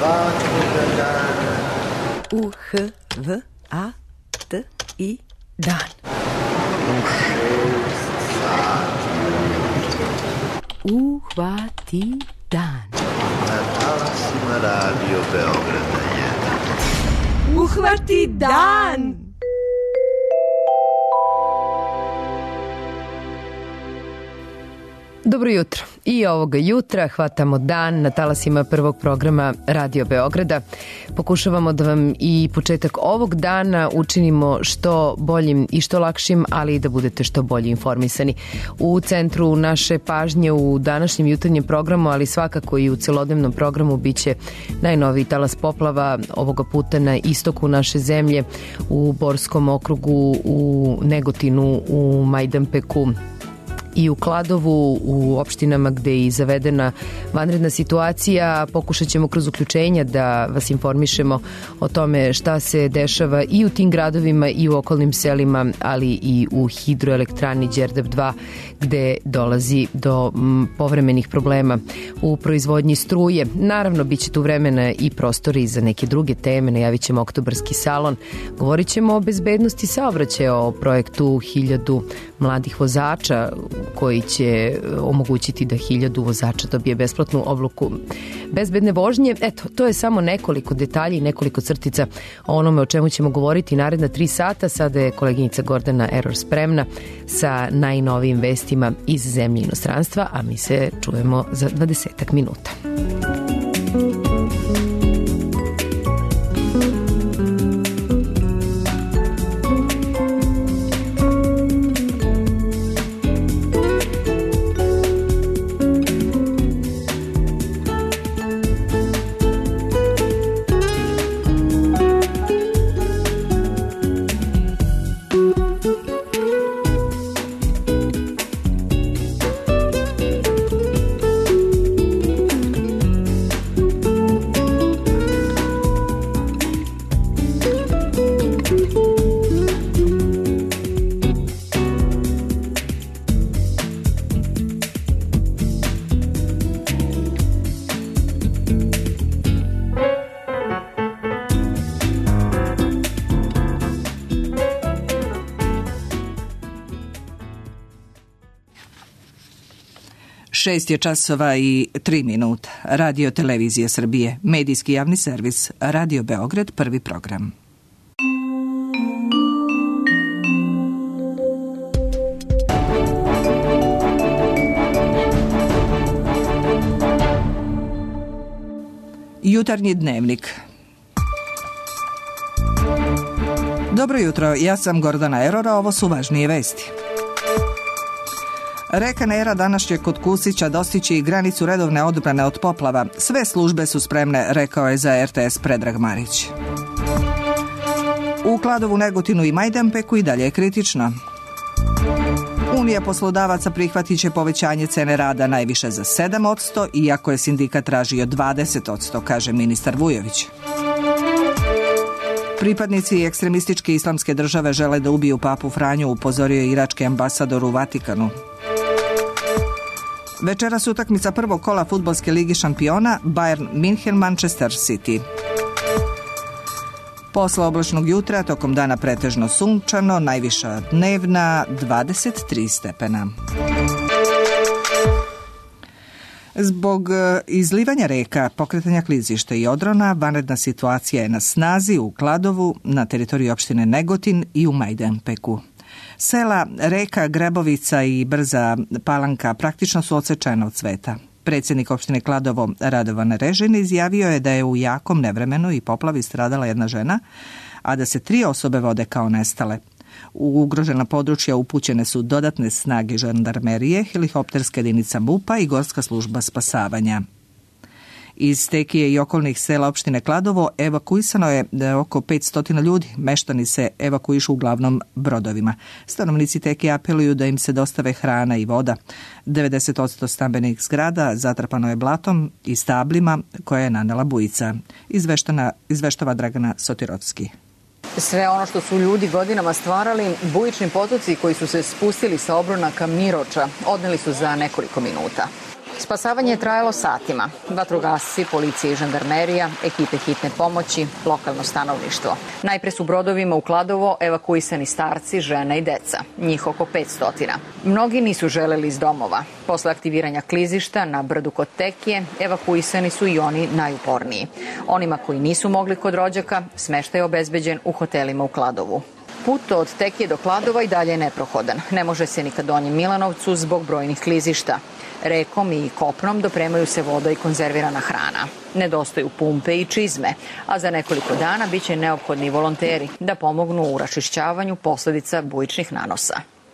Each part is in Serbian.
svakoga dana. U-H-V-A-T-I dan. U 6 sati. Uhvati dan. Na talasima Radio Beograda 1. Uhvati dan! Dobro jutro. I ovoga jutra hvatamo dan na talasima prvog programa Radio Beograda. Pokušavamo da vam i početak ovog dana učinimo što boljim i što lakšim, ali i da budete što bolje informisani. U centru naše pažnje u današnjem jutarnjem programu, ali svakako i u celodnevnom programu, biće najnoviji talas poplava, ovoga puta na istoku naše zemlje, u Borskom okrugu, u Negotinu, u Majdanpeku i u Kladovu, u opštinama gde je i zavedena vanredna situacija. Pokušat ćemo kroz uključenja da vas informišemo o tome šta se dešava i u tim gradovima i u okolnim selima, ali i u hidroelektrani Đerdap 2, gde dolazi do povremenih problema u proizvodnji struje. Naravno, bit će tu vremena i prostori za neke druge teme. Najavit ćemo oktobarski salon. Govorit ćemo o bezbednosti saobraćaja, o projektu 1000 mladih vozača koji će omogućiti da 1000 vozača dobije besplatnu obluku bezbedne vožnje. Eto, to je samo nekoliko detalja i nekoliko crtica o onome o čemu ćemo govoriti naredna 3 sata. Sada je koleginica Gordana Error spremna sa najnovijim vestima iz zemlje i inostranstva, a mi se čujemo za 20 minuta. Šest je časova i 3 minuta. Radio Televizija Srbije, medijski javni servis, Radio Beograd, prvi program. Jutarnji dnevnik. Dobro jutro, ja sam Gordana Error, a ovo su važnije vesti. Reka Nera danas će kod Kusića dostići granicu redovne odbrane od poplava. Sve službe su spremne, rekao je za RTS Predrag Marić. U Kladovu, Negotinu i Majdanpeku i dalje je kritično. Unija poslodavaca prihvatit će povećanje cene rada najviše za 7%, iako je sindikat tražio 20%, kaže ministar Vujović. Pripadnici ekstremističke islamske države žele da ubiju papu Franju, upozorio je irački ambasador u Vatikanu. Večeras utakmica prvog kola fudbalske ligi šampiona, Bayern München Manchester City. Posle oblačnog jutra, tokom dana pretežno sunčano, najviša dnevna 23 stepena. Zbog izlivanja reka, pokretanja klizišta i odrona, vanredna situacija je na snazi u Kladovu, na teritoriji opštine Negotin i u Majdanpeku. Sela Reka, Grebovica i Brza Palanka praktično su odsečena od sveta. Predsjednik opštine Kladovo Radovan Režin izjavio je da je u jakom nevremenu i poplavi stradala jedna žena, a da se 3 osobe vode kao nestale. U ugrožena područja upućene su dodatne snage žandarmerije, helikopterska jedinica MUP-a i gorska služba spasavanja. Iz Tekije i okolnih sela opštine Kladovo evakuisano je oko 500 ljudi. Meštani se evakuišu uglavnom brodovima. Stanovnici Tekije apeluju da im se dostave hrana i voda. 90% stambenih zgrada zatrpano je blatom i stablima koje je nanela bujica. Izveštava Dragana Sotirovski. Sve ono što su ljudi godinama stvarali, bujični potoci koji su se spustili sa obronaka Miroča, odneli su za nekoliko minuta. Spasavanje je trajalo satima. Vatrogasci, policija i žandarmerija, ekipe hitne pomoći, lokalno stanovništvo. Najpre su brodovima u Kladovo evakuisani starci, žene i deca. Njih oko 500. Mnogi nisu želeli iz domova. Posle aktiviranja klizišta na brdu kod Tekije evakuisani su i oni najuporniji. Onima koji nisu mogli kod rođaka, smeštaj je obezbeđen u hotelima u Kladovu. Put od Tekije do Kladova i dalje je neprohodan. Ne može se ni ka Donjem Milanovcu zbog brojnih klizišta. Rekom i kopnom dopremaju se voda i konzervirana hrana. Nedostaju pumpe i čizme, a za nekoliko dana biće neophodni volonteri da pomognu u raščišćavanju posledica bujičnih nanosa.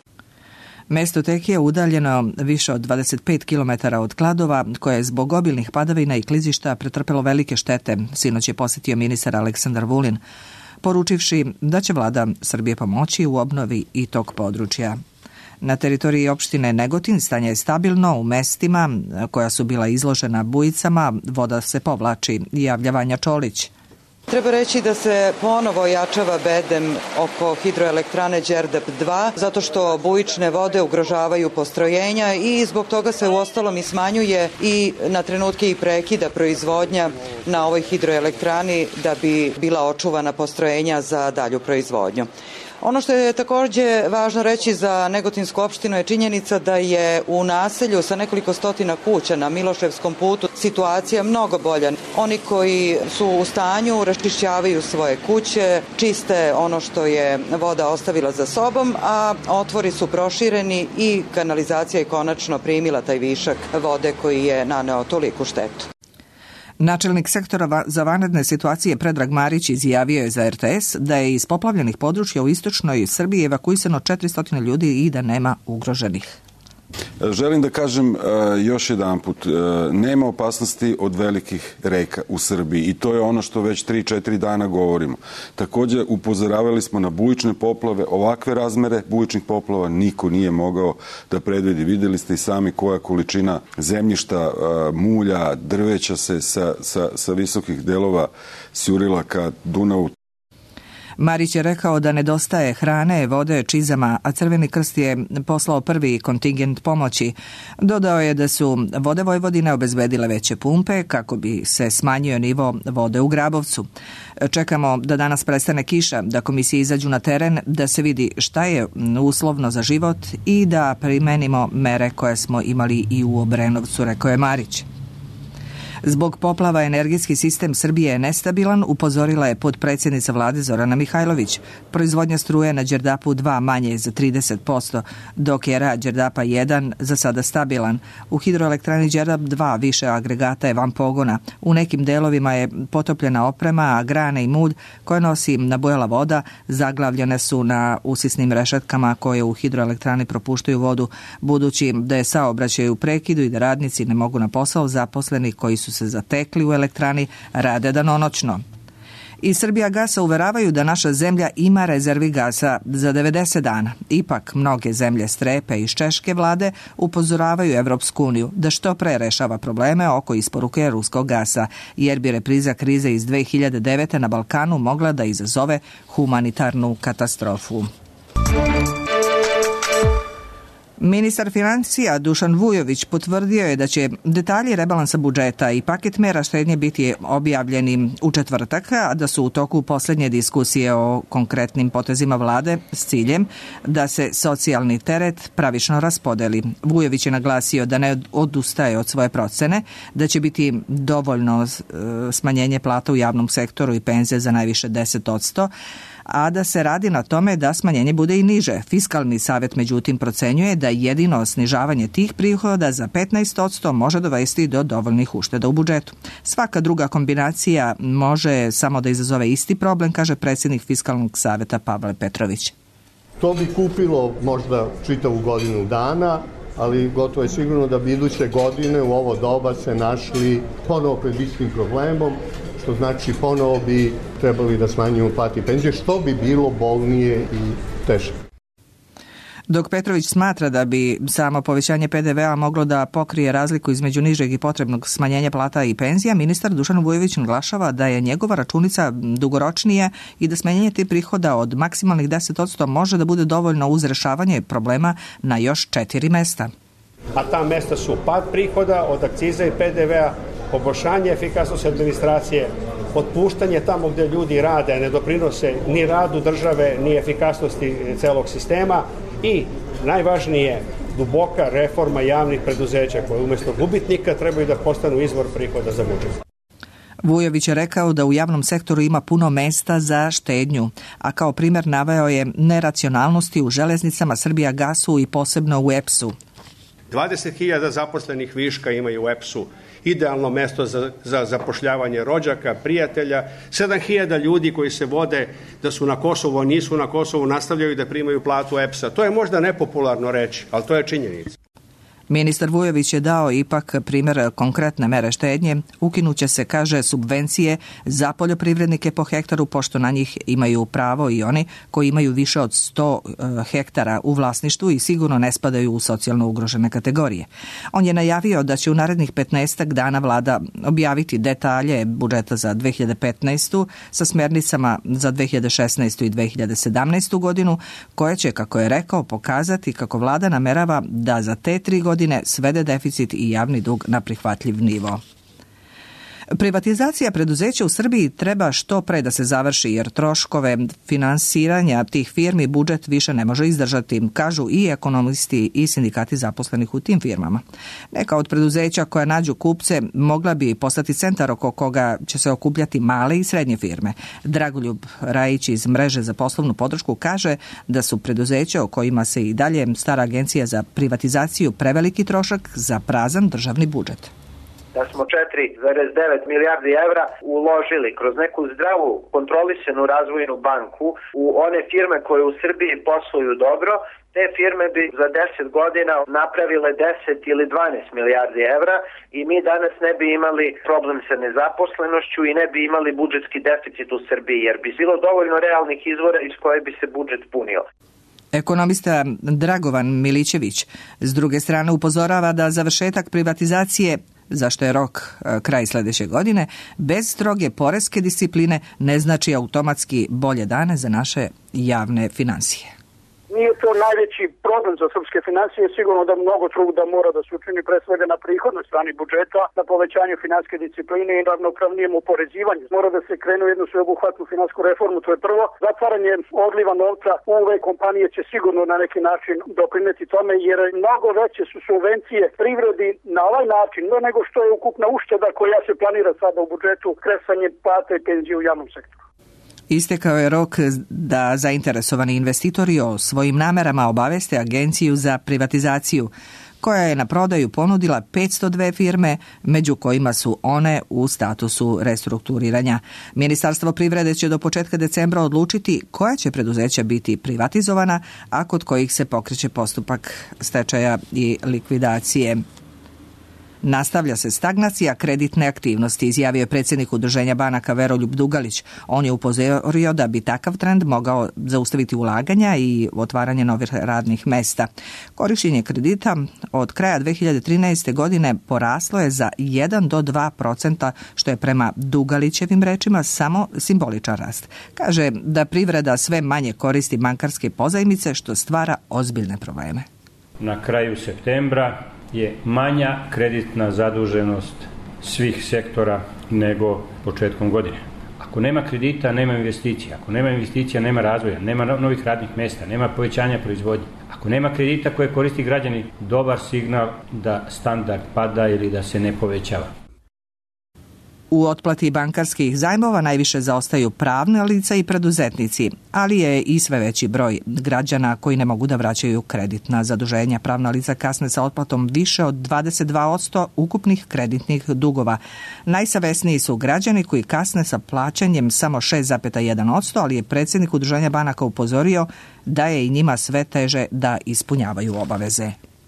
Mesto Tekije je udaljeno više od 25 km od Kladova, koje je zbog obilnih padavina i klizišta pretrpelo velike štete, sinoć je posjetio ministar Aleksandar Vulin, poručivši da će vlada Srbije pomoći u obnovi i tog područja. Na teritoriji opštine Negotin stanje je stabilno, u mestima koja su bila izložena bujicama voda se povlači, javlja Vanja Čolić. Treba reći da se ponovo ojačava bedem oko hidroelektrane Đerdap 2, zato što bujične vode ugrožavaju postrojenja i zbog toga se uostalom i smanjuje i na trenutke i prekida proizvodnja na ovoj hidroelektrani da bi bila očuvana postrojenja za dalju proizvodnju. Ono što je također važno reći za Negotinsku opštinu je činjenica da je u naselju sa nekoliko stotina kuća na Miloševskom putu situacija mnogo bolja. Oni koji su u stanju raščišćavaju svoje kuće, čiste ono što je voda ostavila za sobom, a otvori su prošireni i kanalizacija je konačno primila taj višak vode koji je naneo toliku štetu. Načelnik sektora za vanredne situacije Predrag Marić izjavio je za RTS da je iz poplavljenih područja u istočnoj Srbiji evakuisano 400 ljudi i da nema ugroženih. Želim da kažem još jedanput, nema opasnosti od velikih reka u Srbiji i to je ono što već 3-4 dana govorimo. Također upozoravali smo na bujične poplave, ovakve razmere bujičnih poplava niko nije mogao da predvidi. Vidjeli ste i sami koja količina zemljišta, mulja, drveća se sa visokih delova sjurila ka Dunavu. Marić je rekao da nedostaje hrane, vode, čizama, a Crveni krst je poslao prvi kontingent pomoći. Dodao je da su Vode Vojvodine obezbedile veće pumpe kako bi se smanjio nivo vode u Grabovcu. Čekamo da danas prestane kiša, da komisije izađu na teren, da se vidi šta je uslovno za život i da primenimo mere koje smo imali i u Obrenovcu, rekao je Marić. Zbog poplava energetski sistem Srbije je nestabilan, upozorila je potpredsjednica vlade Zorana Mihajlović. Proizvodnja struje na Đerdapu 2 manje je za 30%, dok je rad Đerdapa 1 za sada stabilan. U hidroelektrani Đerdap 2 više agregata je van pogona. U nekim delovima je potopljena oprema, a grane i mulj koje nosi nabujala voda zaglavljene su na usisnim rešetkama koje u hidroelektrani propuštaju vodu, budući da je saobraćaj u prekidu i da radnici ne mogu na posao, zaposleni koji su se zatekli u elektrani rade danonoćno. Iz Srbijagasa uveravaju da naša zemlja ima rezervi gasa za 90 dana. Ipak, mnoge zemlje strepe iz češke vlade upozoravaju Evropsku uniju da što pre rešava probleme oko isporuke ruskog gasa, jer bi repriza krize iz 2009. na Balkanu mogla da izazove humanitarnu katastrofu. Ministar financija Dušan Vujović potvrdio je da će detalji rebalansa budžeta i paket mera štednje biti objavljeni u četvrtak, a da su u toku posljednje diskusije o konkretnim potezima vlade s ciljem da se socijalni teret pravično raspodeli. Vujović je naglasio da ne odustaje od svoje procene, da će biti dovoljno smanjenje plata u javnom sektoru i penzije za najviše 10%, a da se radi na tome da smanjenje bude i niže. Fiskalni savjet međutim procenjuje da jedino snižavanje tih prihoda za 15% može dovesti do dovoljnih ušteda u budžetu. Svaka druga kombinacija može samo da izazove isti problem, kaže predsjednik Fiskalnog savjeta Pavle Petrović. To bi kupilo možda čitavu godinu dana, ali gotovo je sigurno da bi iduće godine u ovo doba se našli ponovo pred istim problemom, što znači ponovo bi trebali da smanjimo plate i penzije, što bi bilo bolnije i teže. Dok Petrović smatra da bi samo povećanje PDV-a moglo da pokrije razliku između nižeg i potrebnog smanjenja plata i penzija, ministar Dušan Vujović naglašava da je njegova računica dugoročnija i da smanjenje tih prihoda od maksimalnih 10% može da bude dovoljno uz rešavanje problema na još 4 mesta. A ta mesta su pad prihoda od akciza i PDV-a, poboljšanje efikasnosti administracije, otpuštanje tamo gde ljudi rade, ne doprinose ni radu države, ni efikasnosti celog sistema i najvažnije, duboka reforma javnih preduzeća koje umjesto gubitnika trebaju da postanu izvor prihoda za budžet. Vujović je rekao da u javnom sektoru ima puno mesta za štednju, a kao primjer naveo je neracionalnosti u železnicama, Srbijagasu i posebno u EPS-u. 20.000 zaposlenih viška imaju u EPS-u, idealno mesto za zapošljavanje rođaka, prijatelja, 7.000 ljudi koji se vode da su na Kosovu, a nisu na Kosovu, nastavljaju da primaju platu EPS-a. To je možda nepopularno reći, ali to je činjenica. Ministar Vujović je dao ipak primjer konkretne mere štednje. Ukinuće se, kaže, subvencije za poljoprivrednike po hektaru, pošto na njih imaju pravo i oni koji imaju više od 100 hektara u vlasništvu i sigurno ne spadaju u socijalno ugrožene kategorije. On je najavio da će u narednih 15 dana vlada objaviti detalje budžeta za 2015. sa smjernicama za 2016. i 2017. godinu, koje će, kako je rekao, pokazati kako vlada namerava da za te 3 godine svede deficit i javni dug na prihvatljiv nivo. Privatizacija preduzeća u Srbiji treba što pre da se završi, jer troškove finansiranja tih firmi budžet više ne može izdržati, kažu i ekonomisti i sindikati zaposlenih u tim firmama. Neka od preduzeća koja nađu kupce mogla bi postati centar oko koga će se okupljati male i srednje firme. Dragoljub Rajić iz Mreže za poslovnu podršku kaže da su preduzeća o kojima se i dalje stara Agencija za privatizaciju preveliki trošak za prazan državni budžet. Da smo 4,9 milijardi evra uložili kroz neku zdravu kontrolisanu razvojnu banku u one firme koje u Srbiji posluju dobro, te firme bi za 10 godina napravile 10 ili 12 milijardi evra i mi danas ne bi imali problem sa nezaposlenošću i ne bi imali budžetski deficit u Srbiji, jer bi bilo dovoljno realnih izvora iz koje bi se budžet punio. Ekonomista Dragovan Milićević s druge strane upozorava da završetak privatizacije, zašto je rok kraj sljedeće godine, bez stroge poreske discipline ne znači automatski bolje dane za naše javne financije. Nije to najveći problem za srpske financije, sigurno da mnogo truda mora da se učini pre svega na prihodnoj strani budžeta, na povećanju finanske discipline i ravnopravnijem oporezivanju. Mora da se krene u jednu sveobuhvatnu finansku reformu, to je prvo. Zatvaranje odliva novca u ove kompanije će sigurno na neki način doprineti tome, jer mnogo veće su subvencije privredi na ovaj način nego što je ukupna ušteda koja se planira sada u budžetu, kresanje plata i penzije u javnom sektoru. Istekao je rok da zainteresovani investitori o svojim namerama obaveste Agenciju za privatizaciju, koja je na prodaju ponudila 502 firme, među kojima su one u statusu restrukturiranja. Ministarstvo privrede će do početka decembra odlučiti koja će preduzeća biti privatizovana, a kod kojih se pokreće postupak stečaja i likvidacije. Nastavlja se stagnacija kreditne aktivnosti, izjavio je predsjednik Udruženja banaka Veroljub Dugalić. On je upozorio da bi takav trend mogao zaustaviti ulaganja i otvaranje novih radnih mesta. Korištenje kredita od kraja 2013. godine poraslo je za 1 do 2%, što je prema Dugalićevim rečima samo simboličan rast. Kaže da privreda sve manje koristi bankarske pozajmice, što stvara ozbiljne probleme. Na kraju septembra je manja kreditna zaduženost svih sektora nego početkom godine. Ako nema kredita, nema investicija. Ako nema investicija, nema razvoja, nema novih radnih mesta, nema povećanja proizvodnje. Ako nema kredita koje koristi građani, dobar signal da standard pada ili da se ne povećava. U otplati bankarskih zajmova najviše zaostaju pravna lica i preduzetnici, ali je i sve veći broj građana koji ne mogu da vraćaju kreditna zaduženja. Pravna lica kasne sa otplatom više od 22% ukupnih kreditnih dugova. Najsavesniji su građani koji kasne sa plaćanjem samo 6,1%, ali je predsjednik Udruženja banaka upozorio da je i njima sve teže da ispunjavaju obaveze.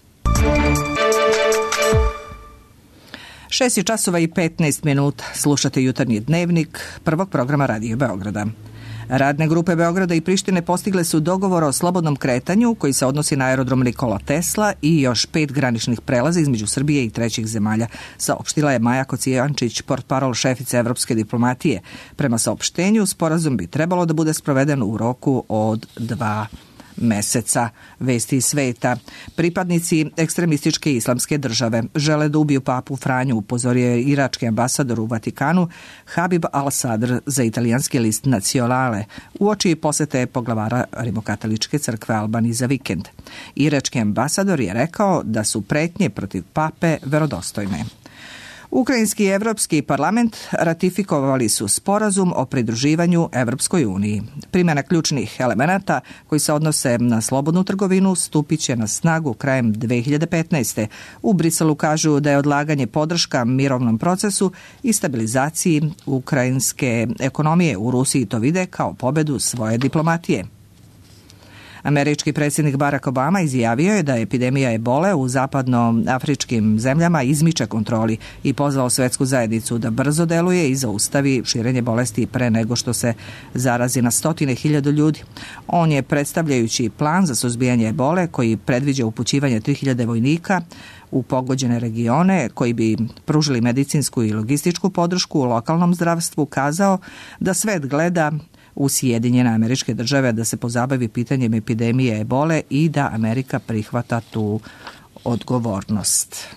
6:15 slušate Jutarnji dnevnik prvog programa Radio Beograda. Radne grupe Beograda i Prištine postigle su dogovor o slobodnom kretanju koji se odnosi na aerodrom Nikola Tesla i još 5 graničnih prelaza između Srbije i trećih zemalja, saopštila je Maja Kocijančić, portparol šefice evropske diplomatije. Prema saopštenju, sporazum bi trebalo da bude sproveden u roku od 2 meseca. Vesti iz sveta. Pripadnici ekstremističke islamske države žele da ubiju papu Franju, upozorio je irački ambasador u Vatikanu Habib al-Sadr za italijanski list Nazionale uoči posete poglavara Rimokatoličke crkve Albanije za vikend. Irački ambasador je rekao da su pretnje protiv pape verodostojne. Ukrajinski i Evropski parlament ratifikovali su sporazum o pridruživanju Evropskoj uniji. Primjena ključnih elemenata koji se odnose na slobodnu trgovinu stupit će na snagu krajem 2015. U Briselu kažu da je odlaganje podrška mirovnom procesu i stabilizaciji ukrajinske ekonomije. U Rusiji to vide kao pobedu svoje diplomatije. Američki predsjednik Barack Obama izjavio je da epidemija ebole u zapadnoafričkim zemljama izmiče kontroli i pozvao svetsku zajednicu da brzo deluje i zaustavi širenje bolesti pre nego što se zarazi na 100.000 ljudi. On je, predstavljajući plan za suzbijanje ebole koji predviđa upućivanje 3.000 vojnika u pogođene regione koji bi pružili medicinsku i logističku podršku u lokalnom zdravstvu, kazao da svet gleda u Sjedinjene Američke Države da se pozabavi pitanjem epidemije ebole i da Amerika prihvata tu odgovornost.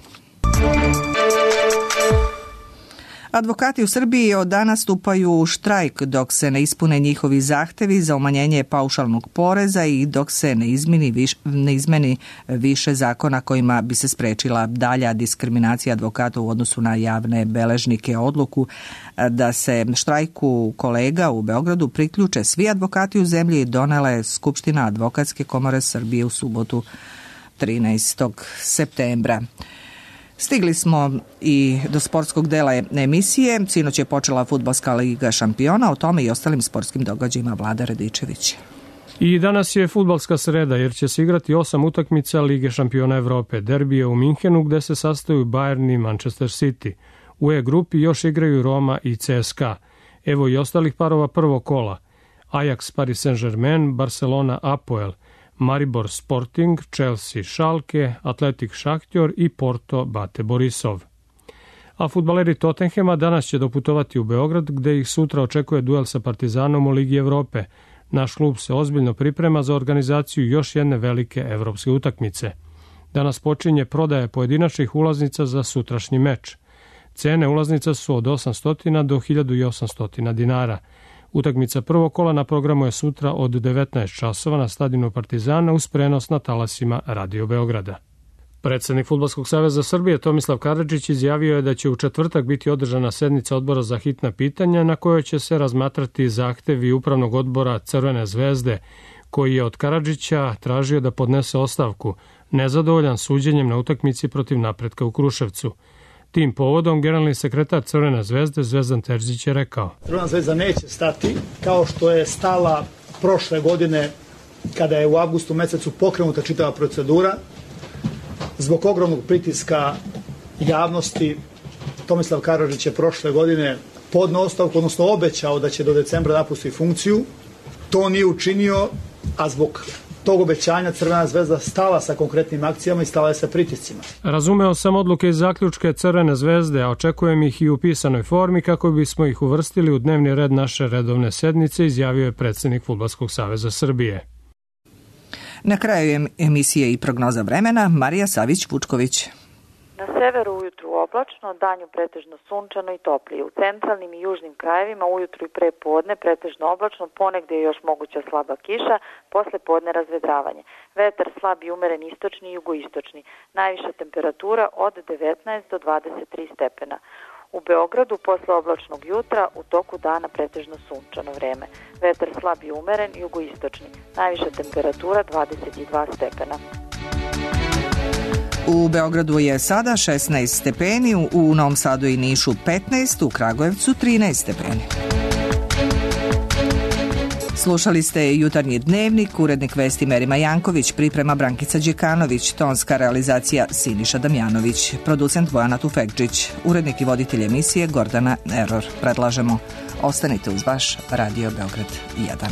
Advokati u Srbiji od danas stupaju u štrajk dok se ne ispune njihovi zahtevi za umanjenje paušalnog poreza i dok se ne izmeni više zakona kojima bi se sprečila dalja diskriminacija advokata u odnosu na javne beležnike. Odluku da se štrajku kolega u Beogradu priključe svi advokati u zemlji donela je Skupština Advokatske komore Srbije u subotu 13. septembra. Stigli smo i do sportskog dela emisije. Sinoć je počela Fudbalska liga šampiona, o tome i ostalim sportskim događajima Vlada Radičević. I danas je fudbalska sreda jer će se igrati 8 utakmica Lige šampiona Evrope. Derbi je u Minhenu gde se sastaju Bayern i Manchester City. U E grupi još igraju Roma i CSKA. Evo i ostalih parova prvog kola. Ajax Paris Saint-Germain, Barcelona Apoel, Maribor Sporting, Chelsea Schalke, Atletik Šahtjor i Porto Bate Borisov. A fudbaleri Tottenhema danas će doputovati u Beograd gde ih sutra očekuje duel sa Partizanom u Ligi Evrope. Naš klub se ozbiljno priprema za organizaciju još jedne velike evropske utakmice. Danas počinje prodaja pojedinačnih ulaznica za sutrašnji meč. Cene ulaznica su od 800 do 1800 dinara. Utakmica prvog kola na programu je sutra od 19 časova na stadionu Partizana uz prenos na talasima Radio Beograda. Predsednik Fudbalskog saveza Srbije Tomislav Karadžić izjavio je da će u četvrtak biti održana sednica odbora za hitna pitanja na kojoj će se razmatrati zahtevi upravnog odbora Crvene zvezde koji je od Karadžića tražio da podnese ostavku, nezadovoljan suđenjem na utakmici protiv Napretka u Kruševcu. Tim povodom generalni sekretar Crvene zvezde Zvezdan Terzić je rekao: Crvena zvezda neće stati kao što je stala prošle godine kada je u avgustu mesecu pokrenuta čitava procedura. Zbog ogromnog pritiska javnosti Tomislav Karadžić je prošle godine podneo ostavku, odnosno obećao da će do decembra napustiti funkciju. To nije učinio, a zbog tog obećanja Crvena zvezda stala sa konkretnim akcijama i stala je sa pritiscima. Razumeo sam odluke i zaključke Crvene zvezde, a očekujem ih i u pisanoj formi kako bismo ih uvrstili u dnevni red naše redovne sednice, izjavio je predsednik Fudbalskog saveza Srbije. Na kraju emisije i prognoza vremena Marija Savić-Vučković. Na severu ujutru oblačno, danju pretežno sunčano i toplije. U centralnim i južnim krajevima ujutru i pre podne pretežno oblačno, ponegde je još moguća slaba kiša, posle podne razvedravanje. Vetar slab i umeren istočni i jugoistočni. Najviša temperatura od 19 do 23 stepena. U Beogradu posle oblačnog jutra u toku dana pretežno sunčano vreme. Vetar slab i umeren jugoistočni. Najviša temperatura 22 stepena. U Beogradu je sada 16 stepeni, u Novom Sadu i Nišu 15, u Kragujevcu 13 stepeni. Slušali ste Jutarnji dnevnik, urednik vesti Merima Janković, priprema Brankica Đekanović, tonska realizacija Siniša Damjanović, producent Bojana Tufekčić, urednik i voditelj emisije Gordana Eror. Predlažemo, ostanite uz vaš Radio Beograd 1.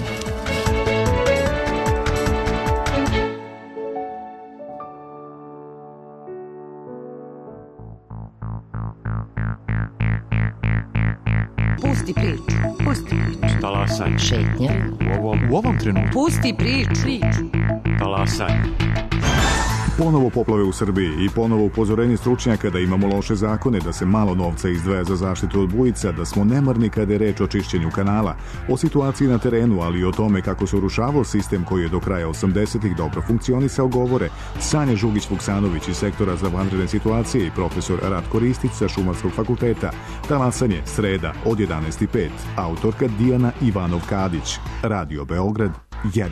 Pusti priču. Talasaj. Šetnja. U ovom trenutku. Pusti priču. Talasaj. Ponovo poplave u Srbiji i ponovo upozorenje stručnjaka da imamo loše zakone, da se malo novca izdvaja za zaštitu od bujica, da smo nemarni kada je reč o čišćenju kanala, o situaciji na terenu, ali i o tome kako se urušavao sistem koji je do kraja 80-ih dobro funkcionisao, govore Sanja Žugić-Vuksanović iz sektora za vanredne situacije i profesor Ratko Ristić sa Šumarskog fakulteta. Talasanje, sreda od 11:05. Autorka Dijana Ivanov-Kadić. Radio Beograd 1.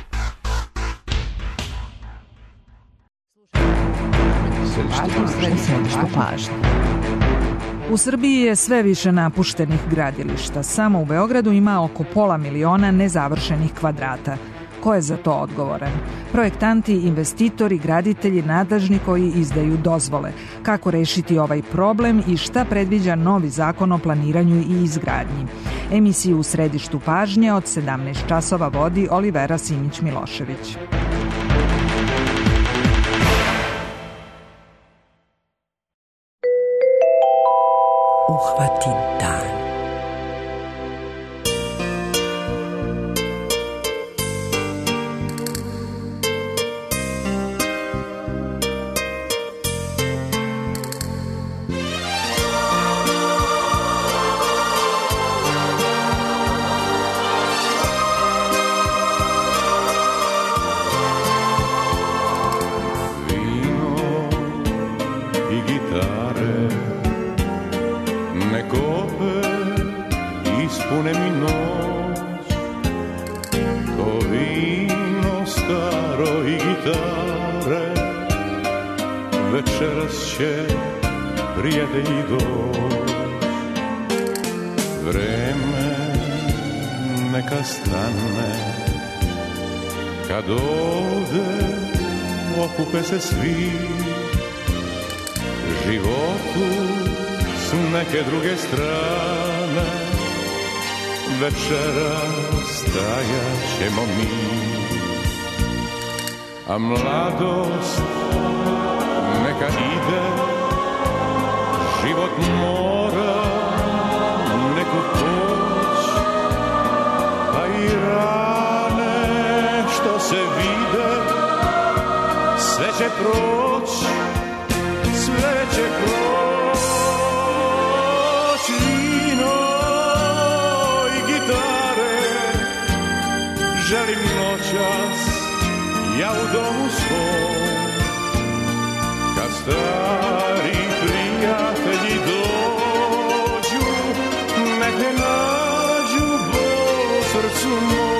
U Srbiji je sve više napuštenih gradilišta. Samo u Beogradu ima oko 500.000 nezavršenih kvadrata. Ko je za to odgovoran? Projektanti, investitori, graditelji, nadležni koji izdaju dozvole. Kako rešiti ovaj problem i šta predviđa novi zakon o planiranju i izgradnji? Emisiju U središtu pažnje od 17 časova vodi Olivera Simić-Milošević. Uhvati dan. Večeras će prijatelji doći, vreme neka stane, kad ode okupe se svi, životu s neke druge strane, večeras stajat ćemo mi, a mladost neka ide, život mora neku poć, pa i rane što se vide, sve će proć, sve će proć, vino i gitare, želim noćas ja u domu svom, stari prijatelji dođu, nek ne nađu bol u srcu mom.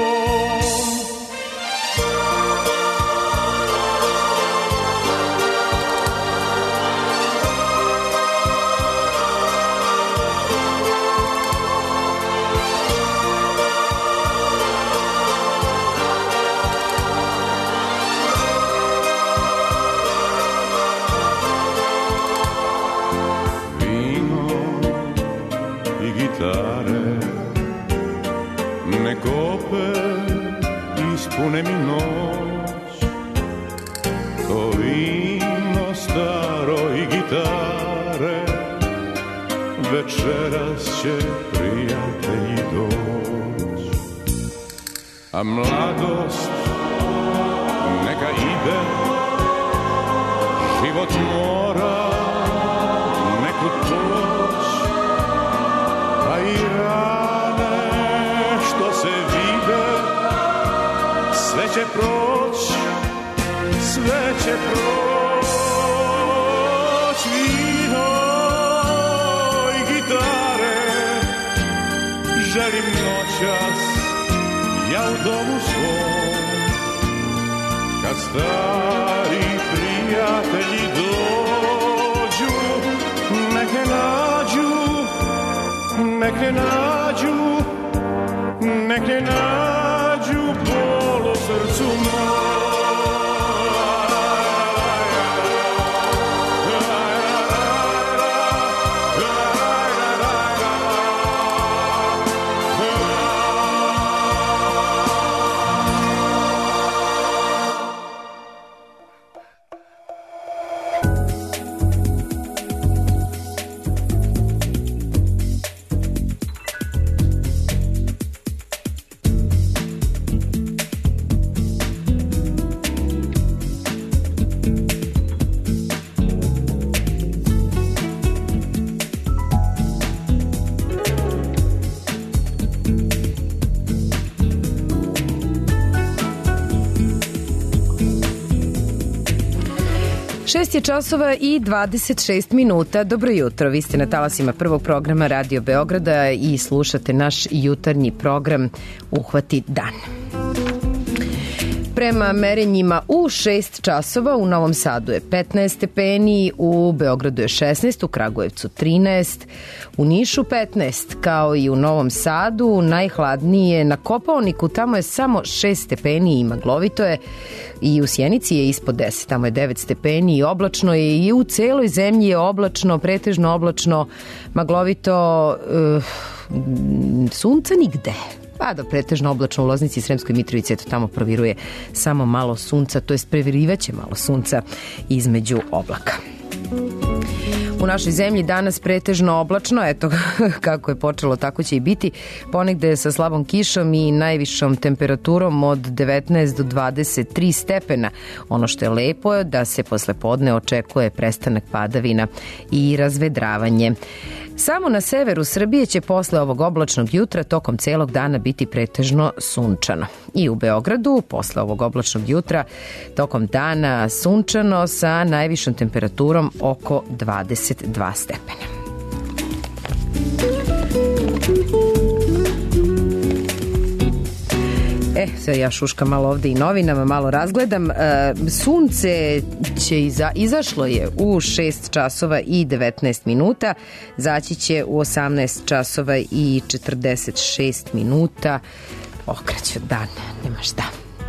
Ispune mi noć, to vino staro i gitare, večeras će prijatelji doć, a mladost neka ide, život mora neku proć, pa i rane što se vide, sve će proć, sve će proć, vino i gitare, želim noćas ja u domu svom, kad stari prijatelji dođu, nek ne nađu, nek ne nađu, nek ne nađu bol u srcu moj. 6 je časova i 26 minuta. Dobro jutro, vi ste na talasima prvog programa Radio Beograda i slušate naš jutarnji program Uhvati dan. Prema merenjima u 6 časova u Novom Sadu je 15 stepeni, u Beogradu je 16, u Kragujevcu 13, u Nišu 15, kao i u Novom Sadu. Najhladnije na Kopaoniku, tamo je samo 6 stepeni i maglovito je, i u Sjenici je ispod 10, tamo je 9 stepeni i oblačno je, i u celoj zemlji je oblačno, pretežno oblačno, maglovito, sunca nigde. Pa da, pretežno oblačno u Loznici i Sremskoj Mitrovici, eto tamo proviruje samo malo sunca, to jest previrivaće malo sunca između oblaka. U našoj zemlji danas pretežno oblačno, eto kako je počelo tako će i biti, ponegde sa slabom kišom i najvišom temperaturom od 19 do 23 stepena. Ono što je lepo je da se posle podne očekuje prestanak padavina i razvedravanje. Samo na severu Srbije će posle ovog oblačnog jutra tokom celog dana biti pretežno sunčano. I u Beogradu posle ovog oblačnog jutra tokom dana sunčano sa najvišom temperaturom oko 22 stepena. Sve ja šuškam malo ovde i novinama, malo razgledam. Sunce će izašlo je u 6 časova i 19 minuta, zaći će u 18 časova i 46 minuta. Okreće dan, nema šta.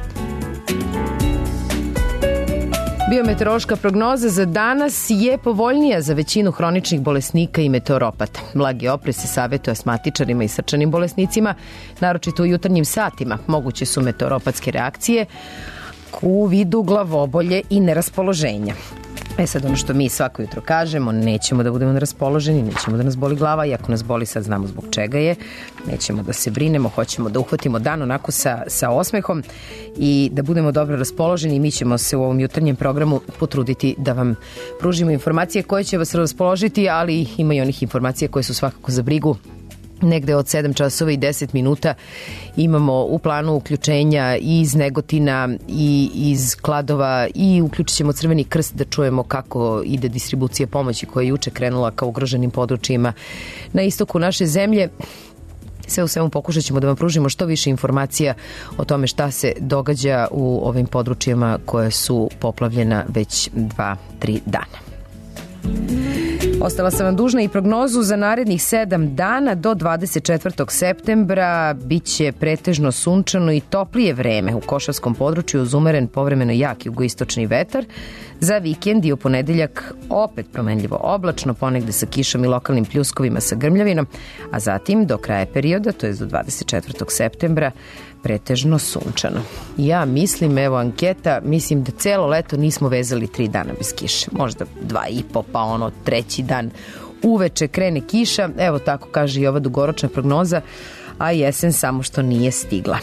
Biometeorološka prognoza za danas je povoljnija za većinu hroničnih bolesnika i meteoropata. Blagi oprez se savjetuje astmatičarima i srčanim bolesnicima, naročito u jutarnjim satima. Moguće su meteoropatske reakcije u vidu glavobolje i neraspoloženja. Sad ono što mi svako jutro kažemo, nećemo da budemo neraspoloženi, nećemo da nas boli glava, i ako nas boli sad znamo zbog čega je, nećemo da se brinemo, hoćemo da uhvatimo dan onako sa osmehom i da budemo dobro raspoloženi, i mi ćemo se u ovom jutarnjem programu potruditi da vam pružimo informacije koje će vas raspoložiti, ali ima i onih informacija koje su svakako za brigu. Negde od 7 časova i 10 minuta imamo u planu uključenja i iz Negotina i iz Kladova, i uključit ćemo Crveni krst da čujemo kako ide distribucija pomoći koja je juče krenula ka ugroženim područjima na istoku naše zemlje. Sve u svemu pokušat ćemo da vam pružimo što više informacija o tome šta se događa u ovim područjima koje su poplavljena već 2-3 dana. Ostala sam vam dužna i prognozu za narednih 7 dana do 24. septembra. Biće pretežno sunčano i toplije vreme u Košavskom području uz umeren povremeno jak jugoistočni vetar. Za vikend i u ponedeljak opet promenljivo oblačno, ponegde sa kišom i lokalnim pljuskovima sa grmljavinom, a zatim do kraja perioda, to je do 24. septembra, pretežno sunčano. Ja mislim, evo anketa, mislim da celo leto nismo vezali 3 dana bez kiše. Možda 2,5, pa ono 3. dan uveče krene kiša. Evo tako kaže i ova dugoročna prognoza, a jesen samo što nije stigla.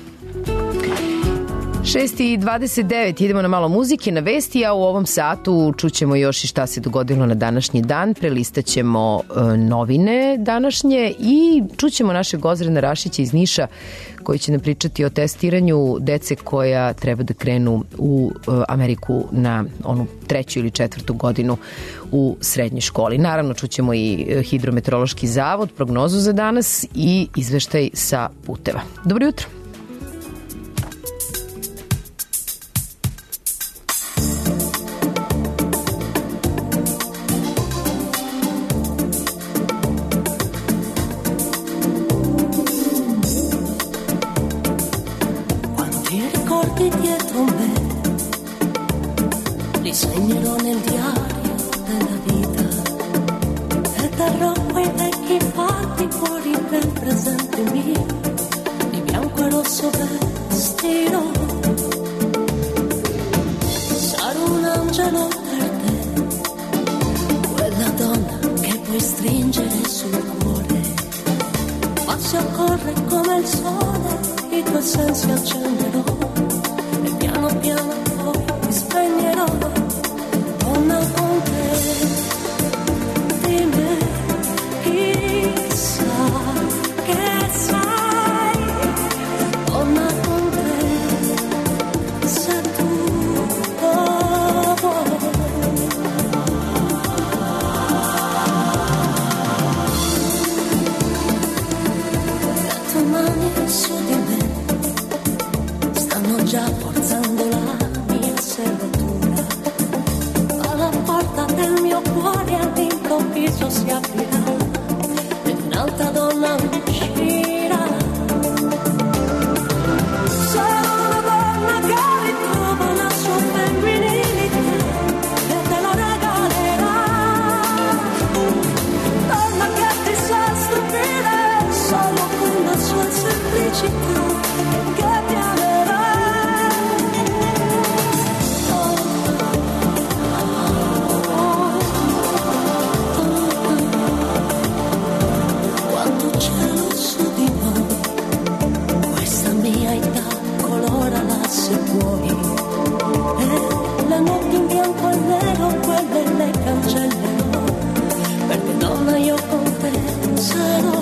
6:29, idemo na malo muzike, na vesti, a u ovom satu čućemo još i šta se dogodilo na današnji dan, prelistaćemo novine današnje i čućemo našeg Ozrena Rašića iz Niša koji će nam pričati o testiranju dece koja treba da krenu u Ameriku na onu 3. ili 4. godinu u srednjoj školi. Naravno čućemo i Hidrometeorološki zavod, prognozu za danas i izveštaj sa puteva. Dobro jutro. Segnerò nel diario della vita e darò quei vecchi fatti fuori del presente mio, di bianco e rosso vestirò. Sarò un angelo per te, quella donna che puoi stringere sul cuore, ma se occorre come il sole i tuoi sensi accenderò e piano piano poi ti spegnerò. Donna con te, di me, chissà che sai. Donna con te, se tu vuoi. mani su di me, stanno già forzando la mia serratura, ma la porta del mio cuore all'improvviso si aprirà e un'altra donna uscirà. Sono una donna che ritrova la sua femminilità e te la regalerà, donna che ti sa stupire solo con la sua semplicità, che ti amerà. Quanto cielo su di noi, questa mia età colorala se vuoi, e le notti in bianco e nero quelle le cancellerò, perché donna io con te sarò.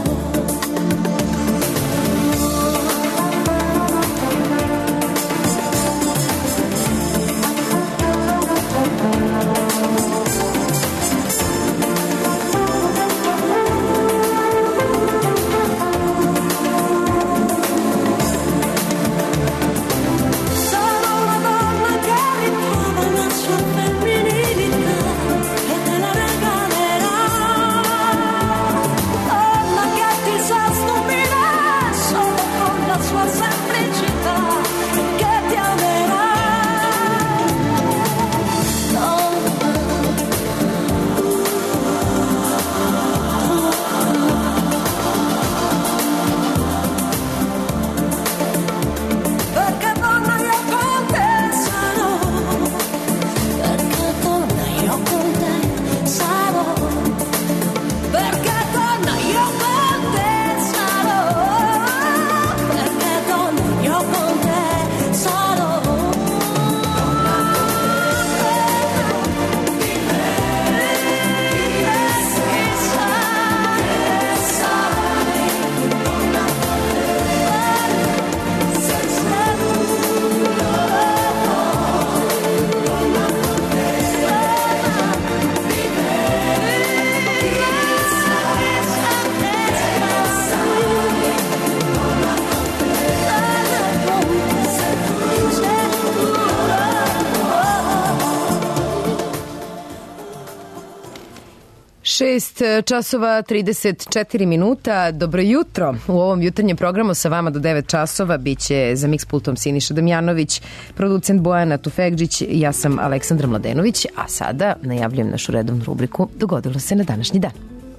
Časova 34 minuta. Dobro jutro. U ovom jutarnjem programu sa vama do 9 časova biće za Mix pultom Siniša Damjanović, producent Bojana Tufekđić, ja sam Aleksandra Mladenović, a sada najavljujem našu redovnu rubriku Dogodilo se na današnji dan.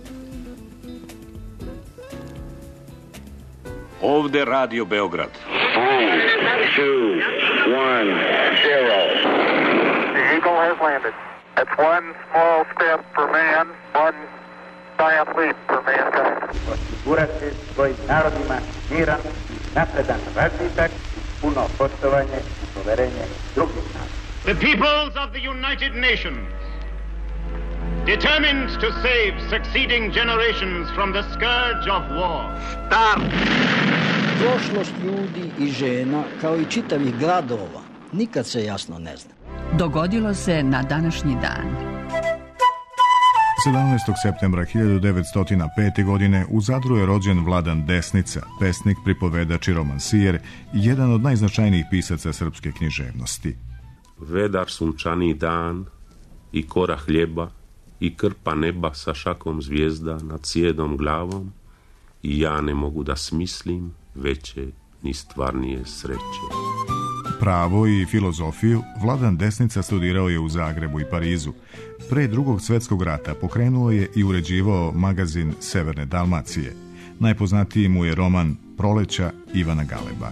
Ovde Radio Beograd. 3, 2, 1, 0. The Eagle has landed. It's one small step for man, one giant leap for mankind. Osigurati svojim narodima miran, napredan razvitak, puno poštovanje i poverenje drugih naroda. The peoples of the United Nations, determined to save succeeding generations from the scourge of war. Start! Prošlost ljudi i žena, kao i čitavih gradova, nikad se jasno ne zna. Dogodilo se na današnji dan. 17. septembra 1905. godine u Zadru je rođen Vladan Desnica, pesnik, pripovedač i romansijer, jedan od najznačajnijih pisaca srpske književnosti. Vedar sunčani dan i kora hljeba i krpa neba sa šakom zvijezda nad sjedom glavom i ja ne mogu da smislim veće ni stvarnije sreće. Pravo i filozofiju Vladan Desnica studirao je u Zagrebu i Parizu. Pre Drugog svjetskog rata pokrenuo je i uređivao magazin Severne Dalmacije. Najpoznatiji mu je roman Proleća Ivana Galeba.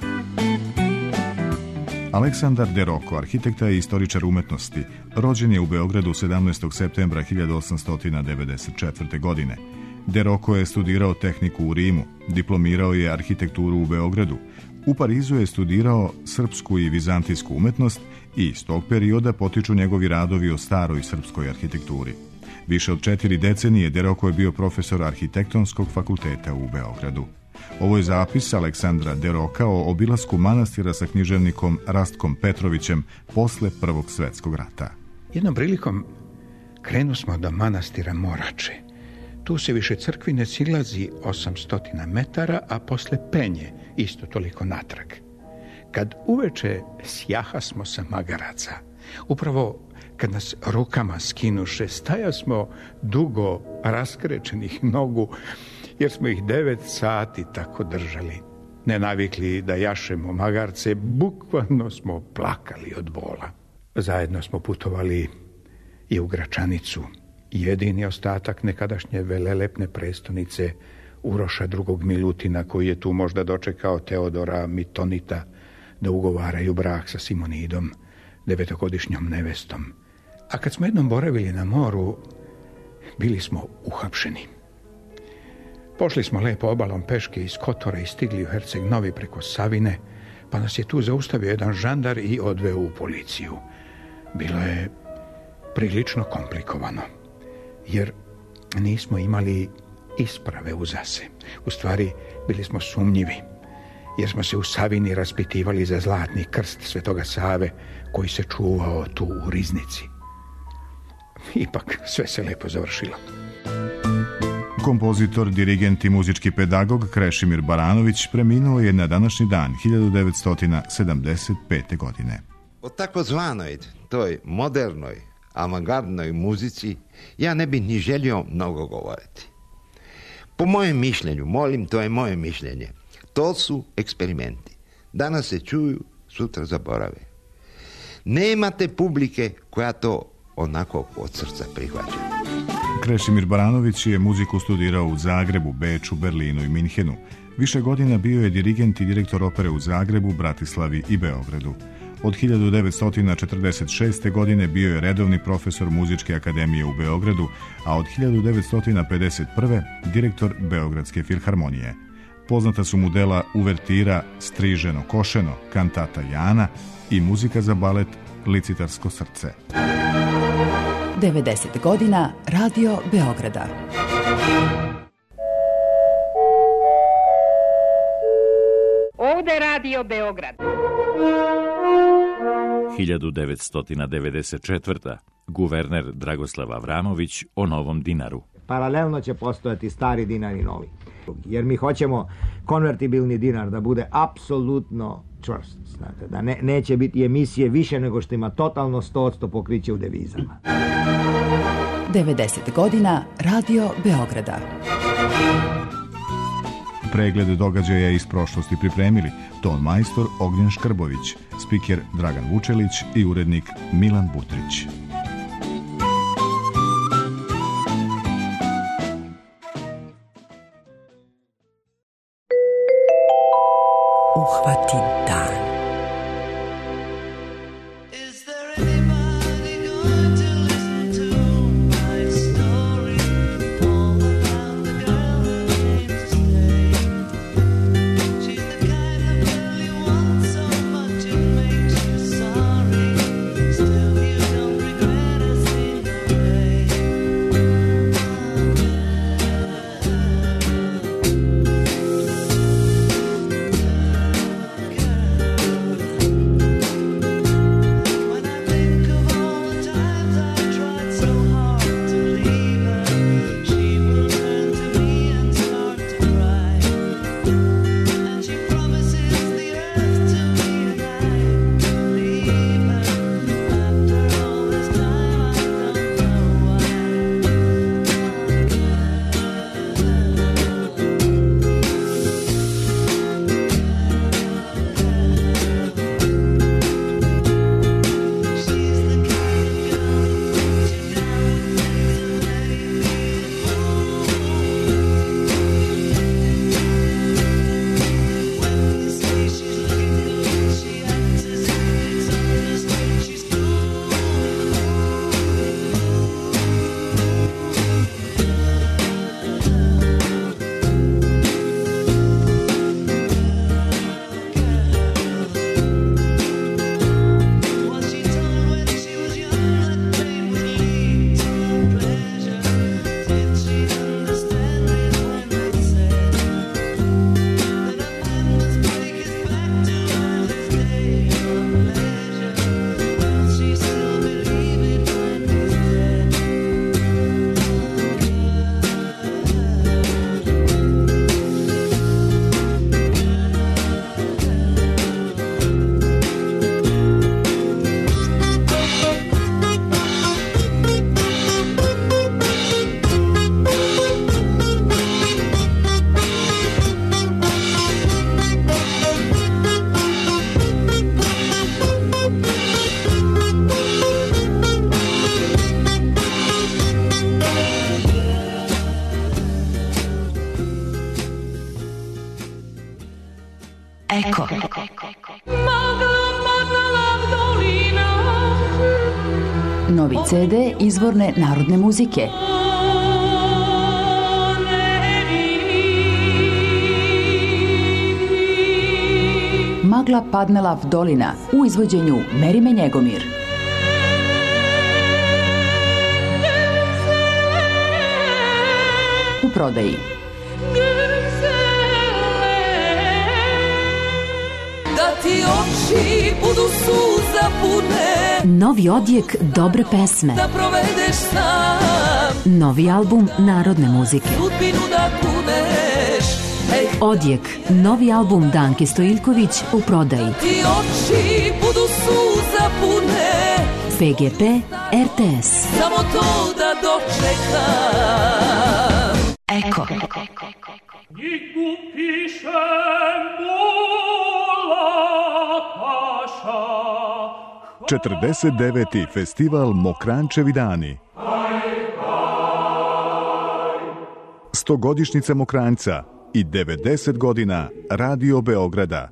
Aleksandar de Rocco, arhitekta i istoričar umetnosti, rođen je u Beogradu 17. septembra 1894. godine. De Rocco je studirao tehniku u Rimu, diplomirao je arhitekturu u Beogradu. U Parizu je studirao srpsku i vizantijsku umetnost i iz tog perioda potiču njegovi radovi o staroj srpskoj arhitekturi. Više od 4 decenije de Rocco je bio profesor Arhitektonskog fakulteta u Beogradu. Ovo je zapis Aleksandra de Rocca o obilasku manastira sa književnikom Rastkom Petrovićem posle Prvog svjetskog rata. Jednom prilikom krenu smo do manastira Morače. Tu se više crkvi ne silazi 800 metara, a posle penje isto toliko natrag. Kad uveče sjahasmo sa magaraca, upravo kad nas rukama skinuše, stajasmo dugo raskrečenih nogu, jer smo ih 9 sati tako držali. Ne navikli da jašemo magarce, bukvalno smo plakali od bola. Zajedno smo putovali i u Gračanicu, jedini ostatak nekadašnje velelepne prestonice Uroša II. Milutina, koji je tu možda dočekao Teodora Mitonita da ugovaraju brak sa Simonidom, 9-godišnjom nevestom. A kad smo jednom boravili na moru, bili smo uhapšeni. Pošli smo lepo obalom peške iz Kotora i stigli u Herceg Novi preko Savine, pa nas je tu zaustavio jedan žandar i odveo u policiju. Bilo je prilično komplikovano, jer nismo imali isprave uza se. U stvari, bili smo sumnjivi, jer smo se u Savini raspitivali za zlatni krst Svetoga Save, koji se čuvao tu u riznici. Ipak, sve se lepo završilo. Kompozitor, dirigent i muzički pedagog Krešimir Baranović preminuo je na današnji dan 1975. godine. O takozvanoj toj modernoj, avangardnoj muzici ja ne bih ni želio mnogo govoriti. Po mojem mišljenju, molim, to je moje mišljenje, to su eksperimenti. Danas se čuju, sutra zaborave. Nemate publike koja to onako od srca prihvaća. Krešimir Baranović je muziku studirao u Zagrebu, Beču, Berlinu i Minhenu. Više godina bio je dirigent i direktor opere u Zagrebu, Bratislavi i Beogradu. Od 1946. godine bio je redovni profesor Muzičke akademije u Beogradu, a od 1951. direktor Beogradske filharmonije. Poznata su mu dela uvertira Striženo košeno, kantata Jana i muzika za balet Licitarsko srce. 90 godina Radio Beograda. Ovde Radio Beograd. 1994. Guverner Dragoslav Avramović o novom dinaru. Paralelno će postojati stari dinar i novi. Jer mi hoćemo konvertibilni dinar da bude apsolutno čvrst. Znate, da neće biti emisije više nego što ima totalno 100% pokriće u devizama. 90 godina Radio Beograda. Pregled događaja iz prošlosti pripremili ton majstor Ognjen Škrbović, spiker Dragan Vučelić i urednik Milan Butrić. Uhvati dan. Eko. Novi CD izvorne narodne muzike. Magla padnela v dolina u izvođenju Merime Njegomir. U prodaji. Da ti oči budu suza pune, Novi odjek dobre pesme. da provedeš sam Novi album narodne muzike. sudbinu da kuneš. Ej, Odjek, novi album Danke Stojiljković u prodaji. ti oči budu suza pune, PGP RTS. samo to da dočekam. Eko. Niku pišem bola paša. 49. festival Mokrančevi dani. 100-godišnjica Mokranjca i 90 godina Radio Beograda.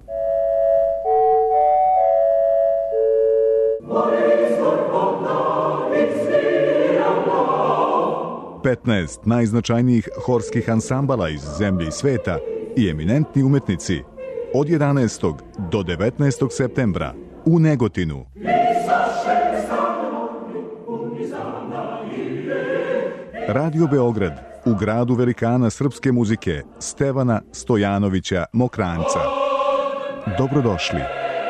Petnaest najznačajnijih horskih ansambala iz zemlje i sveta i eminentni umetnici od 11. do 19. septembra u Negotinu. Radio Beograd u gradu velikana srpske muzike Stevana Stojanovića Mokranjca. Dobrodošli.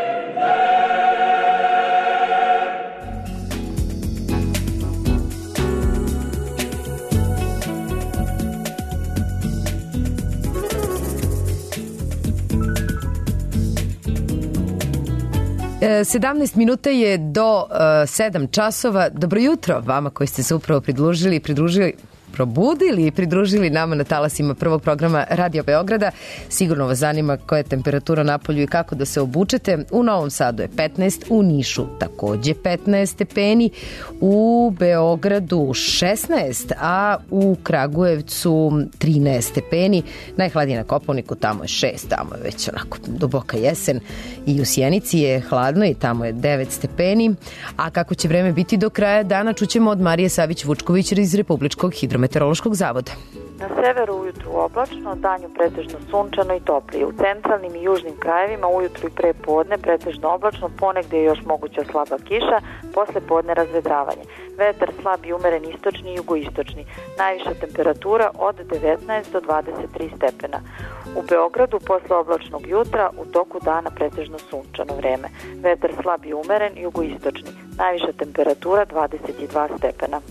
E, 17 minuta je do 7 časova. Dobro jutro vama koji ste se upravo probudili i pridružili nama na talasima prvog programa Radio Beograda. Sigurno vas zanima koja je temperatura napolju i kako da se obučete. U Novom Sadu je 15, u Nišu takođe 15 stepeni, u Beogradu 16, a u Kragujevcu 13 stepeni. Najhladnije na Kopaoniku, tamo je 6, tamo je već onako duboka jesen, i u Sjenici je hladno i tamo je 9 stepeni. A kako će vreme biti do kraja dana, čućemo od Marije Savić-Vučković iz Republičkog hidrometeorološkog zavoda. Na severu ujutru oblačno, danju pretežno sunčano i toplije. U centralnim i južnim krajevima ujutru i pre podne pretežno oblačno, ponegde je još moguća slaba kiša, posle podne razvedravanje. Vetar slab i umeren istočni i jugoistočni. Najviša temperatura od 19 do 23 stepena. U Beogradu posle oblačnog jutra, u toku dana pretežno sunčano vreme. Vetar slab i umeren jugoistočni. Najviša temperatura 22 stepena.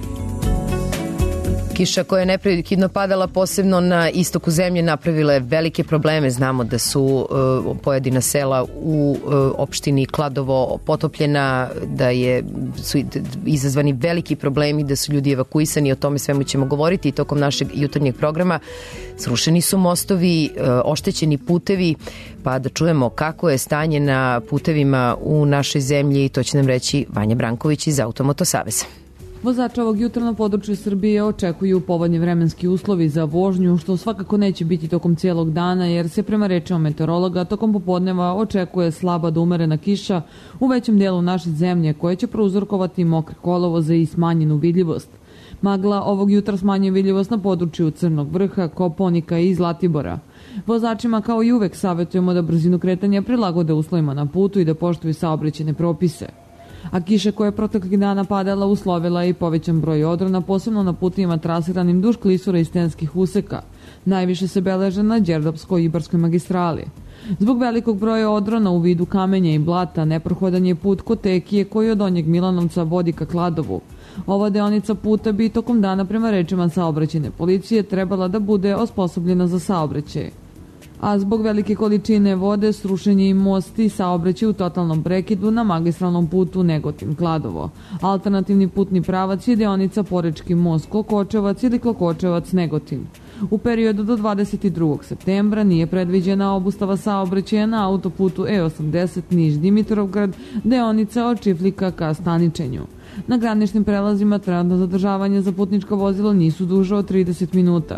Kiša koja je neprekidno padala posebno na istoku zemlje napravila je velike probleme. Znamo da su pojedina sela u opštini Kladovo potopljena, da su izazvani veliki problemi, da su ljudi evakuisani. O tome svemu ćemo govoriti i tokom našeg jutarnjeg programa. Srušeni su mostovi, oštećeni putevi, pa da čujemo kako je stanje na putevima u našoj zemlji, i to će nam reći Vanja Branković iz Automoto Saveza. Vozača ovog jutra na području Srbije očekuju povoljni vremenski uslovi za vožnju, što svakako neće biti tokom cijelog dana, jer se prema rečima meteorologa tokom popodneva očekuje slaba do umerena kiša u većem dijelu naše zemlje, koje će prouzrokovati mokre kolovoze i smanjenu vidljivost. Magla ovog jutra smanjuje vidljivost na području Crnog Vrha, Kopaonika i Zlatibora. Vozačima kao i uvek savjetujemo da brzinu kretanja prilagode uslovima na putu i da poštuju saobraćajne propise. A kiša koja je proteklih dana padala uslovila je i povećan broj odrona, posebno na putima trasiranim duž klisura i stenskih useka. Najviše se beleže na Đerdapskoj i Ibarskoj magistrali. Zbog velikog broja odrona u vidu kamenja i blata neprohodan je put kod Tekije koji od Donjeg Milanovca vodi ka Kladovu. Ova deonica puta bi tokom dana prema rečima saobraćajne policije trebala da bude osposobljena za saobraćaj. A zbog velike količine vode srušen je i most i saobraćaj u totalnom prekidu na magistralnom putu Negotin-Kladovo. Alternativni putni pravac je deonica Porečki most Klokočevac ili Klokočevac-Negotin. U periodu do 22. septembra nije predviđena obustava saobraćaja na autoputu E80 Niš-Dimitrovgrad, deonica od Čiflika ka Staničenju. Na graničnim prelazima trenutno zadržavanje za putnička vozila nisu duže od 30 minuta.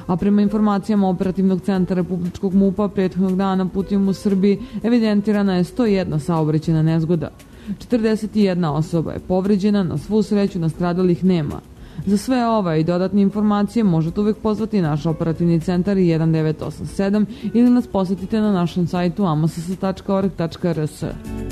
A prema informacijama Operativnog centra Republičkog MUP-a prethodnog dana putevima u Srbiji evidentirana je 101 saobraćajna nezgoda. 41 osoba je povređena, na svu sreću nastradalih nema. Za sve ove i dodatne informacije možete uvek pozvati naš operativni centar 1987 ili nas posetite na našem sajtu amoss.org.rs.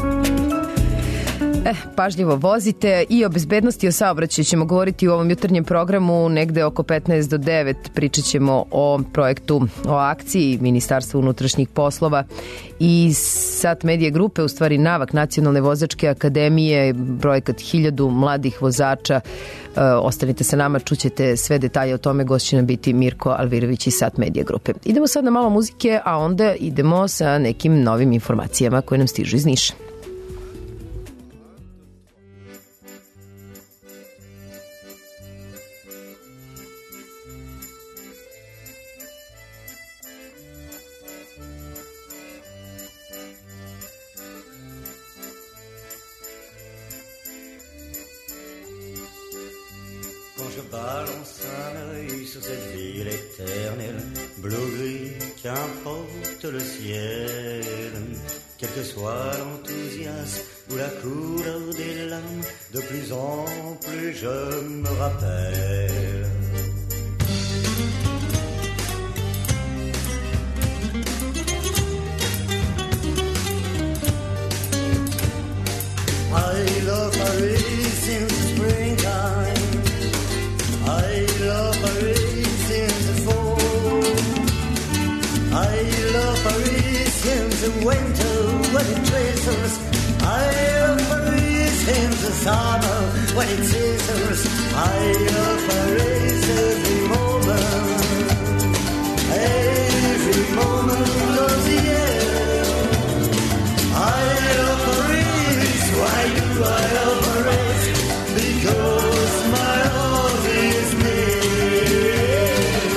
Pažljivo vozite i o bezbednosti i o saobraćaju ćemo govoriti u ovom jutarnjem programu. Negde oko 15 do 9 pričat ćemo o projektu, o akciji Ministarstva unutrašnjih poslova i Sat Medija grupe, u stvari Navak Nacionalne vozačke akademije, projekat 1000 mladih vozača. Ostanite sa nama, čućete sve detalje o tome. Gost će nam biti Mirko Alvirović iz Sat Medija grupe. Idemo sad na malo muzike, a onda idemo sa nekim novim informacijama koje nam stižu iz Niša. Quand je balance un œil sur cette ville éternelle, bleu-gris, qu'importe le ciel, quel que soit l'enthousiasme ou la couleur des lames, de plus en plus je me rappelle. I love Paris since the springtime. I love Paris since the fall. I love Paris since the winter when it drizzles. I love Paris since the summer when it sizzles. I love Paris every moment of the year. I love Paris. Why do I love Paris? Because my love is near.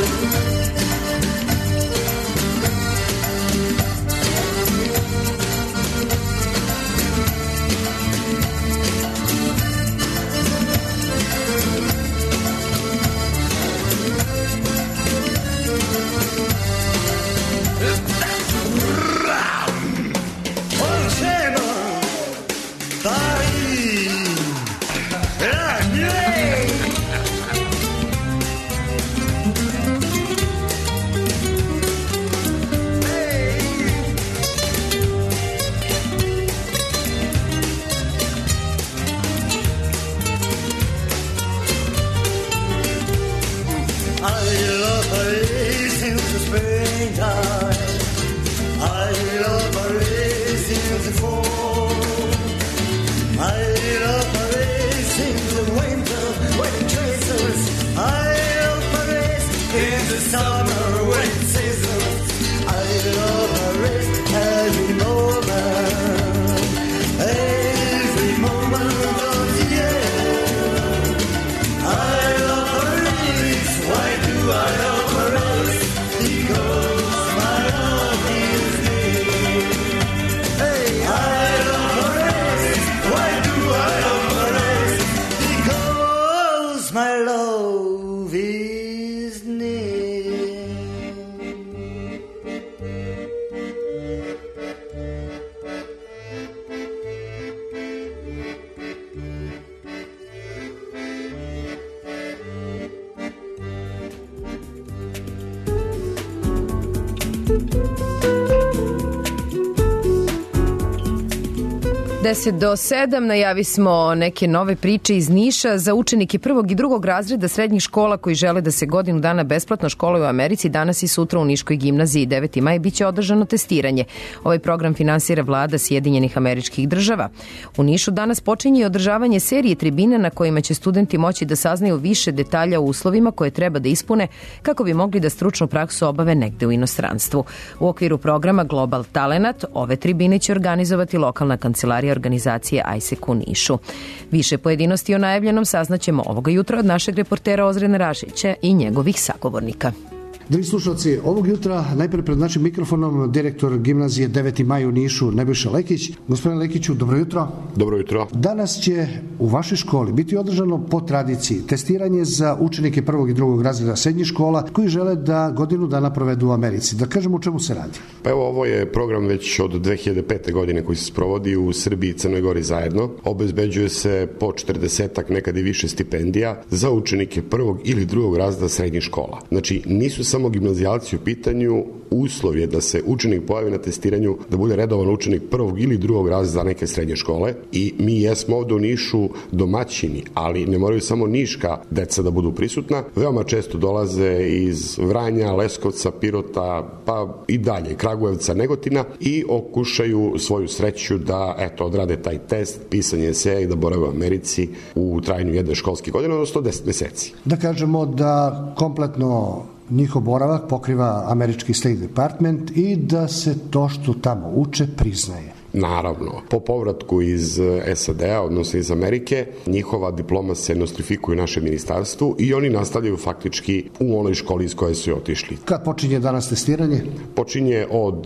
Do 7 najavi smo neke nove priče iz Niša za učenike 1. i 2. razreda srednjih škola koji žele da se godinu dana besplatno školuju u Americi. Danas i sutra u Niškoj gimnaziji 9. maj biće održano testiranje. Ovaj program finansira vlada Sjedinjenih Američkih Država. U Nišu danas počinje održavanje serije tribina na kojima će studenti moći da saznaju više detalja o uslovima koje treba da ispune kako bi mogli da stručnu praksu obave negde u inostranstvu. U okviru programa Global Talenat ove tribine će organizovati lokalna kancelarija organizacije ISEC u Nišu. Više pojedinosti o najavljenom saznaćemo ovoga jutra od našeg reportera Ozrena Rašića i njegovih sagovornika. Dragi slušalci, ovog jutra najpre pred našim mikrofonom direktor gimnazije 9. maj u Nišu Nebojša Lekić. Gospodine Lekiću, dobro jutro. Dobro jutro. Danas će u vašoj školi biti održano po tradiciji testiranje za učenike 1. i 2. razreda srednjih škola koji žele da godinu dana provedu u Americi. Da kažemo o čemu se radi. Pa evo, ovo je program već od 2005. godine koji se sprovodi u Srbiji i Crnoj Gori zajedno. Obezbeđuje se po 40-ak, nekad i više stipendija za učenike 1. ili 2. razreda srednjih škola. Znači, nisu samo gimnazijalci u pitanju, uslov je da se učenik pojavi na testiranju, da bude redovan učenik 1. ili 2. razreda neke srednje škole i mi jesmo ovde u Nišu domaćini, ali ne moraju samo niška deca da budu prisutna, veoma često dolaze iz Vranja, Leskovca, Pirota, pa i dalje, Kragujevca, Negotina i okušaju svoju sreću da, odrade taj test, pisanje eseja i da borave u Americi u trajanju jedne školske godine, odnosno 10 meseci. Da kažemo da kompletno njihov boravak pokriva američki State Department i da se to što tamo uče priznaje. Naravno, po povratku iz SAD-a, odnosno iz Amerike, njihova diploma se nostrifikuje u našem ministarstvu i oni nastavljaju faktički u onoj školi iz koje su otišli. Kad počinje danas testiranje? Počinje od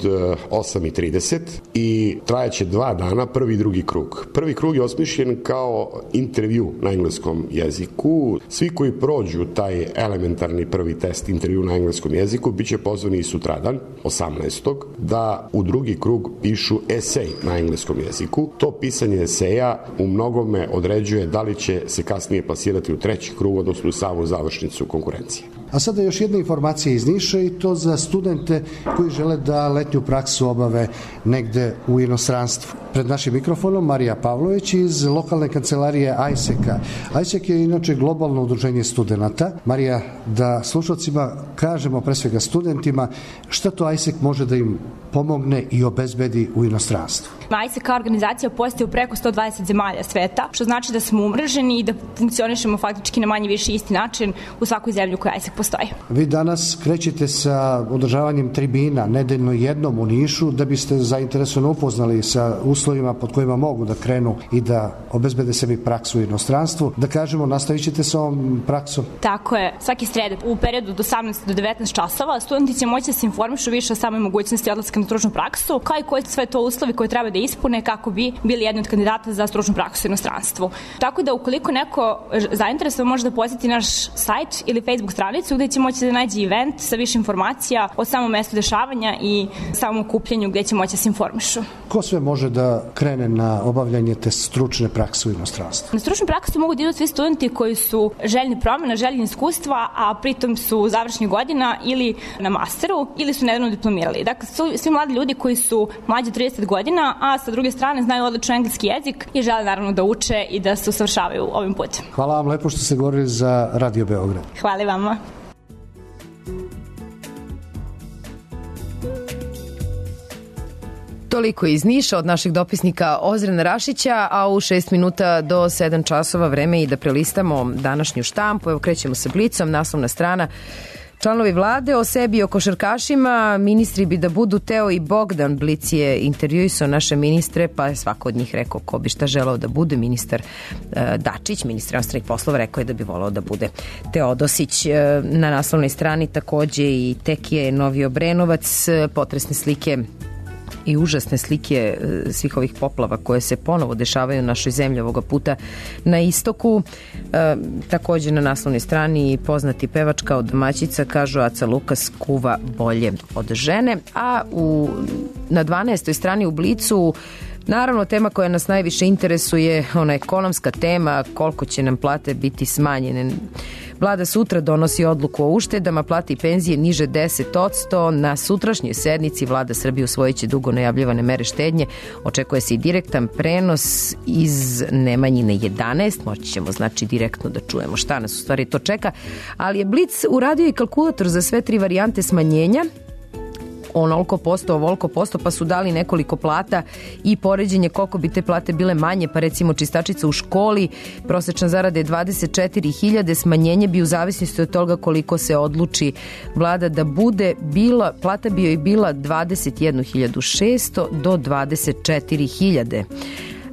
8:30 i trajaće 2 dana, prvi i drugi krug. Prvi krug je osmišljen kao intervju na engleskom jeziku. Svi koji prođu taj elementarni prvi test, intervju na engleskom jeziku, bit će pozvani i sutradan, 18. da u drugi krug pišu esej na engleskom jeziku. To pisanje eseja u mnogome određuje da li će se kasnije plasirati u treći krug, odnosno u samu završnicu konkurencije. A sada još jedna informacija iz Niša i to za studente koji žele da letnju praksu obave negde u inostranstvu. Pred našim mikrofonom Marija Pavlović iz lokalne kancelarije AISEC-a. AISEC je inače globalno udruženje studenata. Marija, da slušalcima kažemo, pre svega studentima, šta to AISEC može da im pomogne i obezbedi u inostranstvu. AISEC kao organizacija postoji u preko 120 zemalja sveta, što znači da smo umreženi i da funkcionišemo faktički na manje više isti način u svakoj zemlji u kojoj AISEC postoji. Vi danas krećete sa održavanjem tribina nedeljno jednom u Nišu da biste zainteresovano upoznali sa uslovima pod kojima mogu da krenu i da obezbede sebi praksu u inostranstvu. Da kažemo, nastavit ćete sa ovom praksom? Tako je. Svaki sreda u periodu od 18 do 19 časova studenti će moći da se informišu više o samoj mogućnosti odlaska na stručnu praksu, kao i koji su sve to uslovi koje treba da ispune kako bi bili jedni od kandidata za stručnu praksu u inostranstvu. Tako da ukoliko neko zainteresovan može da poseti naš sajt ili Facebook stranicu gde će moći da nađe event sa više informacija o samom mestu dešavanja i samom okupljanju gde će moći da se informišu. Ko sve može da krene na obavljanje te stručne prakse u inostranstvu? Na stručnu praksu mogu da idu svi studenti koji su željni promena, željni iskustva, a pritom su završnih godina ili na masteru ili su nedavno diplomirali. Dakle, svi mladi ljudi koji su mlađi od 30 godina, a sa druge strane znaju odlično engleski jezik i žele naravno da uče i da se usavršavaju ovim putem. Hvala vam lepo što ste govorili za Radio Beograd. Hvala i vama. Toliko iz Niša od našeg dopisnika Ozrena Rašića, a u 6 minuta do 7 časova vreme i da prelistamo današnju štampu. Evo, krećemo sa Blicom, naslovna strana. Članovi vlade o sebi i o košarkašima, ministri bi da budu Teo i Bogdan. Blic je intervjuisao naše ministre, pa je svako od njih rekao ko bi šta želeo da bude. Ministar Dačić, ministar inostranih poslova, rekao je da bi voleo da bude Teodosić. Na naslovnoj strani takođe i Tekije Novi Obrenovac, potresne slike i užasne slike svih ovih poplava koje se ponovo dešavaju u našoj zemlji, ovoga puta na istoku. Takođe na naslovnoj strani poznati pevač kao domaćica, kažu Aca Lukas kuva bolje od žene. A na 12. strani u Blicu, naravno, tema koja nas najviše interesuje, ona ekonomska tema, koliko će nam plate biti smanjene. Vlada sutra donosi odluku o uštedama, plate i penzije niže 10%. Na sutrašnjoj sednici Vlada Srbije usvojit će dugo najavljivane mere štednje. Očekuje se i direktan prenos iz Nemanjine 11. Moći ćemo znači direktno da čujemo šta nas u stvari to čeka. Ali je Blic uradio i kalkulator za sve 3 varijante smanjenja. Onoliko posto, ovoliko posto, pa su dali nekoliko plata i poređenje koliko bi te plate bile manje, pa recimo čistačica u školi, prosečna zarada je 24.000, smanjenje bi u zavisnosti od toga koliko se odluči vlada da bude, plata bi joj bila 21.600 do 24.000.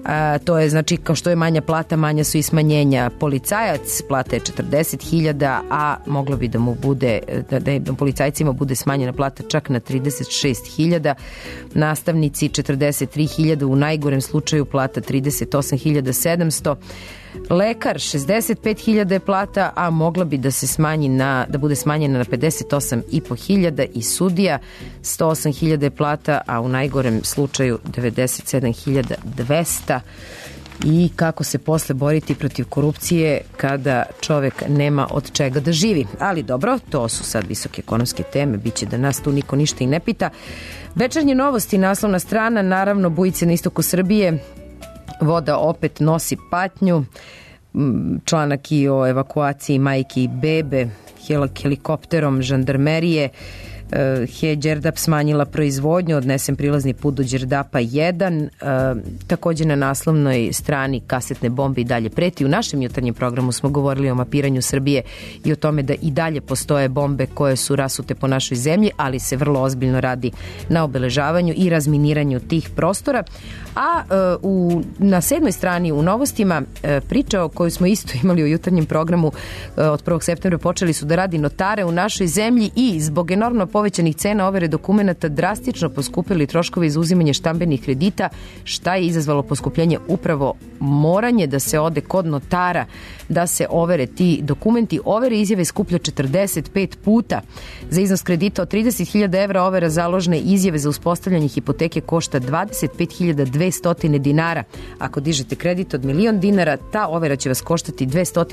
To je znači kao što je manja plata, manja su i smanjenja. Policajac plata je 40.000, a moglo bi da mu bude, da policajcima bude smanjena plata čak na 36.000. Nastavnici 43.000, u najgorem slučaju plata 38.700. Lekar 65.000 je plata, a mogla bi da se smanji da bude smanjena na 58.500, i sudija 108.000 je plata, a u najgorem slučaju 97.200. I kako se posle boriti protiv korupcije kada čovek nema od čega da živi. Ali dobro, to su sad visoke ekonomske teme, biće da nas tu niko ništa i ne pita. Večernje novosti, naslovna strana, naravno bujice na istoku Srbije, voda opet nosi patnju, članak i o evakuaciji majke i bebe helikopterom žandarmerije. Đerdap smanjila proizvodnju, odnesen prilazni put do Đerdapa 1. Također na naslovnoj strani kasetne bombe i dalje preti. U našem jutarnjem programu smo govorili o mapiranju Srbije i o tome da i dalje postoje bombe koje su rasute po našoj zemlji, ali se vrlo ozbiljno radi na obeležavanju i razminiranju tih prostora. A na 7. strani u novostima priča o kojoj smo isto imali u jutarnjem programu od 1. septembra počeli su da radi notare u našoj zemlji i zbog enormno povećanih cena overe dokumenata drastično poskupili troškovi za uzimanje štambenih kredita, šta je izazvalo poskupljenje upravo moranje da se ode kod notara da se overe ti dokumenti. Overe izjave skuplja 45 puta. Za iznos kredita od 30.000 evra overa založne izjave za uspostavljanje hipoteke košta 25.200 dinara. Ako dižete kredit od 1.000.000 dinara, ta overa će vas koštati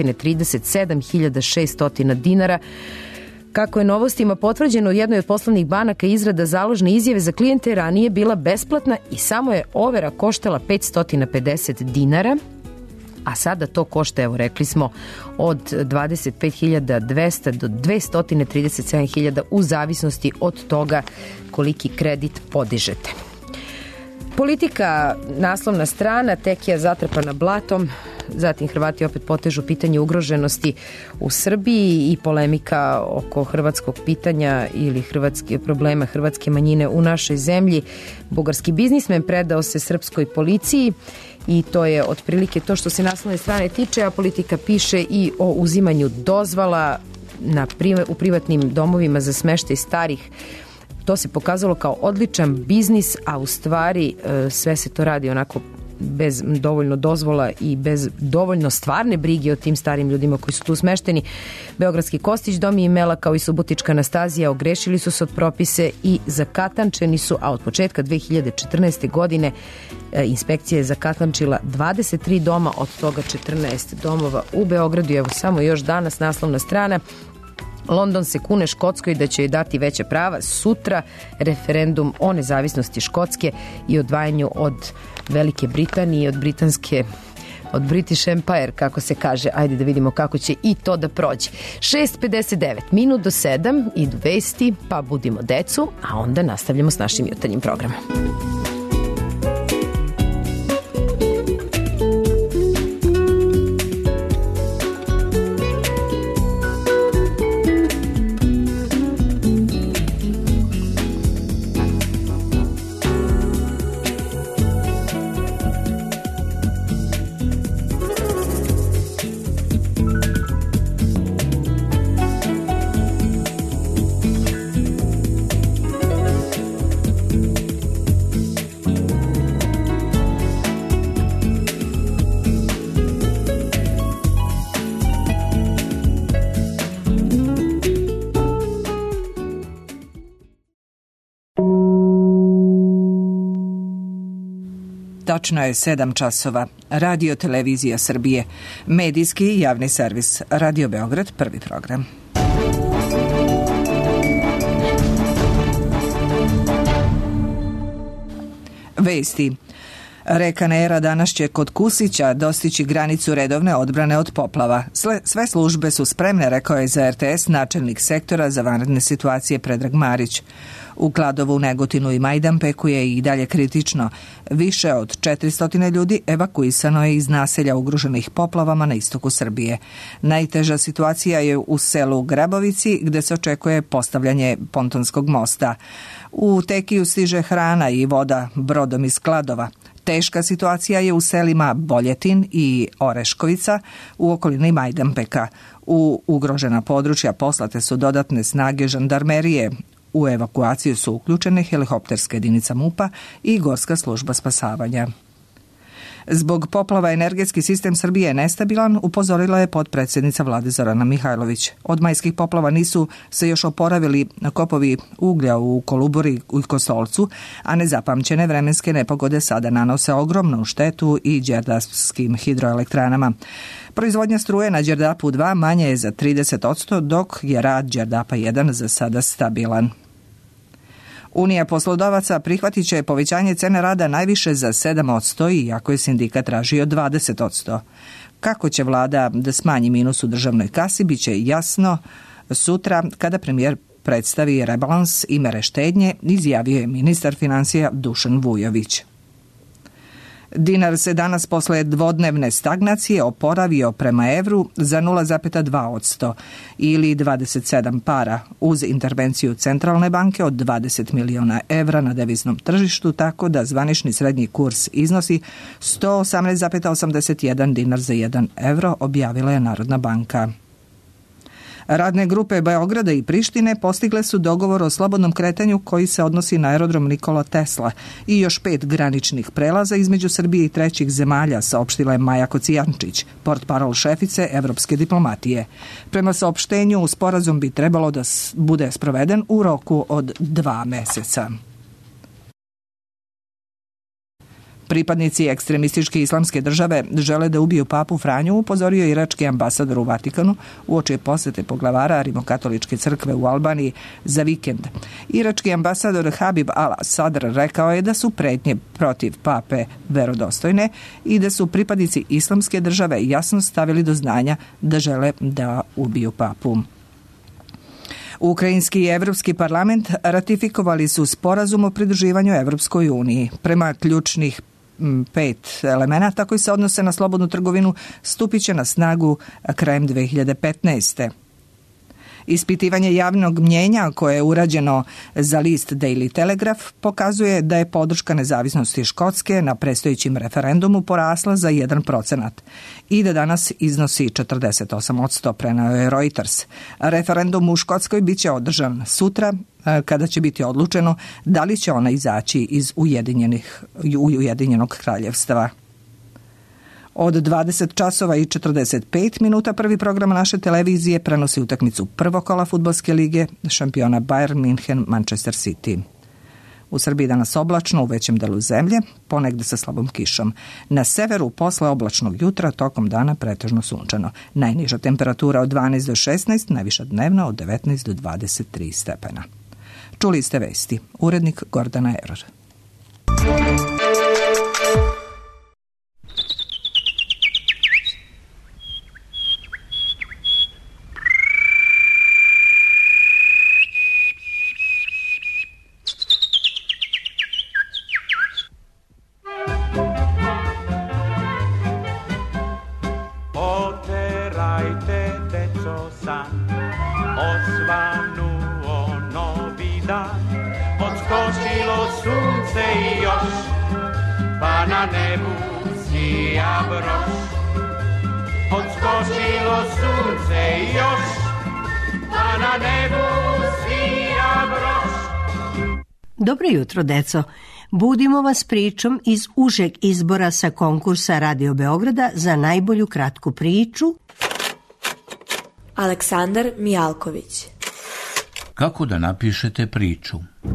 237.600 dinara. Kako je novostima potvrđeno, u jednoj od poslovnih banaka izrada založne izjave za klijente ranije bila besplatna i samo je overa koštala 550 dinara, a sada to košta, evo rekli smo, od 25.200 do 237.000 u zavisnosti od toga koliki kredit podižete. Politika, naslovna strana, tek je zatrpana blatom. Zatim Hrvati opet potežu pitanje ugroženosti u Srbiji i polemika oko hrvatskog pitanja ili problema hrvatske manjine u našoj zemlji. Bugarski biznismen predao se srpskoj policiji i to je otprilike to što se naslovne strane tiče, a Politika piše i o uzimanju dozvala u privatnim domovima za smeštaj starih. To se pokazalo kao odličan biznis, a u stvari sve se to radi onako bez dovoljno dozvola i bez dovoljno stvarne brige o tim starim ljudima koji su tu smešteni. Beogradski Kostić, Dom i Mela kao i Subotička Anastazija ogrešili su se od propise i zakatančeni su, a od početka 2014. godine inspekcija je zakatančila 23 doma, od toga 14 domova u Beogradu. Evo samo još danas naslovna strana. London se kune Škotskoj da će joj dati veća prava. Sutra referendum o nezavisnosti Škotske i odvajanju od Velike Britanije, od British Empire, kako se kaže. Ajde da vidimo kako će i to da prođe. 6:59, minut do 7, idu vesti, pa budimo decu, a onda nastavljamo s našim jutarnjim programom. Tačno je 7 časova. Radio Televizija Srbije. Medijski javni servis. Radio Beograd, prvi program. Vesti. Reka Nera danas će kod Kusića dostići granicu redovne odbrane od poplava. Sve službe su spremne, rekao je za RTS načelnik sektora za vanredne situacije Predrag Marić. U Kladovu, Negotinu i Majdanpeku je i dalje kritično. Više od 400 ljudi evakuisano je iz naselja ugroženih poplavama na istoku Srbije. Najteža situacija je u selu Grabovici, gde se očekuje postavljanje pontonskog mosta. U Tekiju stiže hrana i voda brodom iz Kladova. Teška situacija je u selima Boljetin i Oreškovica u okolini Majdanpeka. U ugrožena područja poslate su dodatne snage žandarmerije. U evakuaciju su uključene helikopterska jedinica MUP-a i Gorska služba spasavanja. Zbog poplava energetski sistem Srbije je nestabilan, upozorila je potpredsjednica Vlade Zorana Mihajlović. Od majskih poplava nisu se još oporavili kopovi uglja u Kolubori i Kostolcu, a nezapamćene vremenske nepogode sada nanose ogromnu štetu i đerdapskim hidroelektranama. Proizvodnja struje na Đerdapu 2 manje je za 30%, dok je rad Đerdapa 1 za sada stabilan. Unija poslodavaca prihvatit će povećanje cene rada najviše za 7%, iako je sindikat tražio 20%. Kako će vlada da smanji minus u državnoj kasi, bit će jasno sutra kada premijer predstavi rebalans i mere štednje, izjavio je ministar financija Dušan Vujović. Dinar se danas posle dvodnevne stagnacije oporavio prema evru za 0,2% ili 27 para uz intervenciju centralne banke od 20 miliona evra na deviznom tržištu, tako da zvanični srednji kurs iznosi 118,81 dinar za 1 evro, objavila je Narodna banka. Radne grupe Beograda i Prištine postigle su dogovor o slobodnom kretanju koji se odnosi na aerodrom Nikola Tesla i još 5 graničnih prelaza između Srbije i trećih zemalja, saopštila je Maja Kocijančić, portparol šefice evropske diplomatije. Prema saopštenju, sporazum bi trebalo da bude sproveden u roku od 2 meseca. Pripadnici ekstremističke islamske države žele da ubiju papu Franju, upozorio je irački ambasador u Vatikanu uoči posete poglavara Rimokatoličke crkve u Albaniji za vikend. Irački ambasador Habib al-Sadr rekao je da su pretnje protiv pape verodostojne i da su pripadnici islamske države jasno stavili do znanja da žele da ubiju papu. Ukrajinski i Evropski parlament ratifikovali su sporazum o pridruživanju Evropskoj uniji. Prema ključnih 5 elemenata koji se odnose na slobodnu trgovinu stupit će na snagu krajem 2015. Ispitivanje javnog mnjenja koje je urađeno za list Daily Telegraph pokazuje da je podrška nezavisnosti Škotske na predstojećim referendumu porasla za 1% i da danas iznosi 48%, preneo je Reuters. Referendum u Škotskoj bit će održan sutra, kada će biti odlučeno da li će ona izaći iz Ujedinjenog kraljevstva. Od 20 časova i 45 minuta prvi program naše televizije prenosi utakmicu prvog kola fudbalske lige šampiona Bayern München Manchester City. U Srbiji danas oblačno u većem delu zemlje, ponegde sa slabom kišom. Na severu posle oblačnog jutra tokom dana pretežno sunčano. Najniža temperatura od 12 do 16, najviša dnevna od 19 do 23 stepena. Čuli ste vesti. Urednik Gordana Eror. Dobro jutro, deco. Budimo vas pričom iz užeg izbora sa konkursa Radio Beograda za najbolju kratku priču. Aleksandar Mijalković. Kako da napišete priču?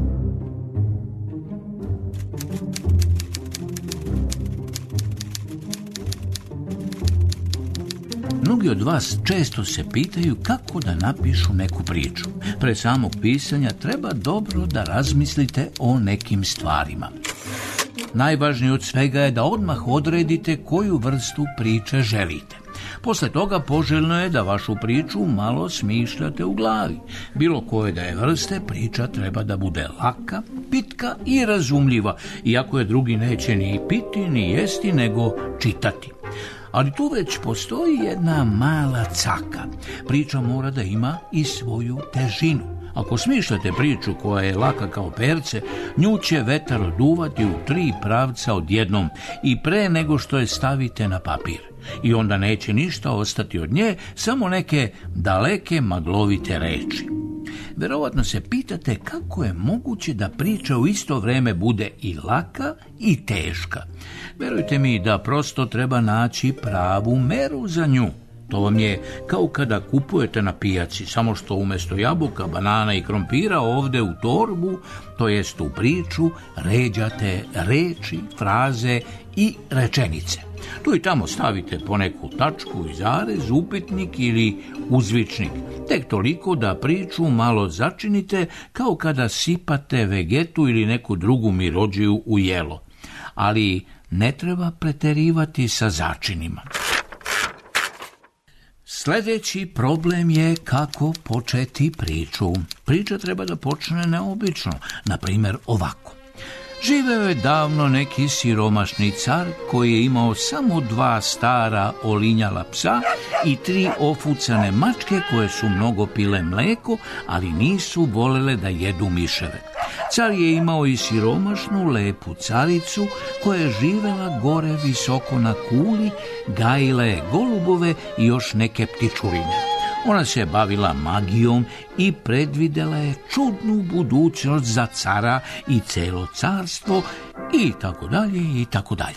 Mnogi od vas često se pitaju kako da napišu neku priču. Pre samog pisanja treba dobro da razmislite o nekim stvarima. Najvažnije od svega je da odmah odredite koju vrstu priče želite. Posle toga poželjno je da vašu priču malo smišljate u glavi. Bilo koje da je vrste, priča treba da bude laka, pitka i razumljiva, iako je drugi neće ni piti, ni jesti, nego čitati. Ali tu već postoji jedna mala caka. Priča mora da ima i svoju težinu. Ako smišljate priču koja je laka kao perce, nju će vetar oduvati u 3 pravca odjednom i pre nego što je stavite na papir. I onda neće ništa ostati od nje, samo neke daleke maglovite reči. Verovatno se pitate kako je moguće da priča u isto vreme bude i laka i teška. Verujte mi da prosto treba naći pravu meru za nju. To vam je kao kada kupujete na pijaci, samo što umjesto jabuka, banana i krompira ovde u torbu, to jest u priču, ređate reči, fraze i rečenice. Tu i tamo stavite po neku tačku i zarez, upitnik ili uzvičnik. Tek toliko da priču malo začinite kao kada sipate vegetu ili neku drugu mirođiju u jelo. Ali ne treba preterivati sa začinima. Sljedeći problem je kako početi priču. Priča treba da počne neobično, na primjer ovako. Živeo je davno neki siromašni car koji je imao samo 2 stara olinjala psa i 3 ofucane mačke koje su mnogo pile mleko, ali nisu volele da jedu miševe. Car je imao i siromašnu lepu caricu koja je živela gore visoko na kuli, gajila je golubove i još neke ptičurine. Ona se bavila magijom i predvidela je čudnu budućnost za cara i celo carstvo i tako dalje i tako dalje.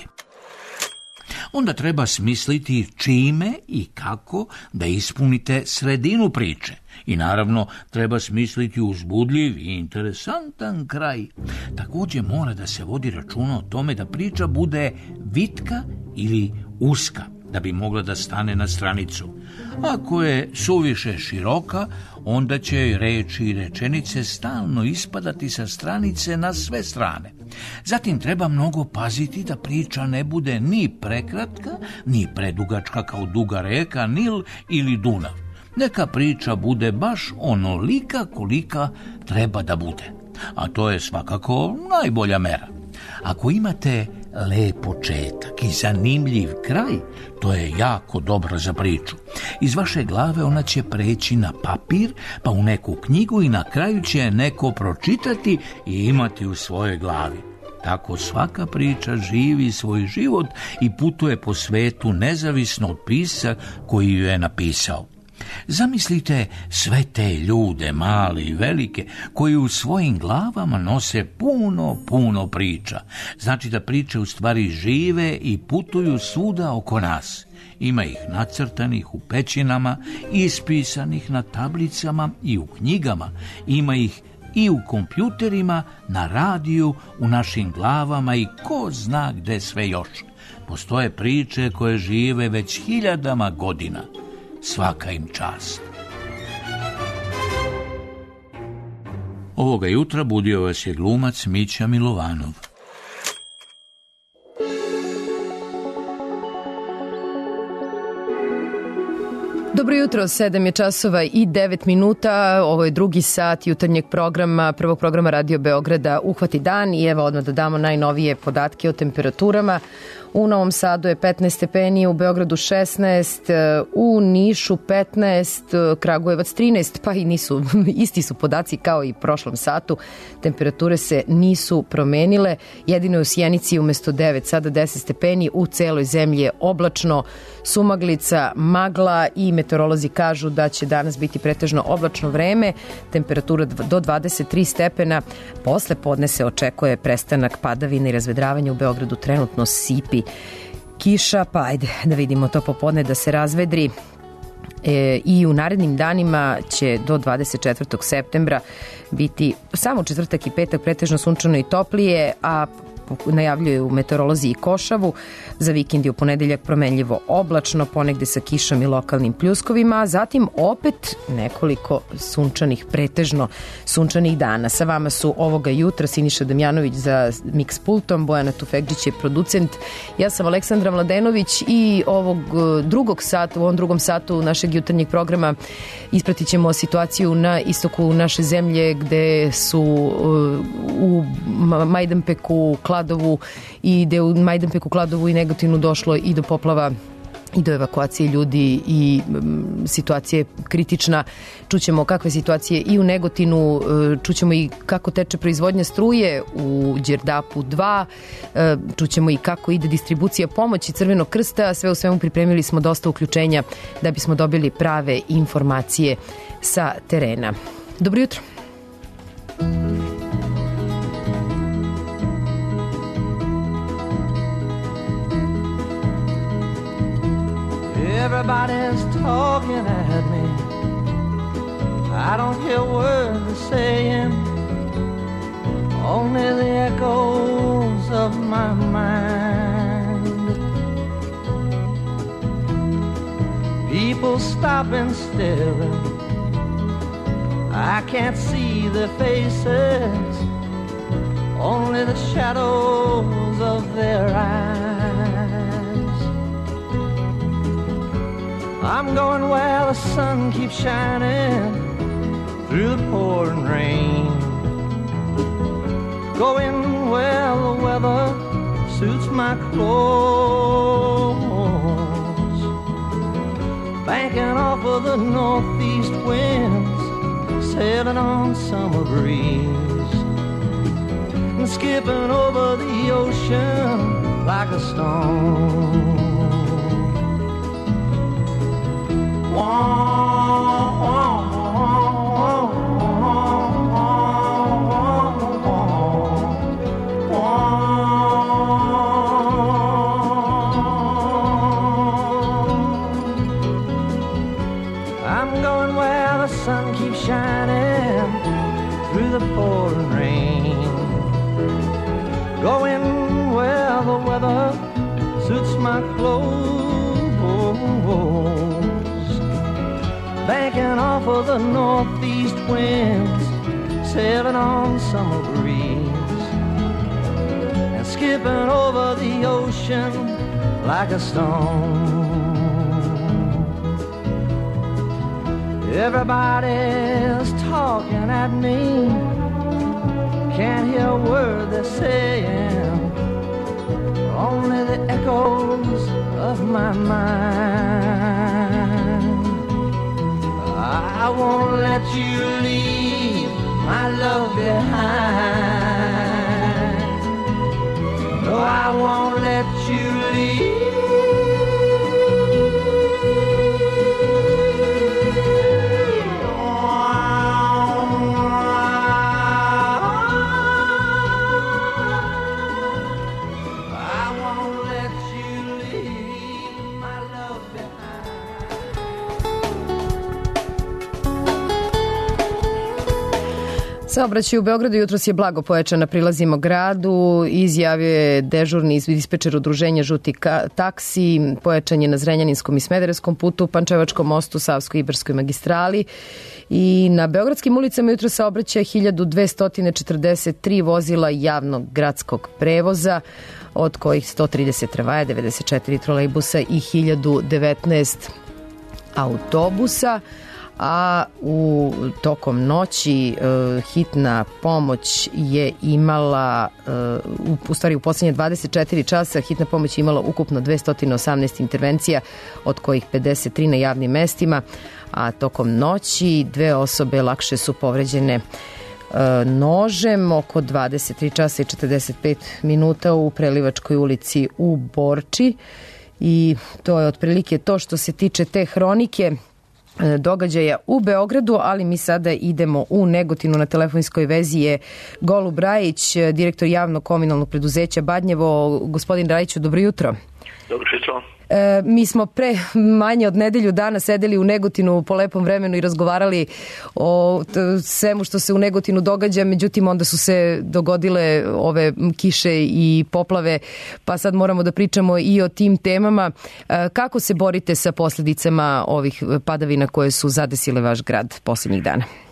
Onda treba smisliti čime i kako da ispunite sredinu priče. I naravno treba smisliti uzbudljiv i interesantan kraj. Također mora da se vodi računa o tome da priča bude vitka ili uska, da bi mogla da stane na stranicu. Ako je suviše široka, onda će reči i rečenice stalno ispadati sa stranice na sve strane. Zatim treba mnogo paziti da priča ne bude ni prekratka, ni predugačka kao duga reka Nil ili Dunav. Neka priča bude baš onolika kolika treba da bude. A to je svakako najbolja mera. Ako imate lep početak i zanimljiv kraj, to je jako dobro za priču. Iz vaše glave ona će preći na papir, pa u neku knjigu i na kraju će je neko pročitati i imati u svojoj glavi. Tako svaka priča živi svoj život i putuje po svetu nezavisno od pisca koji ju je napisao. Zamislite sve te ljude, male i velike, koji u svojim glavama nose puno priča. Znači da priče u stvari žive i putuju svuda oko nas. Ima ih nacrtanih u pećinama, ispisanih na tablicama i u knjigama. Ima ih i u kompjuterima, na radiju, u našim glavama i ko zna gde sve još. Postoje priče koje žive već 1000 godina. Svaka im čast. Ovoga jutra budio vas je glumac Mića Milovanov. Dobro jutro, 7 je časova i 9 minuta. Ovo je drugi sat jutarnjeg programa, prvog programa Radio Beograda Uhvati dan i evo odmah da damo najnovije podatke o temperaturama. U Novom Sadu je 15 stepeni, u Beogradu 16, u Nišu 15, Kragujevac 13, pa i nisu, isti su podaci kao i prošlom satu. Temperature se nisu promenile, jedino u Sjenici umesto 9, sada 10 stepeni, u celoj zemlji je oblačno, sumaglica, magla i meteorolozi kažu da će danas biti pretežno oblačno vreme, temperatura do 23 stepena, posle podne se očekuje prestanak padavina i razvedravanja, u Beogradu trenutno sipi kiša, pa ajde da vidimo to popodne da se razvedri. I u narednim danima će do 24. septembra biti samo četvrtak i petak pretežno sunčano i toplije, a najavljuju meteorolozi i košavu. Za vikend je u ponedeljak promenljivo oblačno, ponegde sa kišom i lokalnim pljuskovima, a zatim opet nekoliko sunčanih, pretežno sunčanih dana. Sa vama su ovoga jutra Siniša Damjanović za Mix pultom, Bojana Tufekđić je producent, ja sam Aleksandra Mladenović i u ovom drugom satu našeg jutarnjeg programa ispratit ćemo situaciju na istoku naše zemlje gde su u Majdanpeku, Kladovu i gde u Majdanpeku, Kladovu i Negotinu došlo i do poplava i do evakuacije ljudi i situacija je kritična. Čućemo kakve situacije i u Negotinu, čućemo i kako teče proizvodnja struje u Đerdapu 2, čućemo i kako ide distribucija pomoći Crvenog krsta. Sve u svemu pripremili smo dosta uključenja da bismo dobili prave informacije sa terena. Dobro jutro. Everybody's talking at me. I don't hear words they're saying, only the echoes of my mind. People stopping still, I can't see their faces, only the shadows of their eyes. I'm going where the sun keeps shining through the pouring rain, going where the weather suits my clothes, banking off of the northeast winds, sailing on summer breeze, and skipping over the ocean like a stone. I'm going where the sun keeps shining through the pouring rain, going where the weather suits my clothes, banking off of the northeast winds, sailing on summer breeze, and skipping over the ocean like a stone. Everybody's talking at me, can't hear a word they're saying, only the echoes of my mind. I won't let you leave my love behind. No, I won't let you leave. Saobraćaj u Beogradu jutros je blago pojačan na prilazima gradu, izjavio je dežurni dispečer udruženja Žuti taksi, pojačan je na Zrenjaninskom i Smederevskom putu, Pančevačkom mostu, Savskoj i Ibarskoj magistrali i na beogradskim ulicama jutros saobraćaja 1243 vozila javnog gradskog prevoza, od kojih 130 tramvaja, 94 trolejbusa i 1019 autobusa. A tokom noći hitna pomoć je imala, u posljednje 24 časa hitna pomoć je imala ukupno 218 intervencija, od kojih 53 na javnim mestima, a tokom noći 2 osobe lakše su povređene nožem oko 23 časa i 45 minuta u Prelivačkoj ulici u Borči. I to je otprilike to što se tiče te hronike događaja u Beogradu, ali mi sada idemo u Negotinu. Na telefonskoj vezi je Golub Rajić, direktor javnog komunalnog preduzeća Badnjevo. Gospodin Rajiću, dobro jutro. Dobro jutro. Mi smo pre manje od nedelju dana sedeli u Negotinu po lepom vremenu i razgovarali o svemu što se u Negotinu događa, međutim onda su se dogodile ove kiše i poplave, pa sad moramo da pričamo i o tim temama. Kako se borite sa posljedicama ovih padavina koje su zadesile vaš grad posljednjih dana?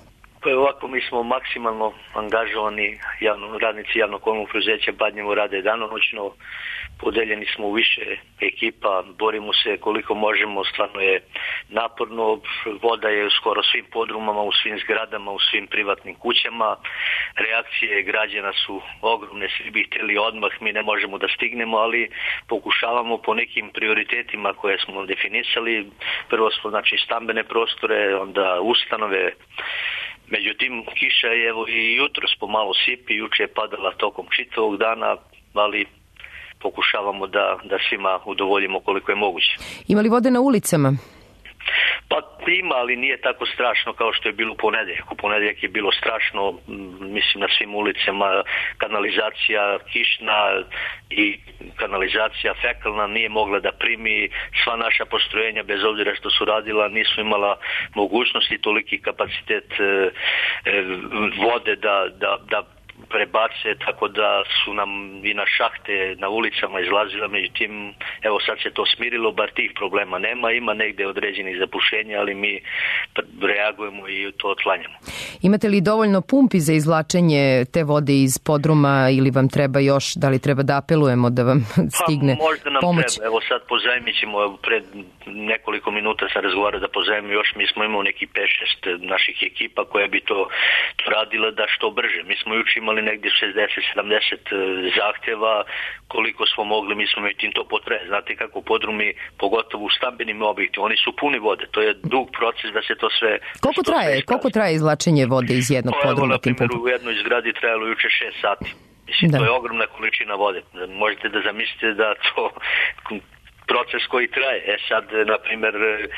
Pa je ovako, mi smo maksimalno angažovani, radnici javnog komunalnog preduzeća Badnjevo rade danonoćno, podeljeni smo u više ekipa, borimo se koliko možemo, stvarno je naporno, voda je u skoro svim podrumama, u svim zgradama, u svim privatnim kućama, reakcije građana su ogromne, svi bi htjeli odmah, mi ne možemo da stignemo, ali pokušavamo po nekim prioritetima koje smo definisali, prvo smo znači stambene prostore, onda ustanove. Međutim, kiša je evo i jutros pomalo sipi, juče je padala tokom čitavog dana, ali pokušavamo da svima udovoljimo koliko je moguće. Ima li vode na ulicama? Pa ima, ali nije tako strašno kao što je bilo u ponedeljak. U ponedeljak je bilo strašno, mislim na svim ulicama, kanalizacija kišna i kanalizacija fekalna nije mogla da primi sva naša postrojenja, bez obzira što su radila, nisu imala mogućnosti, toliki kapacitet vode da prebace, tako da su nam i na šahte na ulicama izlazila, međutim, evo sad se to smirilo, bar tih problema nema, ima negde određenih zapušenja, ali mi reagujemo i to otklanjamo. Imate li dovoljno pumpi za izvlačenje te vode iz podruma ili vam treba još, da li treba da apelujemo da vam stigne pomoć? Možda nam treba, evo sad pozajmit ćemo, pred nekoliko minuta sam razgovarao da pozajmimo još, mi smo imali neki 5-6 naših ekipa koja bi to radila da što brže. Mi smo juče imali negdje 60-70 zahtjeva, koliko smo mogli, mi smo međutim to potraje. Znate kako podrumi, pogotovo u stambenim objektima, oni su puni vode, to je dug proces da se to sve... Koliko traje izvlačenje vode iz jednog podruma? Evo, na primjer, u jednoj zgradi trajalo juče 6 sati. Mislim, to je ogromna količina vode. Možete da zamislite da to proces koji traje. Sad, na primjer,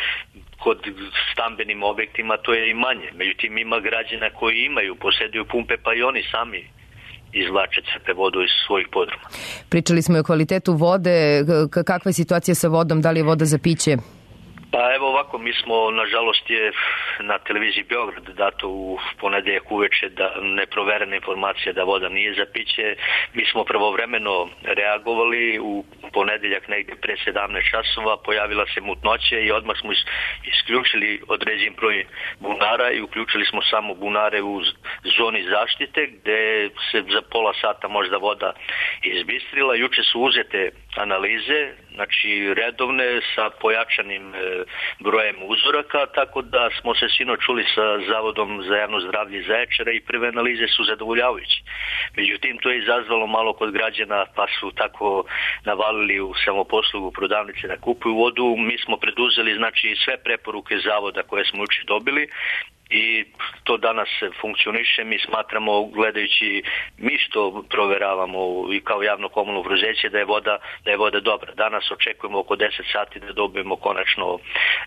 kod stambenim objektima to je i manje. Međutim, ima građana koji imaju, posjeduju pumpe, pa i oni sami izvlače, crpe vodu iz svojih podruma. Pričali smo i o kvalitetu vode. Kakva je situacija sa vodom? Da li je voda za piće? Pa evo ovako, mi smo, nažalost je na televiziji Beograd dato u ponedeljak uveče da neproverena informacija da voda nije za piće. Mi smo pravovremeno reagovali, u ponedeljak negdje pre 17 časova pojavila se mutnoća i odmah smo isključili određen broj bunara i uključili smo samo bunare u zoni zaštite gdje se za pola sata možda voda izbistrila. Juče su uzete analize, znači redovne sa pojačanim brojem uzoraka, tako da smo se sinoć čuli sa Zavodom za javno zdravlje Zaječara i prve analize su zadovoljavajuće. Međutim, to je izazvalo malo kod građana, pa su tako navalili u samoposlugu prodavnice da kupuju vodu. Mi smo preduzeli znači sve preporuke Zavoda koje smo juče dobili i to danas funkcioniše. Mi smatramo, gledajući mi što proveravamo i kao javno komunalno preduzeće, da je voda dobra. Danas očekujemo oko 10 sati da dobijemo konačno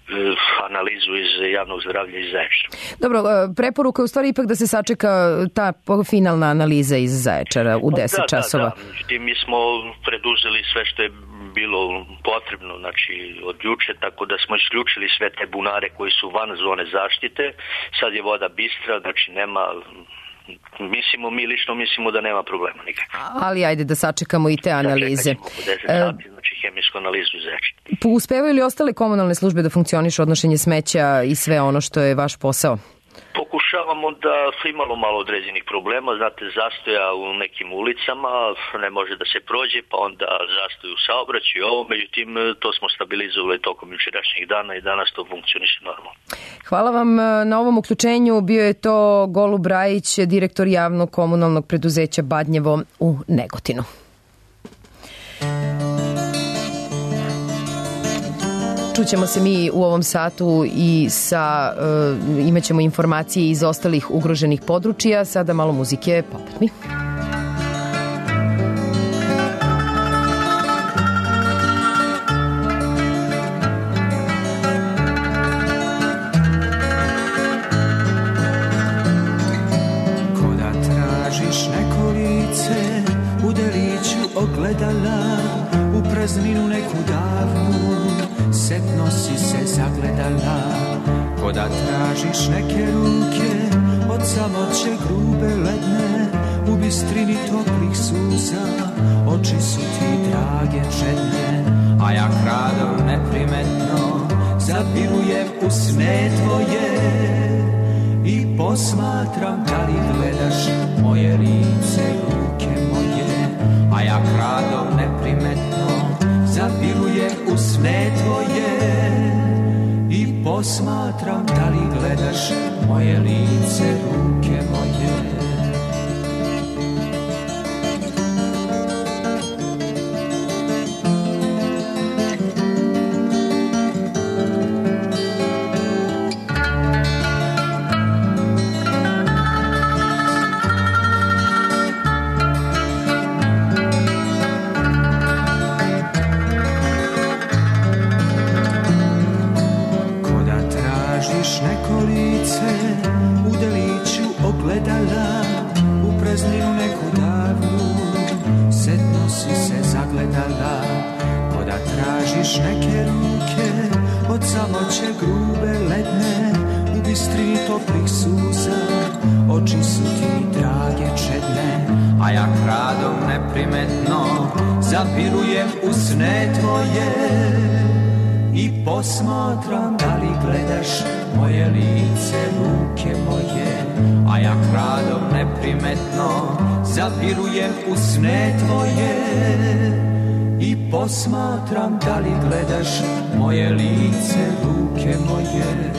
analizu iz javnog zdravlja iz Zaječara. Dobro, preporuka je u stvari ipak da se sačeka ta finalna analiza iz Zaječara u 10 časova. Da. Mi smo preduzeli sve što je bilo potrebno, znači od juče, tako da smo isključili sve te bunare koji su van zone zaštite. Sad je voda bistra, znači nema, mi lično mislimo da nema problema nikakve. Ali ajde da sačekamo i te analize. Oko 10 sati, znači hemijsku analizu Zaječara. Uspevaju li ostale komunalne službe da funkcionišu, odnošenje smeća i sve ono što je vaš posao? Pokušavamo da imalo malo određenih problema, znate, zastoja u nekim ulicama, ne može da se prođe, pa onda zastoj u saobraćaju i ovo, međutim to smo stabilizovali tokom jučerašnjih dana i danas to funkcioniše normalno. Hvala vam na ovom uključenju, bio je to Golub Rajić, direktor javnog komunalnog preduzeća Badnjevo u Negotinu. Čućemo se mi u ovom satu i imat ćemo informacije iz ostalih ugroženih područja. Sada malo muzike, poput mi. Ko da tražiš neko lice u deliću ogledala, u prazninu neku davnu setno si se zagledala, ko da tražiš neke ruke od samoće grube ledne, u bistrini toplih suza oči su ti drage čedne, a ja kradom neprimetno zapirujem u sme tvoje, i posmatram da li gledaš moje lice, ruke moje, a ja kradom neprimetno zaviruje u sne tvoje i posmatram da li gledaš moje lice, ruke moje. Zapirujem u sne tvoje i posmatram da li gledaš moje lice, ruke moje, a ja kradom neprimetno zapirujem u sne tvoje i posmatram da li gledaš moje lice, ruke moje.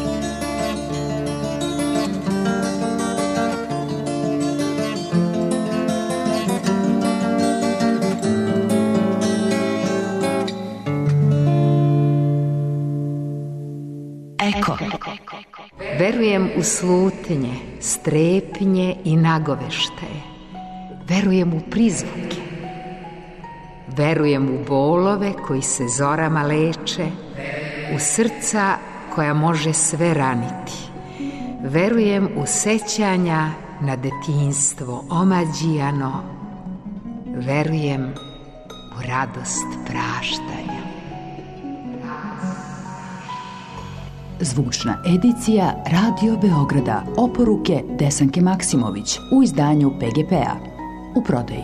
Verujem u slutnje, strepnje i nagoveštaje. Verujem u prizvuke. Verujem u bolove koji se zorama leče, u srca koja može sve raniti. Verujem u sećanja na detinjstvo omađijano. Verujem u radost praštanja. Zvučna edicija Radio Beograda. Oporuke Desanke Maksimović u izdanju PGP-a. U prodaji.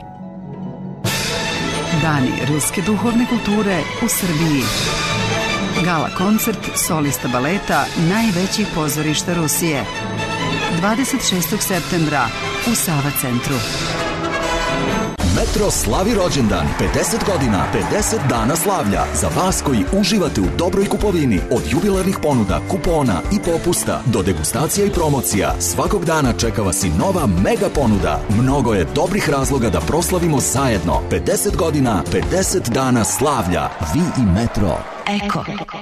Dani ruske duhovne kulture u Srbiji. Gala koncert solista baleta najvećih pozorišta Rusije. 26. septembra u Sava centru. Metro slavi rođendan, 50 godina, 50 dana slavlja. Za vas koji uživate u dobroj kupovini, od jubilarnih ponuda, kupona i popusta do degustacija i promocija, svakog dana čeka vas i nova mega ponuda. Mnogo je dobrih razloga da proslavimo zajedno. 50 godina, 50 dana slavlja. Vi i Metro. Eko.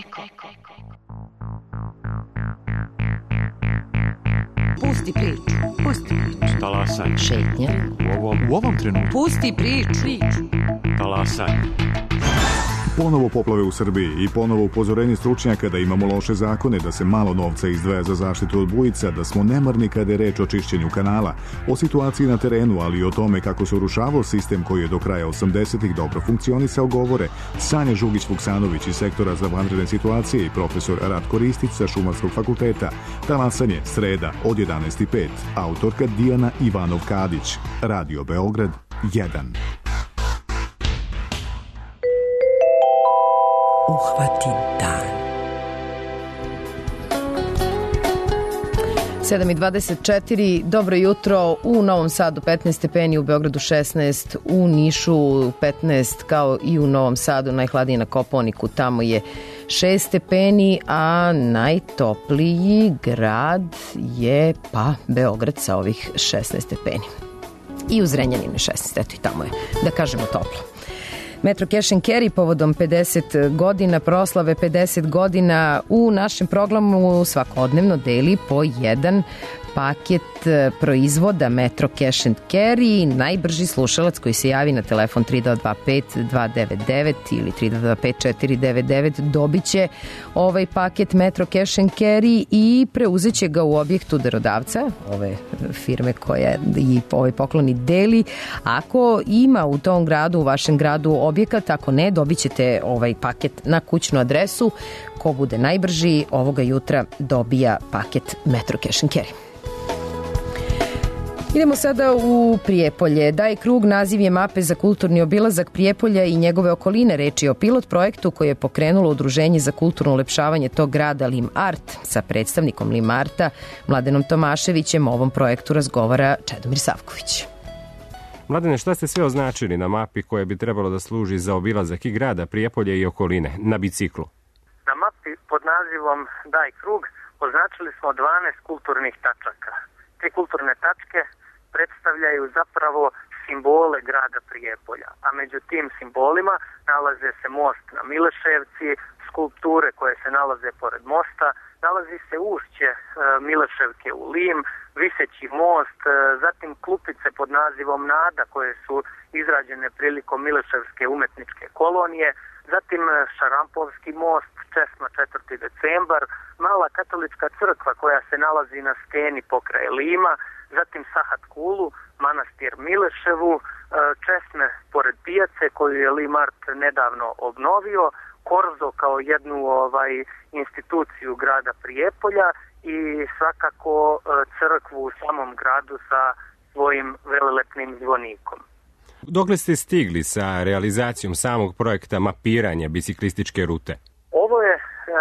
Pusti priču. Pusti priču. Talasaj. Šetnja. U ovom trenutku. Pusti priču. Talasaj. Ponovo poplave u Srbiji i ponovo upozorenje stručnjaka da imamo loše zakone, da se malo novca izdvaja za zaštitu od bujica, da smo nemarni kada je reč o čišćenju kanala, o situaciji na terenu, ali i o tome kako se urušavao sistem koji je do kraja 80-ih dobro funkcionisao, govore Sanja Žugić-Vuksanović iz sektora za vanredne situacije i profesor Ratko Ristić sa Šumarskog fakulteta. Talasanje, sreda od 11:05. Autorka Dijana Ivanov-Kadić. Radio Beograd 1. Uhvati dan. 7:24, dobro jutro. U Novom Sadu 15 stepeni, u Beogradu 16, u Nišu 15, kao i u Novom Sadu, najhladnije na Kopaoniku, tamo je 6 stepeni, a najtopliji grad je Beograd sa ovih 16 stepeni. I u Zrenjaninu 16, eto i tamo je, da kažemo, toplo. Metro Cash & Carry povodom 50 godina, proslave 50 godina, u našem programu svakodnevno deli po jedan paket proizvoda Metro Cash & Carry. Najbrži slušalac koji se javi na telefon 3225-299 ili 3225-499 dobit će ovaj paket Metro Cash & Carry i preuzeće ga u objektu darodavca, ove firme koja i ovaj pokloni deli. Ako ima u tom gradu, u vašem gradu objekat, ako ne, dobit ćete ovaj paket na kućnu adresu. Ko bude najbrži ovoga jutra dobija paket Metro Cash & Carry. Idemo sada u Prijepolje. Daj krug naziv je mape za kulturni obilazak Prijepolja i njegove okoline. Reč je o pilot projektu koje je pokrenulo Udruženje za kulturno ulepšavanje tog grada Lim Art. Sa predstavnikom Lim Arta, Mladenom Tomaševićem, o ovom projektu razgovara Čedomir Savković. Mladene, šta ste sve označili na mapi koje bi trebalo da služi za obilazak i grada Prijepolje i okoline na biciklu? Na mapi pod nazivom Daj krug označili smo 12 kulturnih tačaka. Te kulturne tačke predstavljaju zapravo simbole grada Prijepolja, a među tim simbolima nalaze se most na Mileševci, skulpture koje se nalaze pored mosta, nalazi se ušće Mileševke u Lim, viseći most, zatim klupice pod nazivom Nada koje su izrađene prilikom Mileševske umetničke kolonije, zatim Šarampovski most, česma 4. decembar, mala katolička crkva koja se nalazi na steni pokraj Lima, zatim Sahat Kulu, manastir Mileševu, česme pored pijace koju je Lim Art nedavno obnovio, Korzo kao jednu instituciju grada Prijepolja i svakako crkvu u samom gradu sa svojim velelepnim zvonikom. Dokle ste stigli sa realizacijom samog projekta mapiranja biciklističke rute? Ovo je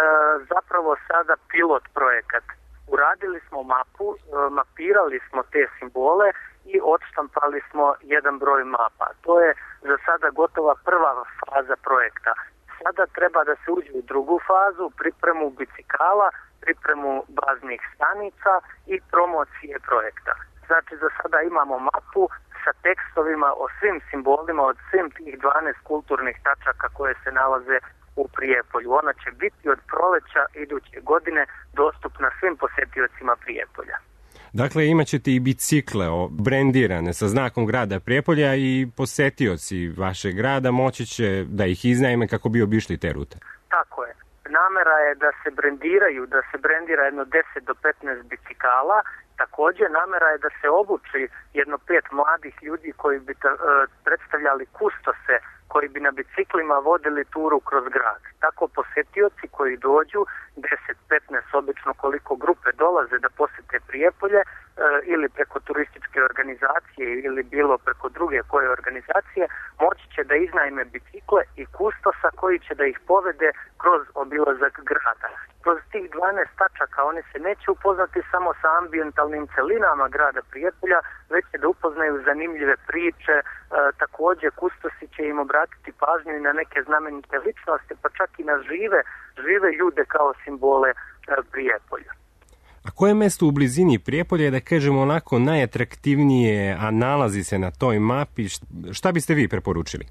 zapravo sada pilot projekat. Uradili smo mapu, mapirali smo te simbole i odštampali smo jedan broj mapa. To je za sada gotova prva faza projekta. Sada treba da se uđe u drugu fazu, pripremu bicikala, pripremu baznih stanica i promocije projekta. Znači za sada imamo mapu sa tekstovima o svim simbolima, od svim tih 12 kulturnih tačaka koje se nalaze u Prijepolju. Ona će biti od proleća iduće godine dostupna svim posetiocima Prijepolja. Dakle, imat ćete i bicikle brendirane sa znakom grada Prijepolja i posetioci vašeg grada moći će da ih iznajme kako bi obišli te rute. Tako je. Namera je da se brendiraju, da se brendira jedno 10 do 15 bicikala. Također namera je da se obuči jedno 5 mladih ljudi koji bi predstavljali kustose, koji bi na biciklima vodili turu kroz grad. Tako posetioci koji dođu, 10-15 obično koliko grupe dolaze da posete Prijepolje, ili preko turističke organizacije ili bilo preko druge koje organizacije, moći će da iznajme bicikle i kustosa koji će da ih povede kroz obilazak grada. Kroz tih 12 tačaka oni se neće upoznati samo sa ambientalnim celinama grada Prijepolja, već će da upoznaju zanimljive priče, također kustosi će im obratiti pažnju i na neke znamenite ličnosti, pa čak i na žive ljude kao simbole Prijepolja. A koje mesto u blizini Prijepolja je, da kažemo, onako najatraktivnije, a nalazi se na toj mapi? Šta biste vi preporučili?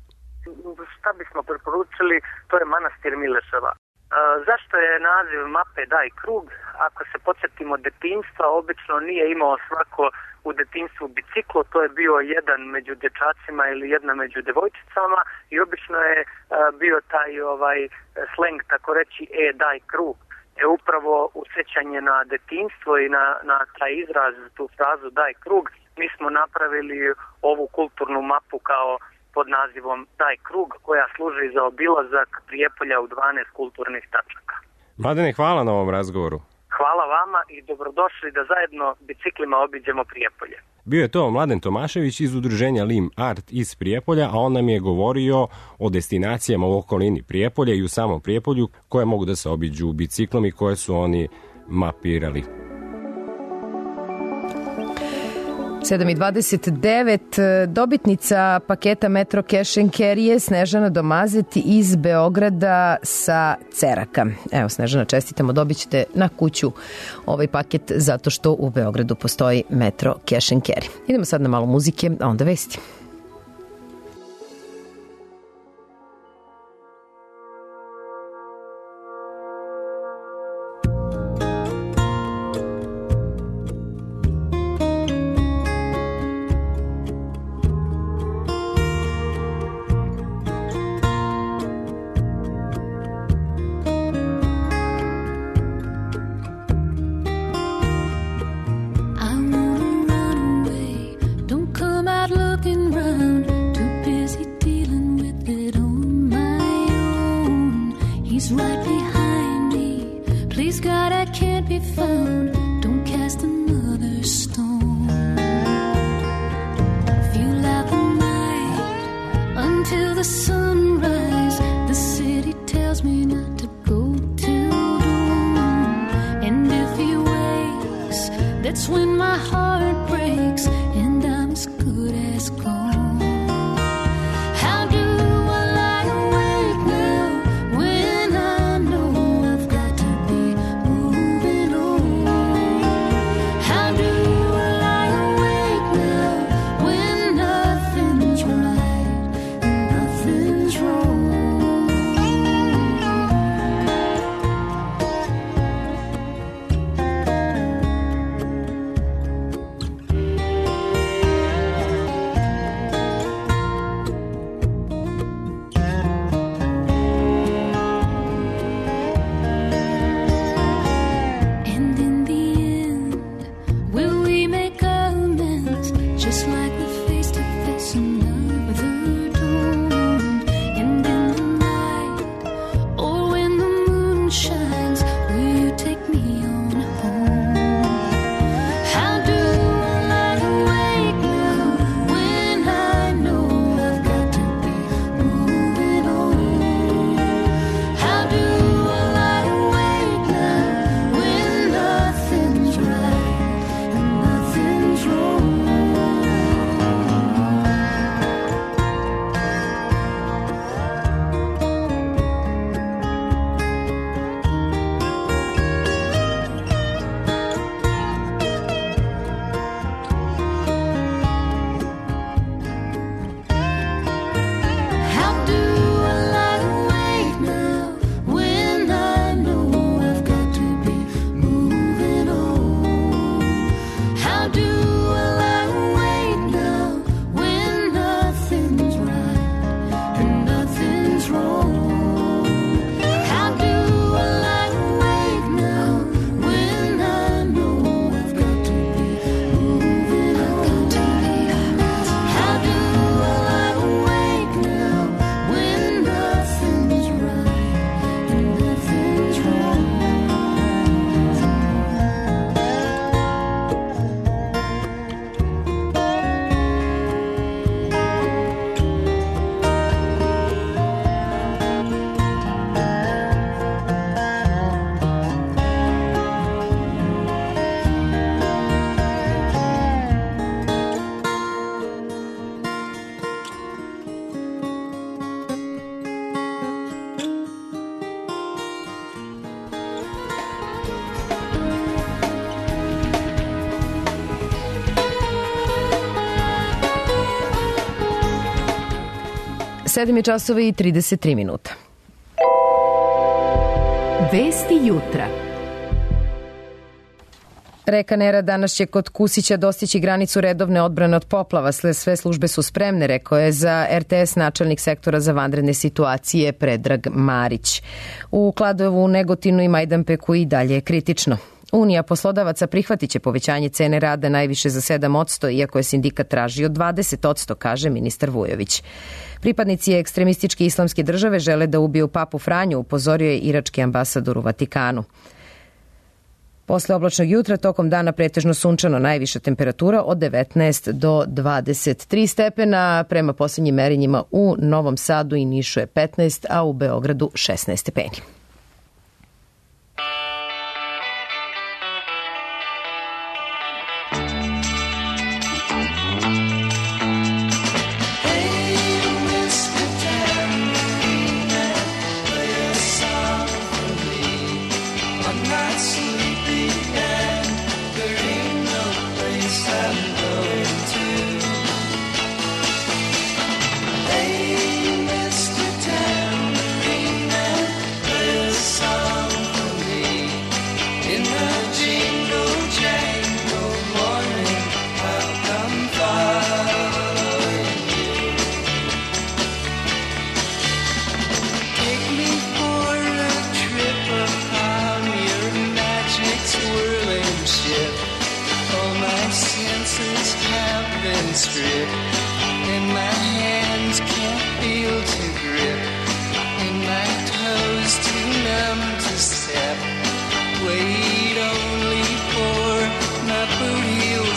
Šta bismo preporučili, to je manastir Mileševa. Zašto je naziv mape Daj krug? Ako se podsjetimo detinjstva, obično nije imao svako u detinjstvu biciklo, to je bio jedan među dječacima ili jedna među devojčicama i obično je bio taj sleng, tako reći, daj krug. Upravo usjećanje na detinjstvo i na taj izraz, tu frazu Daj krug, mi smo napravili ovu kulturnu mapu kao pod nazivom Daj krug, koja služi za obilazak Prijepolja u 12 kulturnih tačaka. Mladene, hvala na ovom razgovoru. Hvala vama i dobrodošli da zajedno biciklima obiđemo Prijepolje. Bio je to Mladen Tomašević iz udruženja Lim Art iz Prijepolja, a on nam je govorio o destinacijama u okolini Prijepolja i u samom Prijepolju koje mogu da se obiđu biciklom i koje su oni mapirali. 7:29, dobitnica paketa Metro Cash & Carry je Snežana Domazet iz Beograda sa Ceraka. Evo, Snežana, čestitamo, dobit ćete na kuću ovaj paket zato što u Beogradu postoji Metro Cash & Carry. Idemo sad na malo muzike, a onda vesti. Can't be found, don't cast another stone. till the sunrise. The city tells me not to go till dawn. And if he wakes, that's when my heart breaks and I'm as good as gone. How do I lie awake now when I know I've got to be moving on? How do I lie awake now when nothing's right and nothing's wrong? And in the end, will we make amends just like we face to face another dawn? And in the night, or when the moon shines, will you take me on home? How do I lie awake now when I know I've got to be moving on? How do I lie awake now when nothing's right and nothing's wrong? How do I lie awake now when I know I've got to be moving on? How do I lie awake now when nothing's right and nothing's wrong? How do I lie awake now when I know I've got to be moving on? How do I lie awake now when nothing's right and nothing's wrong? Sedam je časova i 33 minuta. Vesti jutra. Reka Nera danas će kod Kusića dostići granicu redovne odbrane od poplava. Sve službe su spremne, rekao je za RTS načelnik sektora za vanredne situacije Predrag Marić. U Kladovu, Negotinu i Majdanpeku i dalje je kritično. Unija poslodavaca prihvatit će povećanje cene rada najviše za 7%, iako je sindikat tražio 20%, kaže ministar Vujović. Pripadnici ekstremističke islamske države žele da ubiju papu Franju, upozorio je irački ambasador u Vatikanu. Posle oblačnog jutra, tokom dana pretežno sunčano, najviša temperatura od 19 do 23 stepena. Prema posljednjim merenjima u Novom Sadu i Nišu je 15, a u Beogradu 16 stepeni.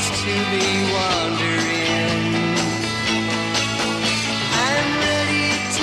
be wandering. I'm ready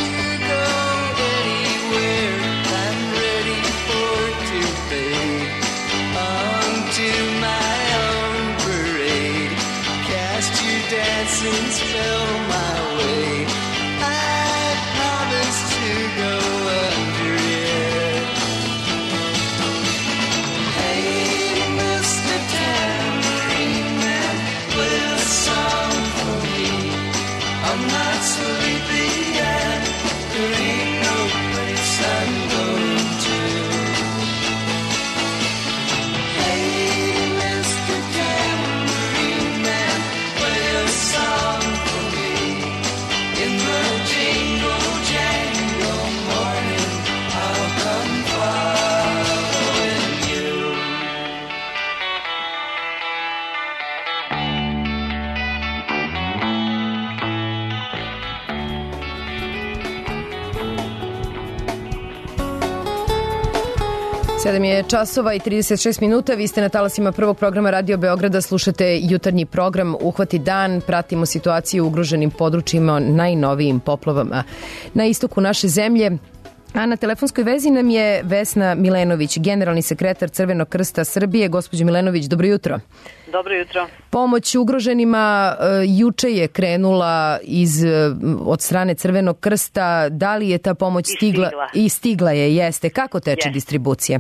7 je časova i 36 minuta. Vi ste na talasima prvog programa Radio Beograda. Slušate jutarnji program Uhvati dan. Pratimo situaciju u ugroženim područjima, najnovijim poplavama na istoku naše zemlje. A na telefonskoj vezi nam je Vesna Milenović, generalni sekretar Crvenog krsta Srbije. Gospođo Milenović, dobro jutro. Dobro jutro. Pomoć ugroženima juče je krenula od strane Crvenog krsta. Da li je ta pomoć stigla? I stigla je, jeste. Kako teče distribucija?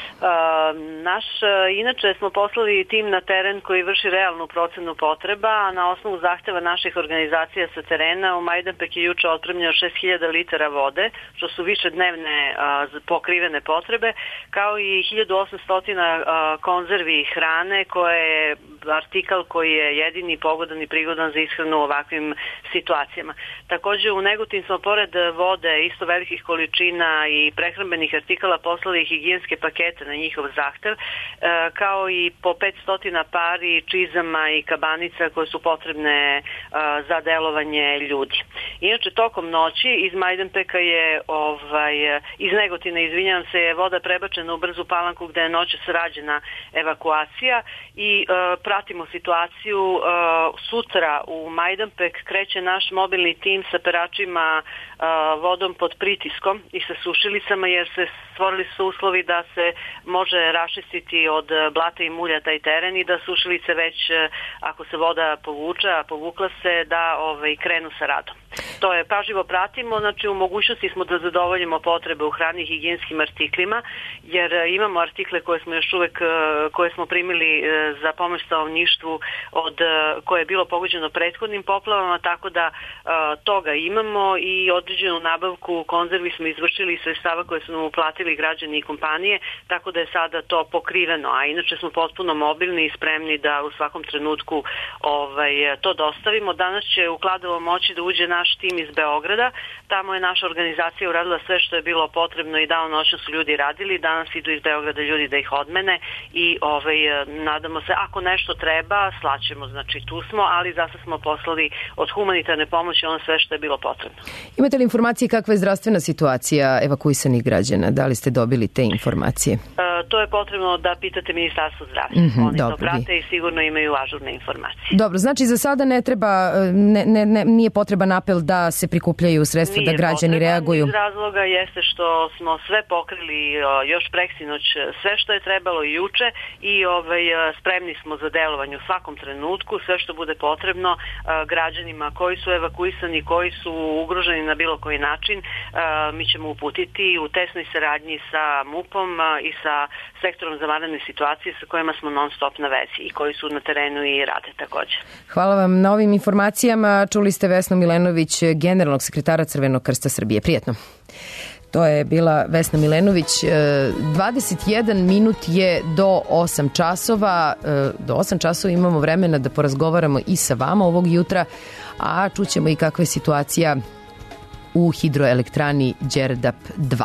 Inače smo poslali tim na teren koji vrši realnu procenu potreba, a na osnovu zahteva naših organizacija sa terena u Majdanpek je juče otpremljeno 6000 litara vode, što su više dnevne pokrivene potrebe, kao i 1800 konzervi hrane, koje je artikal koji je jedini pogodan i prigodan za ishranu u ovakvim situacijama. Takođe u Negotin smo pored vode isto velikih količina i prehrambenih artikala poslali higijenske pakete na njihov zahtev, kao i po 500 pari čizama i kabanica koje su potrebne za delovanje ljudi. Inače, tokom noći iz Majdanpeka je, iz Negotina, izvinjavam se, je voda prebačena u Brzu Palanku gde je noćas rađena evakuacija i pratimo situaciju. Sutra u Majdanpek kreće naš mobilni tim sa peračima vodom pod pritiskom i sa sušilicama, jer se stvorili su uslovi da se može raščistiti od blata i mulja taj teren i da sušilice već, ako se voda povuče, a povukla se, da krenu sa radom. To je, pažljivo pratimo, znači u mogućnosti smo da zadovoljimo potrebe u hrani i higijenskim artiklima, jer imamo artikle koje smo primili za pomoć stanovništvu koje je bilo pogođeno prethodnim poplavama, tako da toga imamo i određenu nabavku konzervi smo izvršili iz sredstava koje su nam uplatili građani i kompanije, tako da je sada to pokriveno, a inače smo potpuno mobilni i spremni da u svakom trenutku to dostavimo. Danas će u Kladovo moći da uđe naš tim iz Beograda, tamo je naša organizacija uradila sve što je bilo potrebno i dao noćno su ljudi radili, danas idu iz Beograda ljudi da ih odmene i nadamo se, ako nešto treba, slaćemo, znači tu smo, ali zasa smo poslali od humanitarne pomoći ono sve što je bilo potrebno. Imate li informacije kakva je zdravstvena situacija evakuisanih građana? Da li ste dobili te informacije? To je potrebno da pitate Ministarstvo zdravlja. Oni to prate i sigurno imaju ažurne informacije. Dobro, znači za sada ne treba, nije potreban apel da se prikupljaju sredstva, da građani reaguju. Iz razloga jeste što smo sve pokrili još preksinoć, sve što je trebalo i juče i spremni smo za delovanje u svakom trenutku, sve što bude potrebno građanima koji su evakuisani, koji su ugroženi na bilo koji način, mi ćemo uputiti u tesnoj saradnji sa MUP-om i sa sektorom za vanredne situacije sa kojima smo non stop na vezi i koji su na terenu i rade također. Hvala vam na ovim informacijama. Čuli ste Vesnu Milenović, generalnog sekretara Crvenog krsta Srbije. Prijetno. To je bila Vesna Milenović. 21 minut je do 8 časova. Do 8 časova imamo vremena da porazgovaramo i sa vama ovog jutra, a čućemo i kakva je situacija u hidroelektrani Đerdap 2.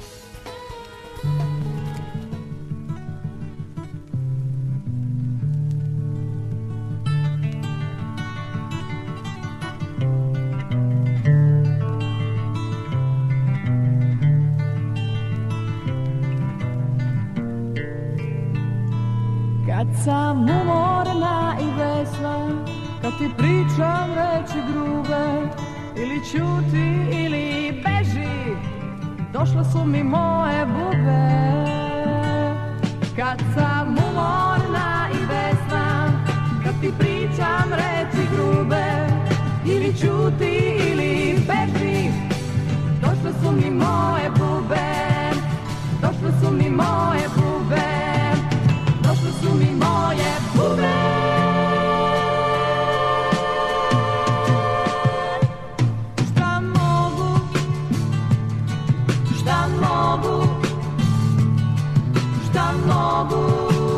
Kad sam umorna i vesna, kad ti pričam reči grube, ili ćuti ili beži, došle su mi moje bube. Kad sam umorna i vesna, kad ti pričam reči grube, ili ćuti ili beži, došle su mi moje bube, došle su mi moje bube, došle su mi moje bube. Šta mogu, šta mogu, šta mogu,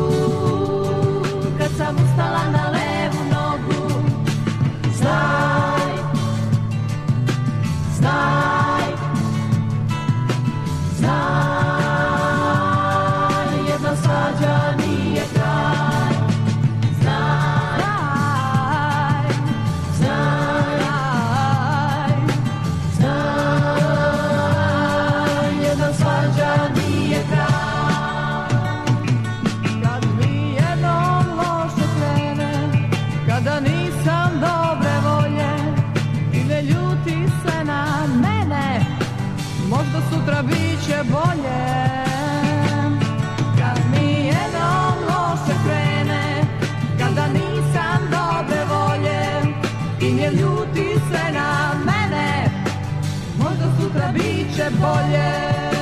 kad sam ustala na levu nogu. Znaj, znaj, znaj, bit će bolje.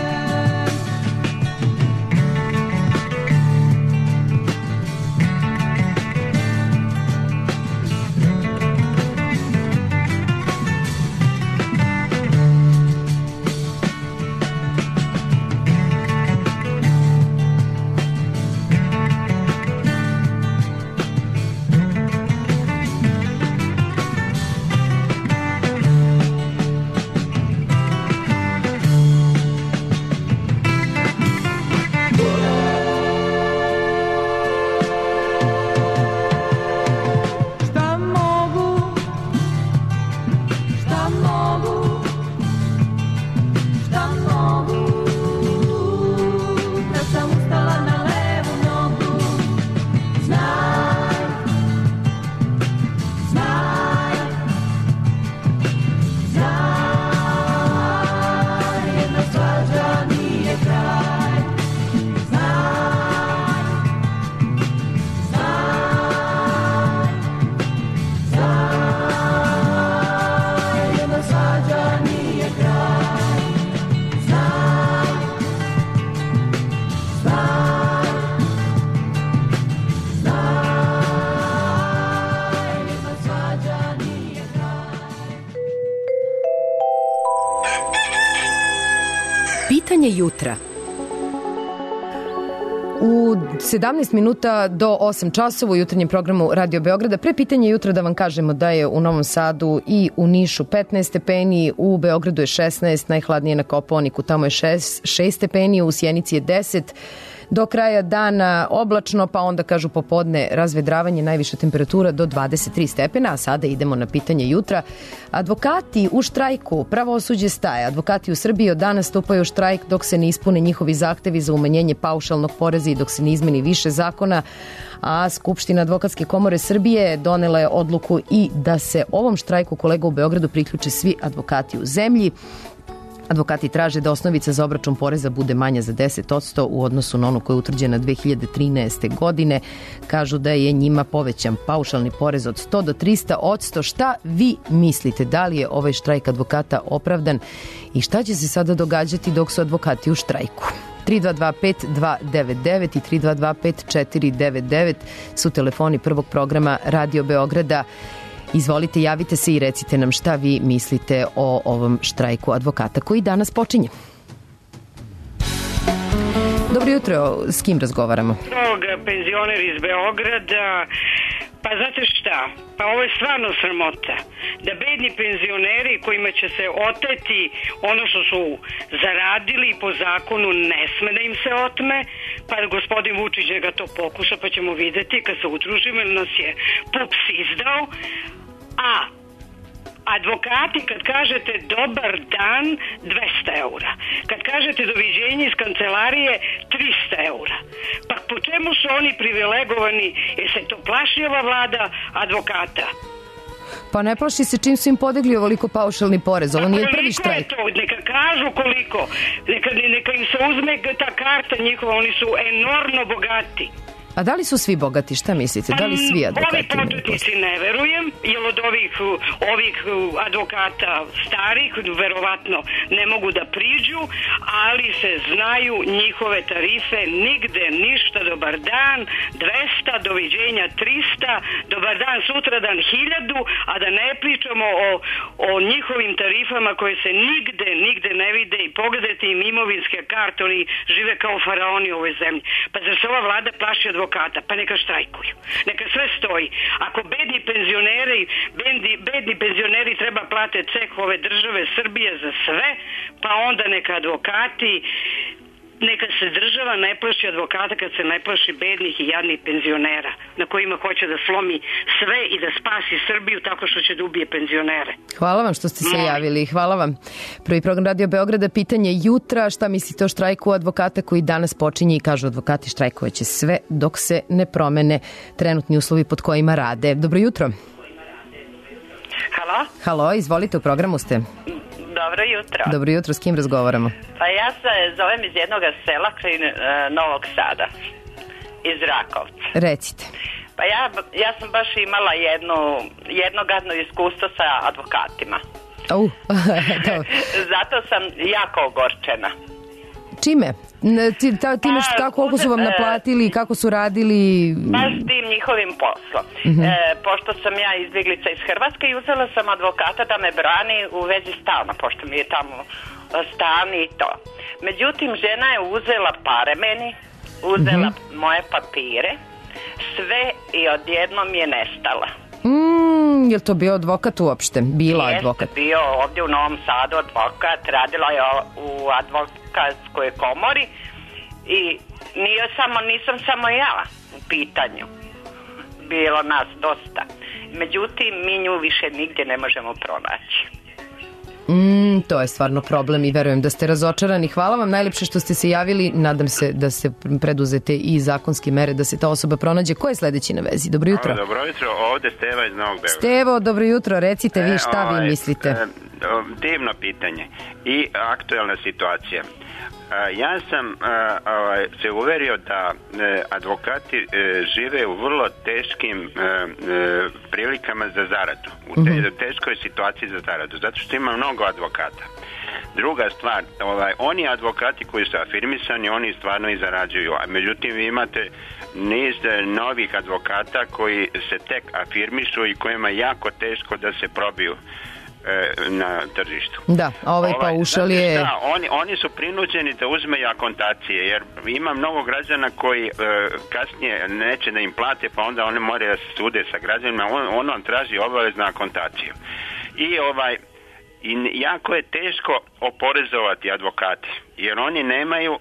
Pitanje jutra. U 17 minuta do 8 časova u jutarnjem programu Radio Beograda. Pre pitanje jutra da vam kažemo da je u Novom Sadu i u Nišu 15 stepeni, u Beogradu je 16, najhladnije na Kopaoniku, tamo je 6 stepeni, u Sjenici je 10. Do kraja dana oblačno, pa onda kažu popodne razvedravanje, najviša temperatura do 23 stepena, a sada idemo na pitanje jutra. Advokati u štrajku, pravosuđe staje. Advokati u Srbiji od danas stupaju u štrajk dok se ne ispune njihovi zahtevi za umanjenje paušalnog poreza i dok se ne izmeni više zakona, a Skupština Advokatske komore Srbije donela je odluku i da se ovom štrajku kolega u Beogradu priključe svi advokati u zemlji. Advokati traže da osnovica za obračun poreza bude manja za 10% u odnosu na onu koja je utvrđena 2013. godine. Kažu da je njima povećan paušalni porez od 100 do 300%. Šta vi mislite? Da li je ovaj štrajk advokata opravdan i šta će se sada događati dok su advokati u štrajku? 3225-299 i 3225-499 su telefoni prvog programa Radio Beograda. Izvolite, javite se i recite nam šta vi mislite o ovom štrajku advokata koji danas počinje. Dobro jutro, s kim razgovaramo? Penzioner iz Beograda. Pa znate šta, pa ovo je stvarno sramota da bedni penzioneri kojima će se oteti ono što su zaradili po zakonu ne sme da im se otme, pa gospodin Vučić ga to pokuša pa ćemo videti kad se udružimo jer nas je PUPS izdao, a advokati kad kažete dobar dan 200 eura, kad kažete doviđenje iz kancelarije 300 eura, pa po čemu su oni privilegovani? Jer se to plaši ova vlada advokata? Pa ne plaši se čim su im podigli ovoliko paušalni porez, ovo nije prvi štrajk. Neka kažu koliko, neka im se uzme ta karta njihova, oni su enormno bogati. A da li su svi bogati, šta mislite? Da li svi advokati? Ovi početnici ne verujem, jer od ovih advokata starih verovatno ne mogu da priđu, ali se znaju njihove tarife, nigde ništa, dobar dan 200, doviđenja 300, dobar dan sutradan 1000, a da ne pričamo o njihovim tarifama koje se nigde ne vide i pogledajte im imovinske karte, oni žive kao faraoni u ovoj zemlji. Pa zar se ova vlada plaši advokata? Pa neka štrajkuju. Neka sve stoji. Ako bedni penzioneri treba plate ceh ove države Srbije za sve, pa onda neka advokati, neka se država ne plaši advokata kad se ne plaši bednih i jadnih penzionera na kojima hoće da slomi sve i da spasi Srbiju tako što će da ubije penzionere. Hvala vam što ste se javili. Hvala vam. Prvi program Radio Beograda, pitanje jutra. Šta mislite o štrajku advokata koji danas počinje i kažu advokati štrajkovaće sve dok se ne promene trenutni uslovi pod kojima rade. Dobro jutro. Halo? Halo, izvolite, u programu ste. Dobro jutro. Dobro jutro, s kim razgovaramo? Pa ja se zovem iz jednog sela kraj Novog Sada, iz Rakovca. Recite. Pa ja sam baš imala jedno gadno iskustvo sa advokatima. Zato sam jako ogorčena. Čime? Time koliko su vam naplatili, kako su radili? Baš tim njihovim poslom. Pošto sam ja izbjeglica iz Hrvatske i uzela sam advokata da me brani u vezi stana, pošto mi je tamo stan i to. Međutim, žena je uzela pare meni, uzela moje papire, sve i odjednom je nestala. Je li to bio advokat uopšte? Bila advokat? Jeste bio ovdje u Novom Sadu advokat, radila je u advokatskoj komori i nisam samo ja u pitanju. Bilo nas dosta. Međutim, mi nju više nigdje ne možemo pronaći. To je stvarno problem i verujem da ste razočarani. Hvala vam najlepše što ste se javili. Nadam se da se preduzete i zakonske mere da se ta osoba pronađe. Ko je sledeći na vezi? Dobro jutro. Dobro jutro, ovde Steva iz Novog Beograda. Stevo, dobro jutro. Recite vi šta vi mislite. Divno pitanje i aktuelna situacija. Ja sam se uverio da advokati žive u vrlo teškim prilikama za zaradu, u teškoj situaciji za zaradu, zato što ima mnogo advokata. Druga stvar, oni advokati koji su afirmisani, oni stvarno i zarađuju, a međutim vi imate niz novih advokata koji se tek afirmišu i kojima je jako teško da se probiju na tržištu. Da, paušal je... Da, oni su prinuđeni da uzmeju akontacije, jer ima mnogo građana koji kasnije neće da im plate, pa onda oni moraju da se sude sa građanima, on traži obaveznu akontaciju. I jako je teško oporezovati advokate, jer oni nemaju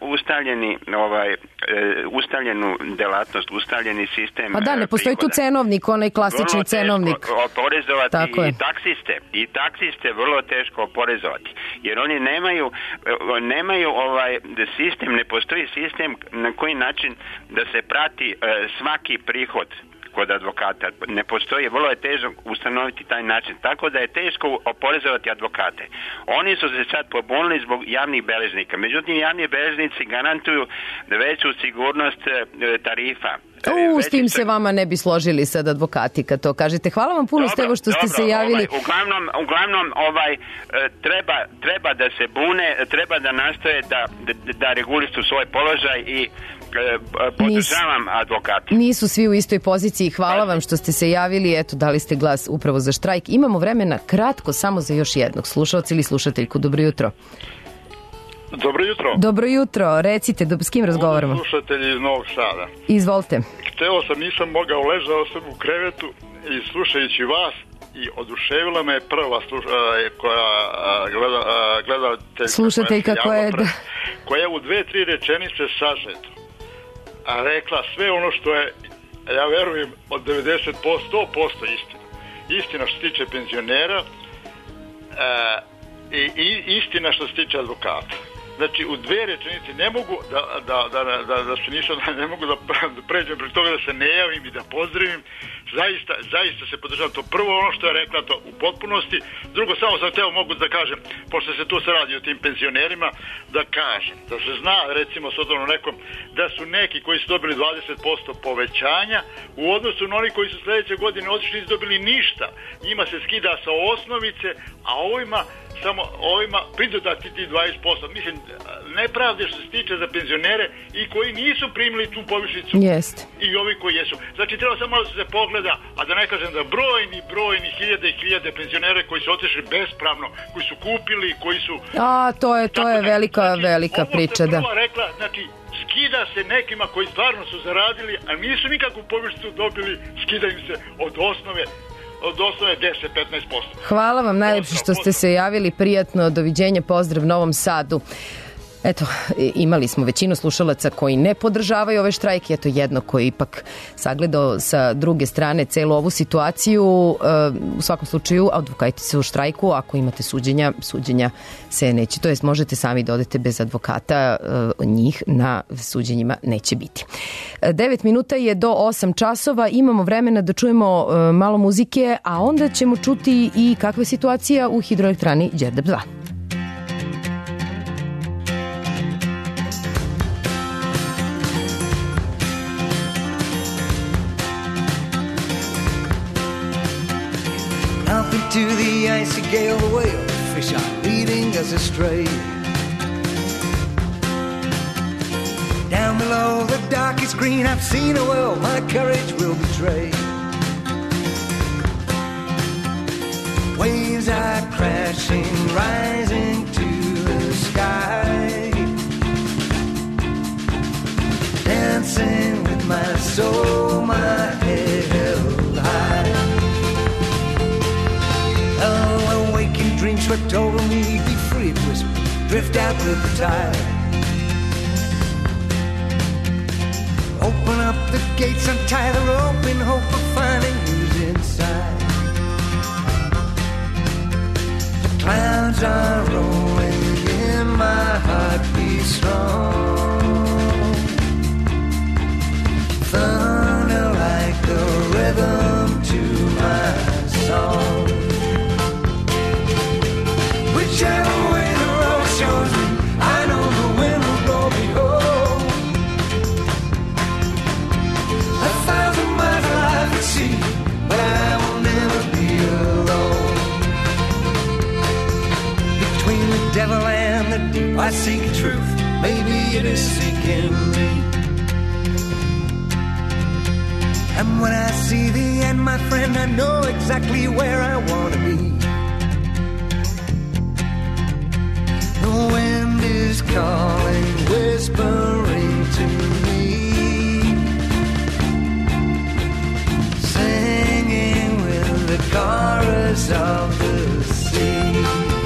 ustaljenu delatnost, ustaljeni sistem. Pa da, ne postoji tu cenovnik, onaj klasični cenovnik. Vrlo teško oporezovati i taksiste vrlo teško oporezovati, jer oni nemaju sistem, ne postoji sistem na koji način da se prati svaki prihod kod advokata. Ne postoji, vrlo je teško ustanoviti taj način, tako da je teško oporezovati advokate. Oni su se sad pobunili zbog javnih beležnika, međutim javni beležnici garantuju veću sigurnost tarifa. S tim se vama ne bi složili sad advokati kad to kažete. Hvala vam puno, Stevo, što ste se javili. Uglavnom treba da se bune, treba da nastoje da regulišu svoj položaj i podržavam advokata. Nisu svi u istoj poziciji. Hvala vam što ste se javili. Eto, dali ste glas upravo za štrajk. Imamo vremena kratko samo za još jednog slušalca ili slušateljku. Dobro jutro. Dobro jutro. Dobro jutro. Recite, s kim razgovaramo? Slušatelji iz Novog Sada. Izvolite. Hteo sam, nisam mogao, ležao sam u krevetu i slušajući vas i oduševila me prva slušateljka koja je u 2-3 rečenice sažeto a rekla sve ono što je, ja verujem, od 90%, 100% istina što se tiče penzionera i istina što se tiče advokata. Znači, u 2 rečenice ne mogu ne mogu da pređem preko toga da se ne javim i da pozdravim. Zaista se podržavam. To prvo ono što je rekla, to u potpunosti. Drugo, samo sam teo mogu da kažem, pošto se tu se radi o tim penzionerima, da kažem, da se zna, recimo s odavno nekom, da su neki koji su dobili 20% povećanja u odnosu na oni koji su sledeće godine otišli i dobili ništa. Njima se skida sa osnovice, a ovima pridodati ti 20%. Mislim, nepravde što se tiče za penzionere i koji nisu primili tu povišicu i ovi koji jesu. Znači, treba samo da se pogleda, a da ne kažem da brojni hiljade i hiljade penzionere koji su otišli bespravno, koji su kupili, koji su... To je velika priča, da. Ovo sam prvo rekla, znači, skida se nekima koji stvarno su zaradili, a nisu nikakvu povišicu dobili, skida im se od osnove 10-15%. Hvala vam najlepše što ste se javili. Prijatno, doviđenja, pozdrav Novom Sadu. Eto, imali smo većinu slušalaca koji ne podržavaju ove štrajke, eto jedno koji ipak sagledao sa druge strane celu ovu situaciju. U svakom slučaju, advokati su u štrajku, ako imate suđenja se neće, to jest možete sami da odete bez advokata, njih na suđenjima neće biti. 9 minuta je do 8 časova, imamo vremena da čujemo malo muzike, a onda ćemo čuti i kakva je situacija u hidroelektrani Đerdap 2. Up into the icy gale whale selfish are leading us astray. Down below the darkest green, I've seen a world my courage will betray. Waves are crashing, rising to the sky, dancing with my soul, my head held high. Oh, a waking dream swept over me, be free, it whispered, drift out with the tide. Open up the gates, untie the rope in hope of finding who's inside. The clouds are rolling in my heart, be strong. Thunder like the rhythm to my song. Whichever way the road shows me, I know the wind will blow me home. 1,000 miles alive at sea, but I will never be alone. Between the devil and the deep, I seek truth. Maybe it is seeking me. And when I see the end, my friend, I know exactly where I want to be. The wind is calling, whispering to me, singing with the chorus of the sea.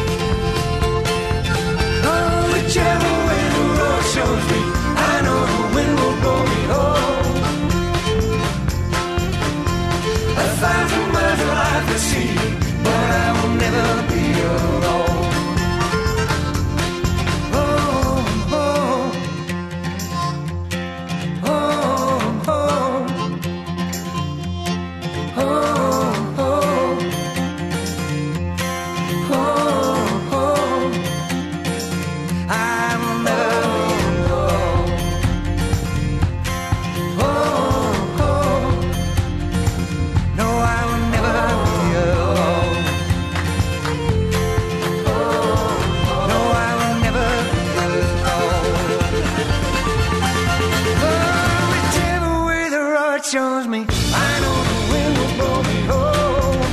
Oh, whichever way the road shows me, I know the wind will blow me home. 1,000 miles of life at sea, but I will never be alone. Shows me, I know the wind will blow me home.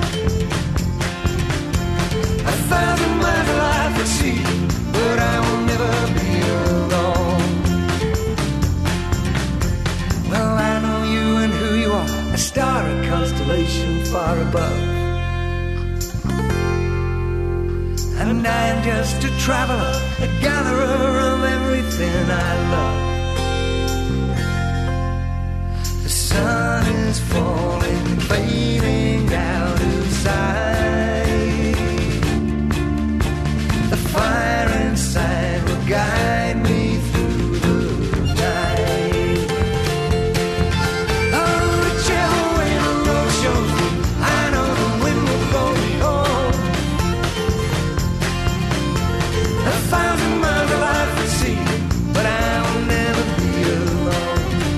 1,000 miles of life at sea, but I will never be alone. Well, I know you and who you are, a star, a constellation far above. And I am just a traveler, a gatherer of everything I love. The sun is falling, fading out of sight. The fire inside will guide me through the night. Oh, whichever way the road shows me, I know the wind will blow me home. 1,000 miles of life at sea, but I will never be alone.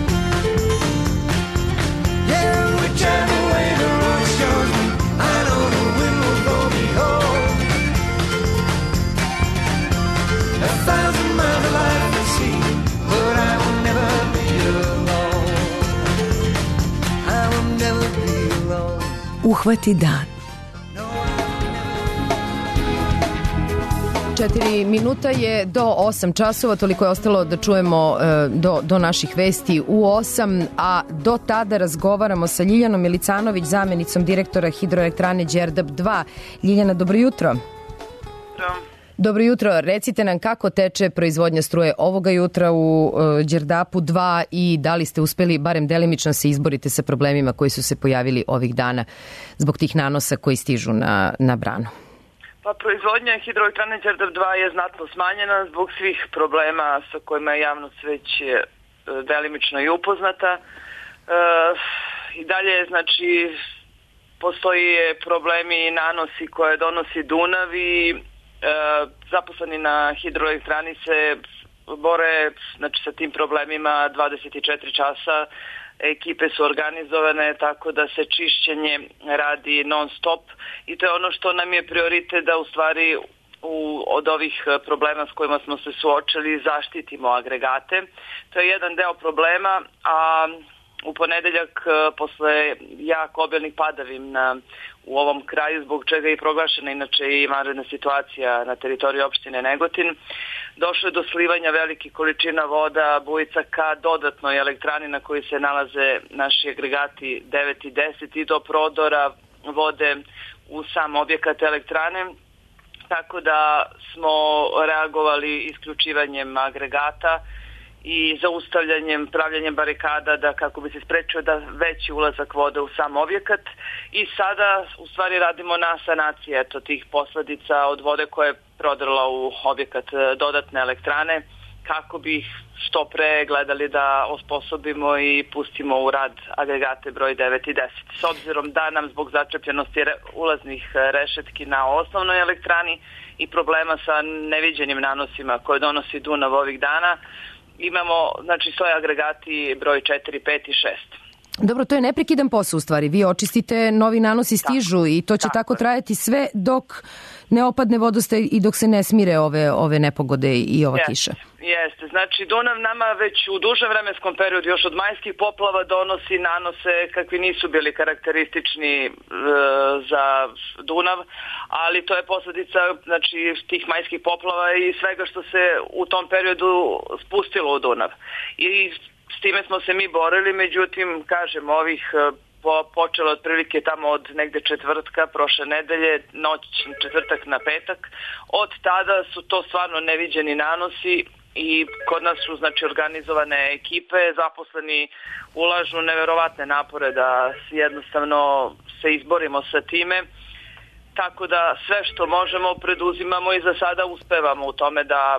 Whichever way the road shows me, I know the wind will blow me home. 1,000 miles of life at sea, but I will never be alone. I will never be alone. Uhvati dan. 4 minuta je do 8 časova, toliko je ostalo da čujemo do naših vesti u 8, a do tada razgovaramo sa Ljiljanom Milicanović, zamenicom direktora hidroelektrane Đerdap 2. Ljiljana, dobro jutro. Dobro jutro, recite nam kako teče proizvodnja struje ovoga jutra u Đerdapu 2 i da li ste uspeli barem delimično se izborite sa problemima koji su se pojavili ovih dana zbog tih nanosa koji stižu na branu. Pa proizvodnja hidroelektrane Đerdap 2 je znatno smanjena zbog svih problema sa kojima je javnost već delimično i upoznata. I dalje, znači, postoji problemi i nanosi koje donosi Dunav i zaposleni na hidroelektrani se bore, znači, sa tim problemima 24 časa ekipe su organizovane tako da se čišćenje radi non stop i to je ono što nam je prioritet da u stvari od ovih problema s kojima smo se suočili zaštitimo agregate. To je jedan deo problema, a u ponedeljak posle jako obilnih padavina u ovom kraju, zbog čega je i proglašena inače i vanredna situacija na teritoriji opštine Negotin, došlo je do slivanja velikih količina voda, bujica ka dodatnoj elektrani na kojoj se nalaze naši agregati 9 i 10 i do prodora vode u sam objekat elektrane. Tako da smo reagovali isključivanjem agregata i zaustavljanjem, pravljanjem barikada da kako bi se sprečio da veći ulazak vode u sam objekat i sada u stvari radimo na sanaciji tih posledica od vode koja je prodrla u objekat dodatne elektrane kako bi što pre gledali da osposobimo i pustimo u rad agregate broj 9 i 10. S obzirom da nam zbog začepljenosti ulaznih rešetki na osnovnoj elektrani i problema sa neviđenim nanosima koje donosi Dunav ovih dana, imamo, znači, svoje agregati broj 4, 5 i 6. Dobro, to je neprekidan posao u stvari. Vi očistite, novi nanosi stižu i to će tako trajati sve dok ne opadne vodostaj i dok se ne smire ove nepogode i ova kiša. Jeste, znači Dunav nama već u dužem vremenskom periodu, još od majskih poplava, donosi nanose kakvi nisu bili karakteristični za Dunav, ali to je posljedica, znači, tih majskih poplava i svega što se u tom periodu spustilo u Dunav. I s time smo se mi borili, međutim, kažem, ovih počelo otprilike tamo od negde četvrtka prošle nedelje, noć četvrtak na petak. Od tada su to stvarno neviđeni nanosi i kod nas su, znači, organizovane ekipe, zaposleni ulažu neverovatne napore da jednostavno se izborimo sa time. Tako da sve što možemo preduzimamo i za sada uspevamo u tome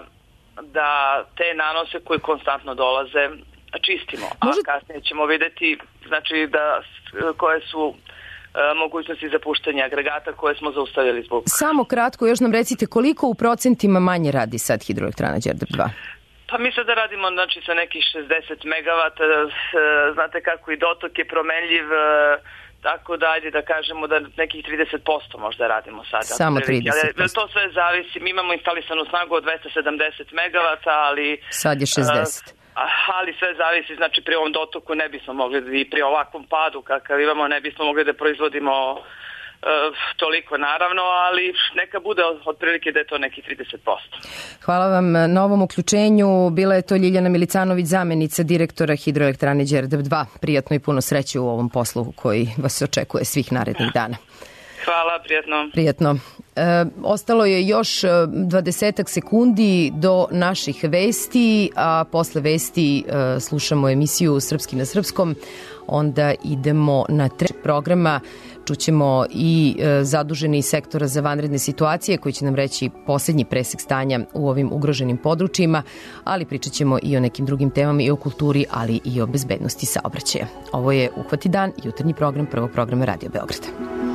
da te nanose koji konstantno dolaze čistimo, a kasnije ćemo vidjeti, znači, da koje su mogućnosti za puštanje agregata koje smo zaustavili zbog... Samo kratko, još nam recite koliko u procentima manje radi sad hidroelektrana Đerdap 2? Pa mi sada radimo, znači, sa nekih 60 megavata, znate kako i dotok je promenljiv, tako da ajde da kažemo da nekih 30% možda radimo sada. Samo 30%. Ali to sve zavisi, mi imamo instalisanu snagu od 270 megavata, ali... Sad je 60. Ali sve zavisi, znači pri ovom dotoku ne bismo mogli i pri ovakvom padu kakav imamo ne bismo mogli da proizvodimo toliko naravno, ali neka bude otprilike da je to neki 30%. Hvala vam na ovom uključenju. Bila je to Ljiljana Milicanović, zamenica direktora hidroelektrane Đerdap 2. Prijatno i puno sreće u ovom poslu koji vas očekuje svih narednih dana. Hvala, prijatno. Prijatno. Ostalo je još 20 sekundi do naših vesti, a posle vesti slušamo emisiju Srpski na srpskom, onda idemo na treći programa. Čućemo i zaduženi sektora za vanredne situacije koji će nam reći posljednji presek stanja u ovim ugroženim područjima, ali pričat ćemo i o nekim drugim temama i o kulturi, ali i o bezbednosti saobraćaja. Ovo je Uhvati dan, jutarnji program prvog programa Radio Beograda.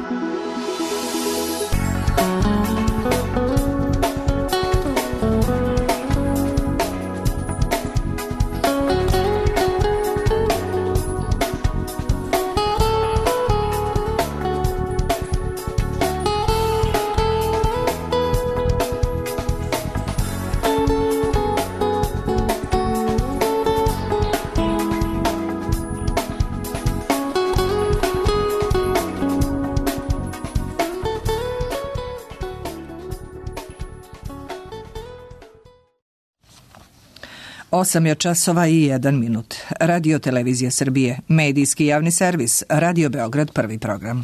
Osam je časova i 1 minut. Radio Televizija Srbije, medijski javni servis, Radio Beograd, prvi program.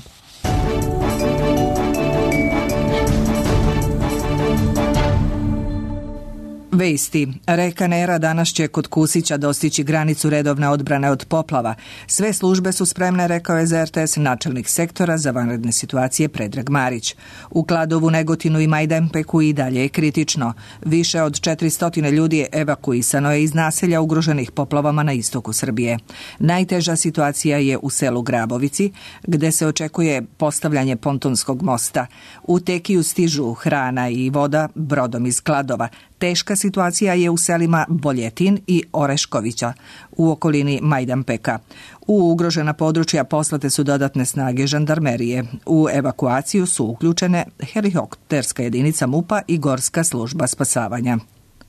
Vesti. Reka Nera danas će kod Kusića dostići granicu redovne odbrane od poplava. Sve službe su spremne, rekao je za RTS načelnik sektora za vanredne situacije Predrag Marić. U Kladovu, Negotinu i Majdanpeku i dalje je kritično. Više od 400 ljudi je evakuisano iz naselja ugroženih poplavama na istoku Srbije. Najteža situacija je u selu Grabovici, gde se očekuje postavljanje pontonskog mosta. U Tekiju stižu hrana i voda brodom iz Kladova. Teška situacija je u selima Boljetin i Oreškovića u okolini Majdanpeka. U ugrožena područja poslate su dodatne snage žandarmerije. U evakuaciju su uključene helikopterska jedinica MUP-a i Gorska služba spasavanja.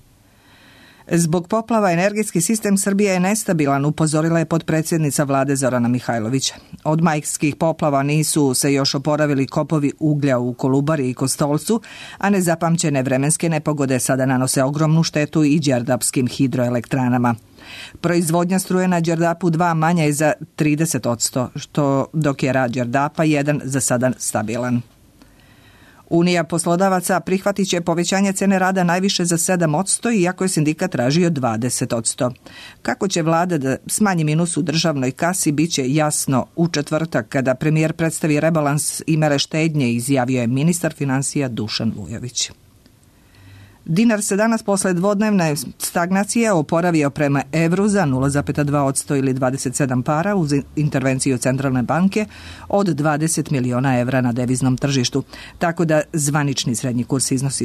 Zbog poplava energetski sistem Srbije je nestabilan, upozorila je potpredsjednica vlade Zorana Mihajlović. Od majskih poplava nisu se još oporavili kopovi uglja u Kolubari i Kostolcu, a nezapamćene vremenske nepogode sada nanose ogromnu štetu i đerdapskim hidroelektranama. Proizvodnja struje na Đerdapu 2 manja je za 30%, dok je rad Đerdapa 1 za sada stabilan. Unija poslodavaca prihvatit će povećanje cene rada najviše za 7%, iako je sindikat tražio 20%. Kako će vlada da smanji minus u državnoj kasi, bit će jasno u četvrtak kada premijer predstavi rebalans i mere štednje, izjavio je ministar financija Dušan Vujović. Dinar se danas posle dvodnevne stagnacije oporavio prema evru za 0,2% ili 27 para uz intervenciju Centralne banke od 20 miliona evra na deviznom tržištu, tako da zvanični srednji kurs iznosi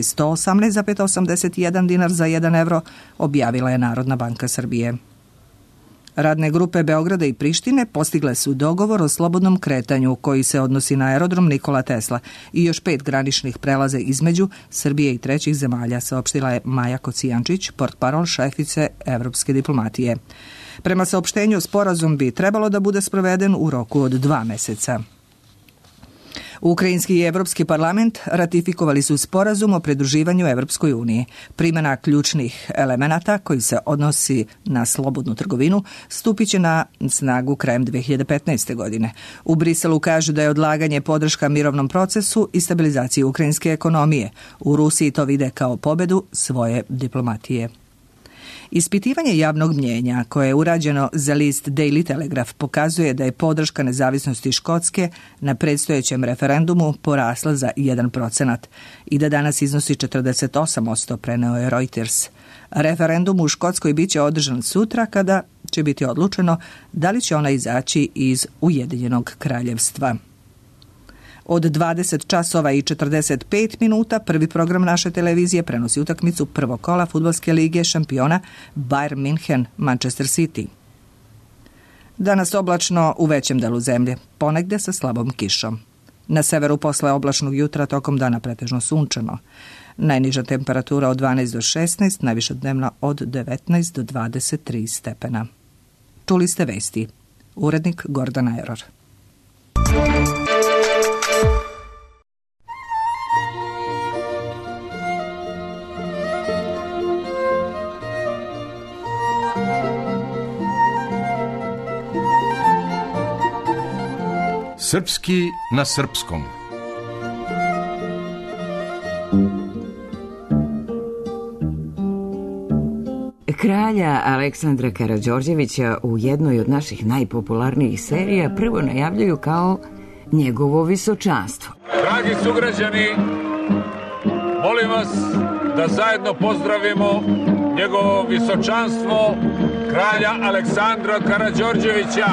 118,81 dinar za 1 evro, objavila je Narodna banka Srbije. Radne grupe Beograda i Prištine postigle su dogovor o slobodnom kretanju koji se odnosi na aerodrom Nikola Tesla i još 5 graničnih prelaza između Srbije i trećih zemalja, saopštila je Maja Kocijančić, portparol šefice evropske diplomatije. Prema saopštenju, sporazum bi trebalo da bude sproveden u roku od 2 meseca. Ukrajinski i Evropski parlament ratifikovali su sporazum o pridruživanju Evropskoj uniji. Primjena ključnih elemenata koji se odnosi na slobodnu trgovinu stupit će na snagu krajem 2015. godine. U Briselu kažu da je odlaganje podrška mirovnom procesu i stabilizaciji ukrajinske ekonomije. U Rusiji to vide kao pobedu svoje diplomatije. Ispitivanje javnog mnjenja koje je urađeno za list Daily Telegraph pokazuje da je podrška nezavisnosti Škotske na predstojećem referendumu porasla za 1% i da danas iznosi 48%, preneo je Reuters. Referendum u Škotskoj biće održan sutra kada će biti odlučeno da li će ona izaći iz Ujedinjenog kraljevstva. Od 20 časova i 45 minuta prvi program naše televizije prenosi utakmicu prvog kola fudbalske lige šampiona Bayern München Manchester City. Danas oblačno u većem delu zemlje, ponegde sa slabom kišom. Na severu posle oblačnog jutra tokom dana pretežno sunčano. Najniža temperatura od 12 do 16, najviša dnevna od 19 do 23 stepena. Čuli ste vesti. Urednik Gordana Eror. Srpski na srpskom. Kralja Aleksandra Karađorđevića u jednoj od naših najpopularnijih serija prvo najavljuju kao njegovo visočanstvo. Dragi sugrađani, molim vas da zajedno pozdravimo njegovo visočanstvo kralja Aleksandra Karađorđevića.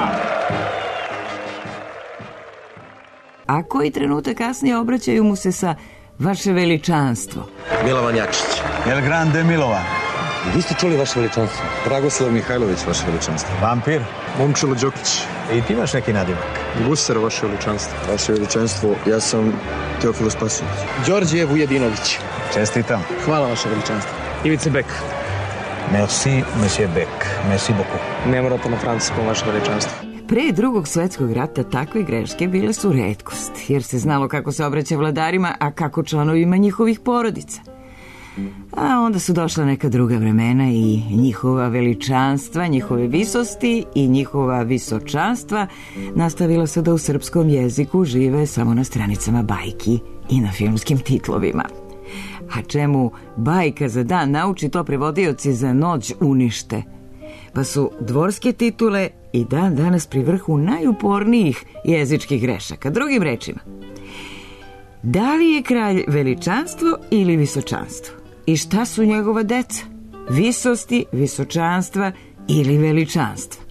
A koji trenutak kasnije obraćaju mu se sa vaše veličanstvo. Milovan Jakšić. El Grande Milovan. Vi ste čuli vaše veličanstvo? Dragoslav Mihajlović, vaše veličanstvo. Vampir. Momčilo Đokić. I ti imaš neki nadimak? Gusar, vaše veličanstvo. Vaše veličanstvo, ja sam Teofilo Spasić. Đorđe Vujedinović. Čestitam. Hvala, vaše veličanstvo. Ivica Bek. Merci, monsieur Bek. Merci beaucoup. Ne morate na francuskom, vaše veličanstvo. Pre Drugog svjetskog rata takve greške bile su retkost, jer se znalo kako se obraća vladarima, a kako članovima njihovih porodica. A onda su došla neka druga vremena i njihova veličanstva, njihove visosti i njihova visočanstva nastavila su da u srpskom jeziku žive samo na stranicama bajki i na filmskim titlovima. A čemu bajka za dan nauči, to prevodioci za noć unište. Pa su dvorske titule i dan danas pri vrhu najupornijih jezičkih grešaka. Drugim rečima, da li je kralj veličanstvo ili visočanstvo? I šta su njegova deca? Visosti, visočanstva ili veličanstva?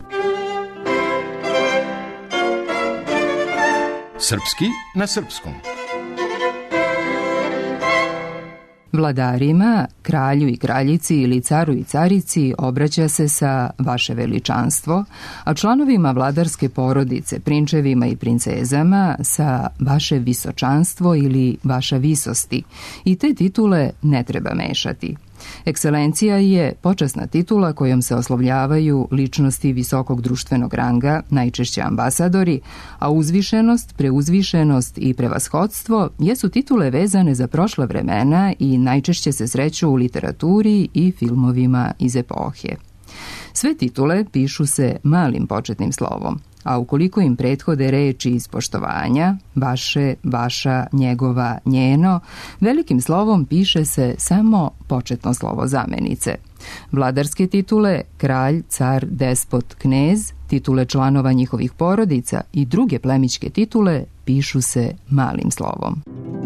Srpski na srpskom. Vladarima, kralju i kraljici ili caru i carici obraća se sa vaše veličanstvo, a članovima vladarske porodice, prinčevima i princezama sa vaše visočanstvo ili vaša visosti. I te titule ne treba mešati. Ekscelencija je počasna titula kojom se oslovljavaju ličnosti visokog društvenog ranga, najčešće ambasadori, a uzvišenost, preuzvišenost i prevashodstvo jesu titule vezane za prošla vremena i najčešće se sreću u literaturi i filmovima iz epohe. Sve titule pišu se malim početnim slovom, a ukoliko im prethode reči iz poštovanja, vaše, vaša, njegova, njeno, velikim slovom piše se samo početno slovo zamenice. Vladarske titule, kralj, car, despot, knez, titule članova njihovih porodica i druge plemićke titule pišu se malim slovom.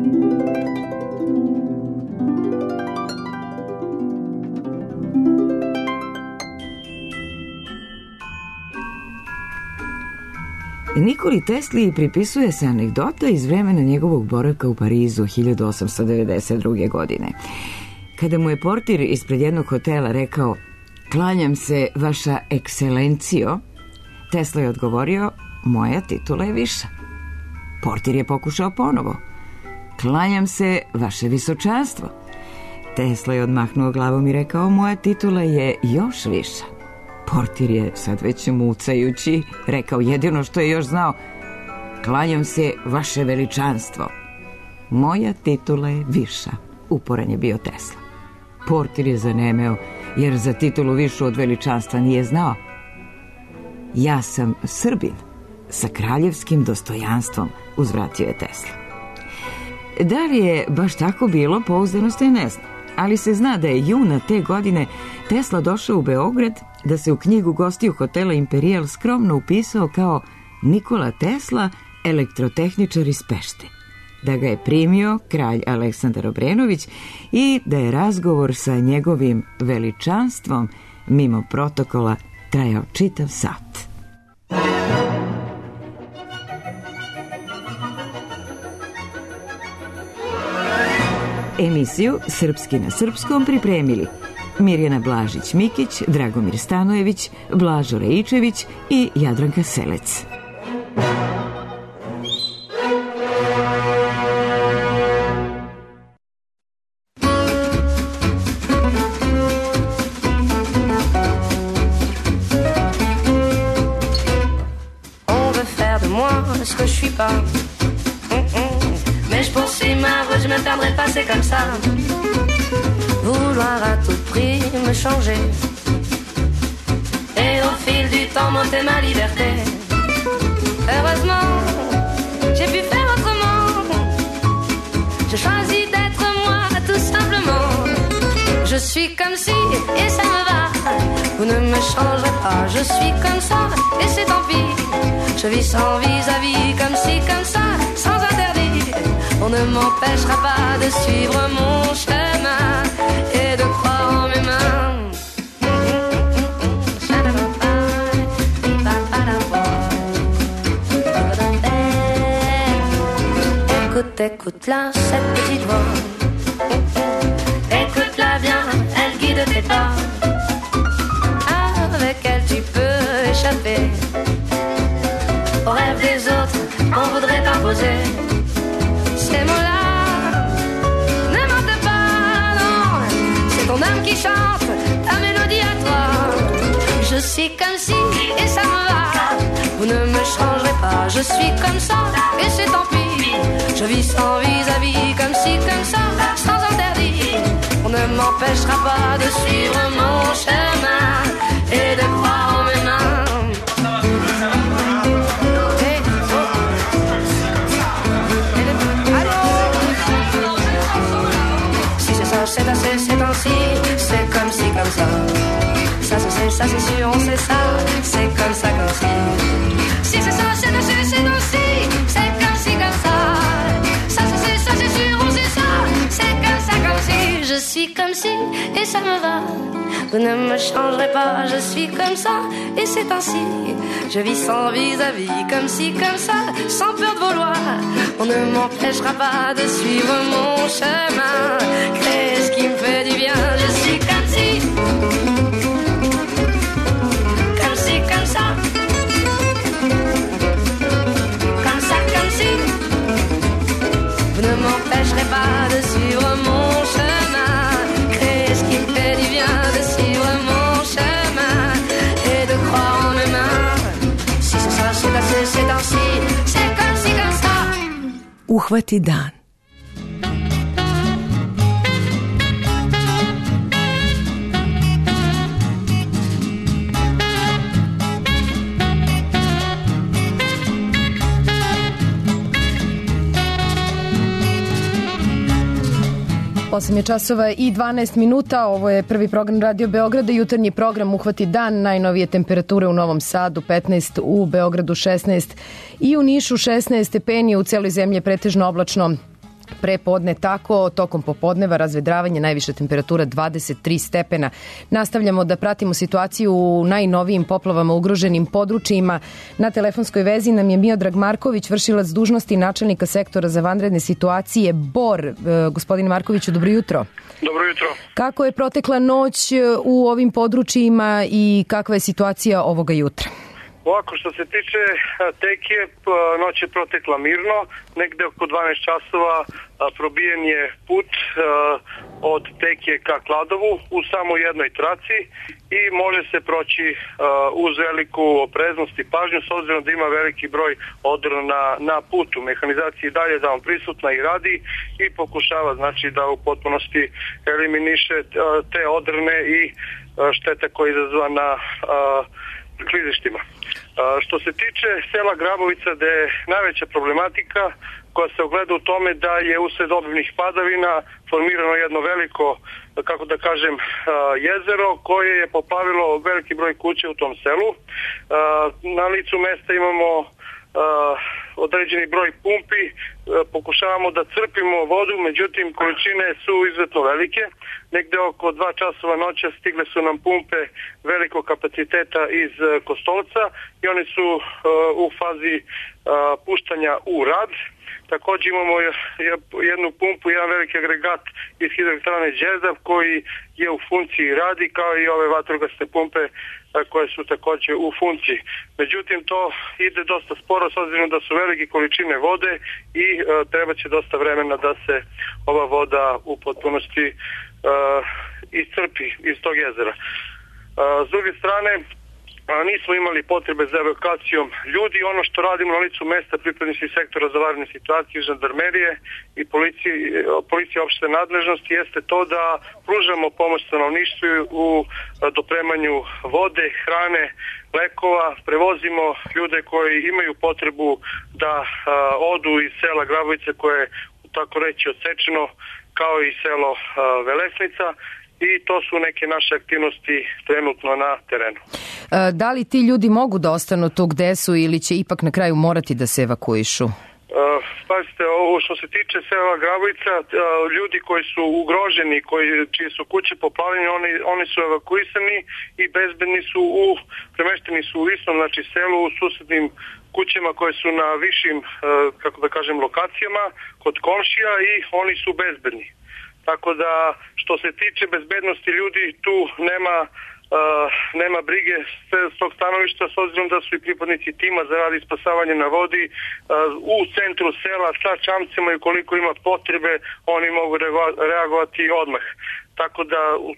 Nikoli Tesli pripisuje se anegdota iz vremena njegovog boravka u Parizu 1892. godine. Kada mu je portir ispred jednog hotela rekao "Klanjam se, vaša ekscelencijo", Tesla je odgovorio "Moja titula je viša". Portir je pokušao ponovo "Klanjam se, vaše visočanstvo". Tesla je odmahnuo glavom i rekao "Moja titula je još viša". Portir je sad već mucajući rekao jedino što je još znao: "Klanjam se, vaše veličanstvo". "Moja titula je viša", uporan je bio Tesla. Portir je zanemeo, jer za titulu višu od veličanstva nije znao. "Ja sam Srbin sa kraljevskim dostojanstvom", uzvratio je Tesla. Da li je baš tako bilo, pouzdano se ne zna, ali se zna da je juna te godine Tesla došao u Beograd, da se u knjigu gostiju hotela Imperial skromno upisao kao Nikola Tesla, elektrotehničar iz Pešte, da ga je primio kralj Aleksandar Obrenović i da je razgovor sa njegovim veličanstvom mimo protokola trajao čitav sat. Emisiju Srpski na srpskom pripremili Mirjana Blažić-Mikić, Dragomir Stanojević, Blažo Reičević i Jadranka Selec. On veut faire de moi ce que je suis pas. Mais je poursuis ma route, je me perdrai pas, c'est comme ça. Vouloir à tout prix me changer et au fil du temps monter ma liberté. Heureusement, j'ai pu faire autrement. Je choisis d'être moi tout simplement. Je suis comme si et ça me va. Vous ne me changerez pas. Je suis comme ça et c'est tant pis. Je vis sans vis-à-vis, comme si, comme ça, sans interdit. On ne m'empêchera pas de suivre mon chemin et de croire en mes mains. Écoute, écoute-la, cette petite voix. Écoute-la bien, elle guide tes pas. Avec elle tu peux échapper aux rêves des autres qu'on voudrait t'imposer. Ces mots-là, ne mentent pas, non. C'est ton âme qui chante ta mélodie à toi. Je suis comme si et ça me va. Vous ne me changerez pas. Je suis comme ça et c'est tant pis. Je vis sans vis-à-vis, comme si, comme ça, sans interdit. On ne m'empêchera pas de suivre mon chemin et de croire en mes mains. C'est assez, c'est ainsi, c'est comme si, comme ça. Ça c'est sûr, on sait ça, c'est comme ça, comme si. Si c'est ça, c'est assez, c'est ainsi, c'est comme si, comme ça. Ça c'est sûr, on sait ça, c'est comme ça, comme si. Je suis comme si, et ça me va. Vous ne me changerez pas, je suis comme ça, et c'est ainsi. Je vis sans vis-à-vis, comme ci, comme ça, sans peur de vouloir. On ne m'empêchera pas de suivre mon chemin. Créer ce qui me fait du bien, je suis comme ci. Comme ci, comme ça. Comme ça, comme ci. Vous ne m'empêcherez pas de suivre mon chemin. Créer ce qui me fait du bien, de suivre mon chemin et de croire en mes mains. Si c'est ça, c'est assez, c'est ainsi, c'est comme ci, comme ça. Uhvati dan. Osam je časova i 12 minuta, ovo je prvi program Radio Beograda, jutarnji program Uhvati dan, najnovije temperature u Novom Sadu 15, u Beogradu 16 i u Nišu 16 stepeni, u celoj zemlji je pretežno oblačno. Prepodne tako, tokom popodneva razvedravanje, najviša temperatura 23 stepena. Nastavljamo da pratimo situaciju u najnovijim poplavama ugroženim područjima. Na telefonskoj vezi nam je Miodrag Marković, vršilac dužnosti načelnika sektora za vanredne situacije BOR. Gospodine Markoviću, dobro jutro. Dobro jutro. Kako je protekla noć u ovim područjima i kakva je situacija ovoga jutra? Ovako, što se tiče Tekije, noć je protekla mirno, negde oko 12 časova probijen je put od Tekije ka Kladovu u samo jednoj traci i može se proći uz veliku opreznost i pažnju, s obzirom da ima veliki broj odrona na putu. Mehanizacija i dalje da on prisutna i radi i pokušava znači da u potpunosti eliminiše te odrne i štete koje je izazvana klizištima. Što se tiče sela Grabovica, gde je najveća problematika koja se ogleda u tome da je usred obimnih padavina formirano jedno veliko, kako da kažem, jezero koje je poplavilo veliki broj kuće u tom selu. Na licu mesta imamo određeni broj pumpi, pokušavamo da crpimo vodu, međutim količine su izuzetno velike. Negde oko 2 časova noća stigle su nam pumpe velikog kapaciteta iz Kostolca i oni su u fazi puštanja u rad. Također imamo jednu pumpu, jedan veliki agregat iz hidroelektrane Đerdap koji je u funkciji radi, kao i ove vatrogasne pumpe koje su također u funkciji. Međutim, to ide dosta sporo s obzirom da su velike količine vode i treba će dosta vremena da se ova voda u potpunosti iscrpi iz tog jezera. S druge strane, nismo imali potrebe za evakuacijom ljudi. Ono što radimo na licu mesta, pripadnici sektora za vanredne situacije, žandarmerije i policije opšte nadležnosti, jeste to da pružamo pomoć stanovništvu u dopremanju vode, hrane, lekova, prevozimo ljude koji imaju potrebu da odu iz sela Grabovice koje je tako reći odsečeno, kao i selo Velesnica, i to su neke naše aktivnosti trenutno na terenu. Da li ti ljudi mogu da ostanu tu gde su ili će ipak na kraju morati da se evakuišu? Pazite, ovo što se tiče sela Grabovica, ljudi koji su ugroženi, čije su kuće poplavljene, oni su evakuisani i bezbedni su premešteni su u istom selu, u susednim kućama koje su na višim, kako da kažem, lokacijama kod komšija i oni su bezbedni. Tako da, što se tiče bezbednosti ljudi, tu nema brige s tog stanovišta, s obzirom da su i pripadnici tima za rad i spasavanje na vodi u centru sela sa čamcima i ukoliko ima potrebe, oni mogu reagovati odmah. Tako da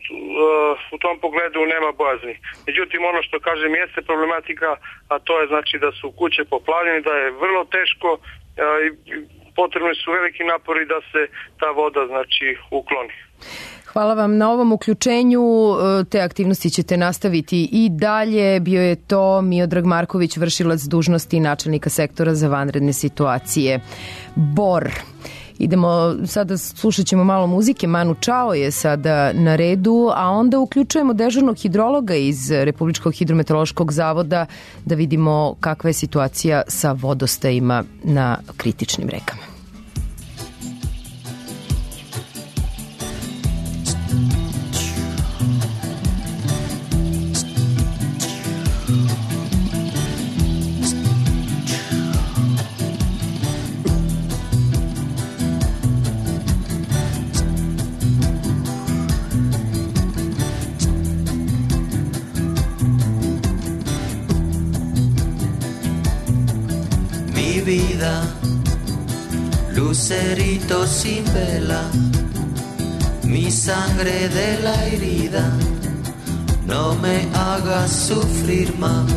u tom pogledu nema bojazni. Međutim, ono što kažem jeste problematika, a to je znači da su kuće poplavljene, da je vrlo teško i potrebni su veliki napori da se ta voda znači ukloni. Hvala vam na ovom uključenju, te aktivnosti ćete nastaviti i dalje. Bio je to Miodrag Marković, vršilac dužnosti načelnika sektora za vanredne situacije BOR. Idemo sada, slušat ćemo malo muzike. Manu Čao je sada na redu, a onda uključujemo dežurnog hidrologa iz Republičkog hidrometeorološkog zavoda da vidimo kakva je situacija sa vodostajima na kritičnim rekama. vida, lucerito sin vela, mi sangre de la herida, no me hagas sufrir más.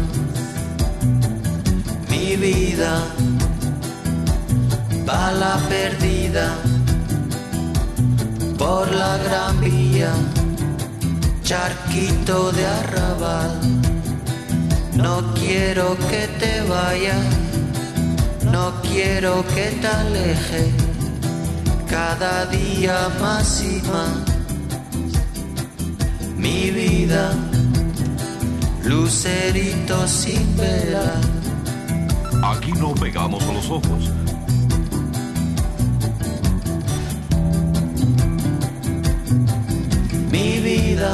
Mi vida, bala perdida, por la gran vía, charquito de arrabal. No quiero que te vayas, no quiero que te alejes, cada día más y más. Mi vida, lucerito sin vela. Aquí no pegamos a los ojos. Mi vida,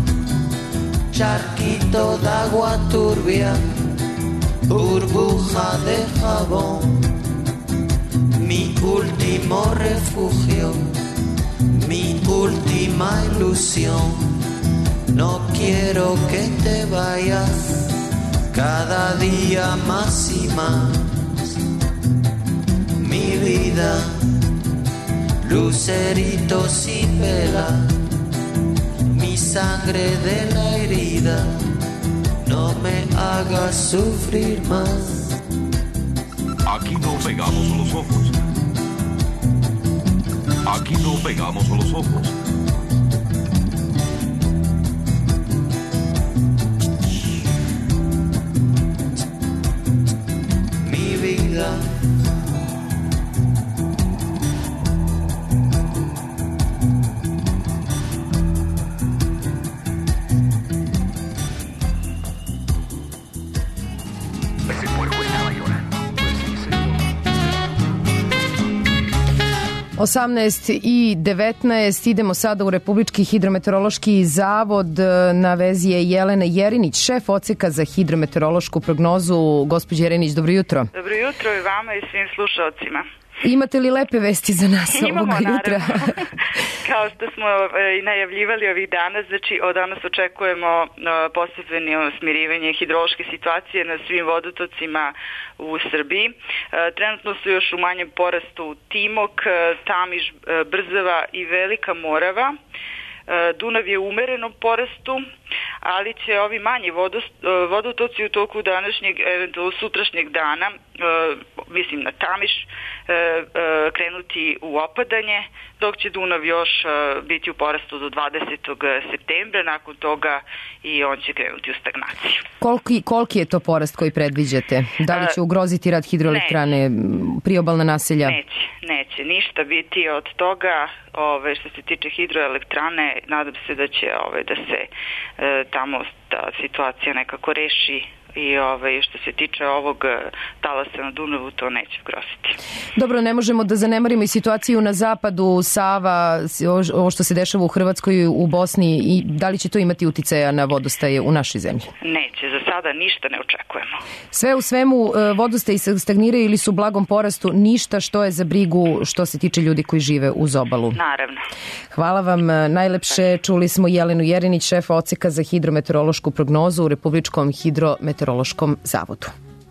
charquito de agua turbia, burbuja de jabón, mi último refugio, mi última ilusión. No quiero que te vayas, cada día más y más. Mi vida, lucerito sin vela, mi sangre de la herida, no me hagas sufrir más. Aquí no pegamos a los ojos. Aquí no pegamos a los ojos. Mi vida, Ese puerco estaba llorando. Pues dice. 18:19 idemo sada u Republički hidrometeorološki zavod. Na vezi je Jelena Jerinić, šef odseka za hidrometeorološku prognozu. Gospođo Jerinić, dobro jutro. Dobro jutro i vama i svim slušalcima. Imate li lepe vesti za nas ovoga jutra? Kao što smo i najavljivali ovih dana, znači od danas očekujemo postepeno smirivanje hidrološke situacije na svim vodotocima u Srbiji. Trenutno su još u manjem porastu Timok, Tamiš, Brzava i Velika Morava. Dunav je u umerenom porastu, ali će ovi manji vodotoci u toku današnjeg, eventualno sutrašnjeg dana, mislim na Tamiš, krenuti u opadanje, dok će Dunav još biti u porastu do 20. septembra, nakon toga i on će krenuti u stagnaciju. Koliki je to porast koji predviđate? Da li će ugroziti rad hidroelektrane, priobalna naselja? Neće ništa biti od toga. Što se tiče hidroelektrane, nadam se da će da se tamo ta situacija nekako reši i što se tiče ovog talasa na Dunavu, to neće ugroziti. Dobro, ne možemo da zanemarimo i situaciju na zapadu, Sava, ovo što se dešava u Hrvatskoj, u Bosni, i da li će to imati uticaja na vodostaje u našoj zemlji? Neće, za sada ništa ne očekujemo. Sve u svemu, vodostaji stagniraju ili su u blagom porastu, ništa što je za brigu što se tiče ljudi koji žive uz obalu. Naravno. Hvala vam najlepše. Čuli smo Jelenu Jerinić, šefa odseka za hidrometeorološku prognozu u Republičkom hidrometeorološkom zavodu.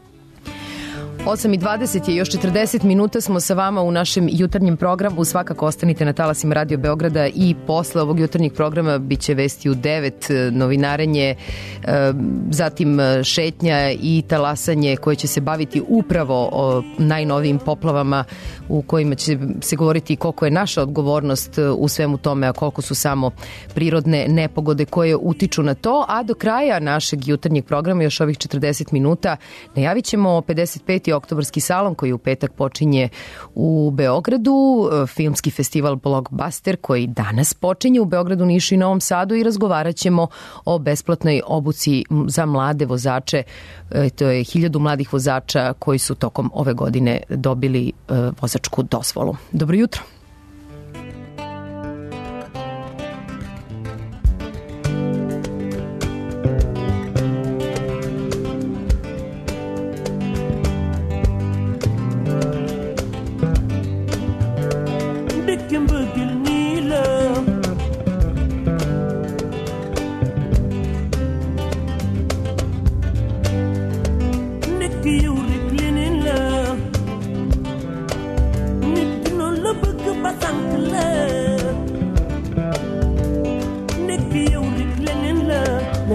8:20 je, još 40 minuta smo sa vama u našem jutarnjem programu. Svakako ostanite na talasima Radio Beograda i posle ovog jutarnjeg programa biće vesti u 9, novinarenje, zatim šetnja i talasanje koje će se baviti upravo o najnovijim poplavama, u kojima će se govoriti koliko je naša odgovornost u svemu tome, a koliko su samo prirodne nepogode koje utiču na to. A do kraja našeg jutarnjeg programa, još ovih 40 minuta, najavit ćemo 55. oktobarski salon koji u petak počinje u Beogradu, filmski festival Blockbuster koji danas počinje u Beogradu, Nišu i Novom Sadu, i razgovarat ćemo o besplatnoj obuci za mlade vozače. To je 1000 mladih vozača koji su tokom ove godine dobili vozačku dozvolu. Dobro jutro. Nicky, you reclining love.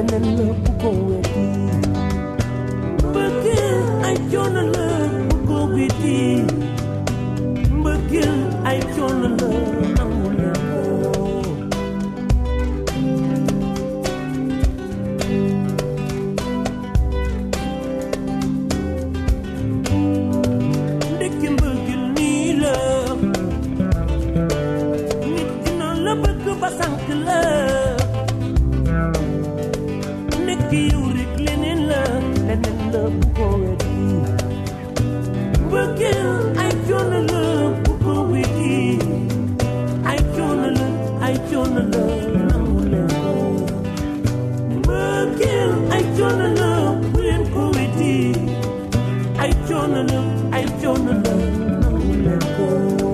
leneen la bu ko weddi mbëggeel ay coono la bu ko weddi mbëggeel ay coono la nangu leen ko ndekki mbëggeel nii la nit dina la bëgg ba sànk la nekk yow rek leneen la bu ko weddi mbëggeel ay coono la bu ko weddi ay coono la nangu leen ko mbëggeel ay coono la bu leen ko weddi ay coono la nangu leen ko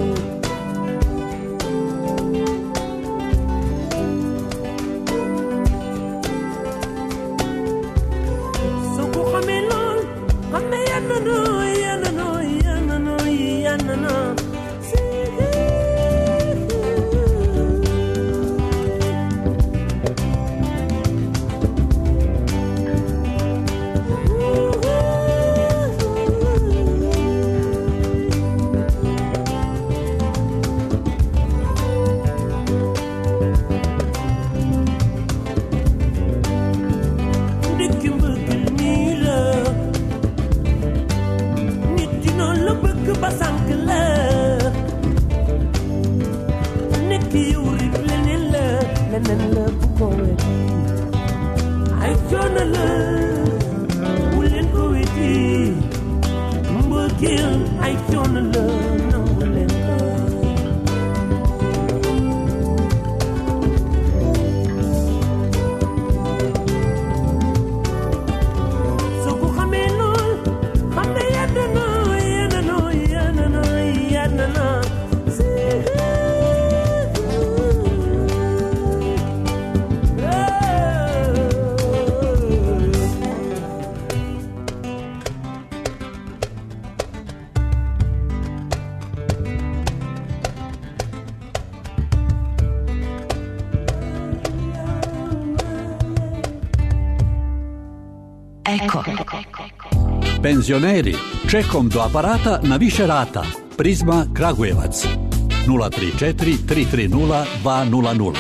Eko. Penzioneri, čekom do aparata na više rata. Prizma Kragujevac 034 330 200.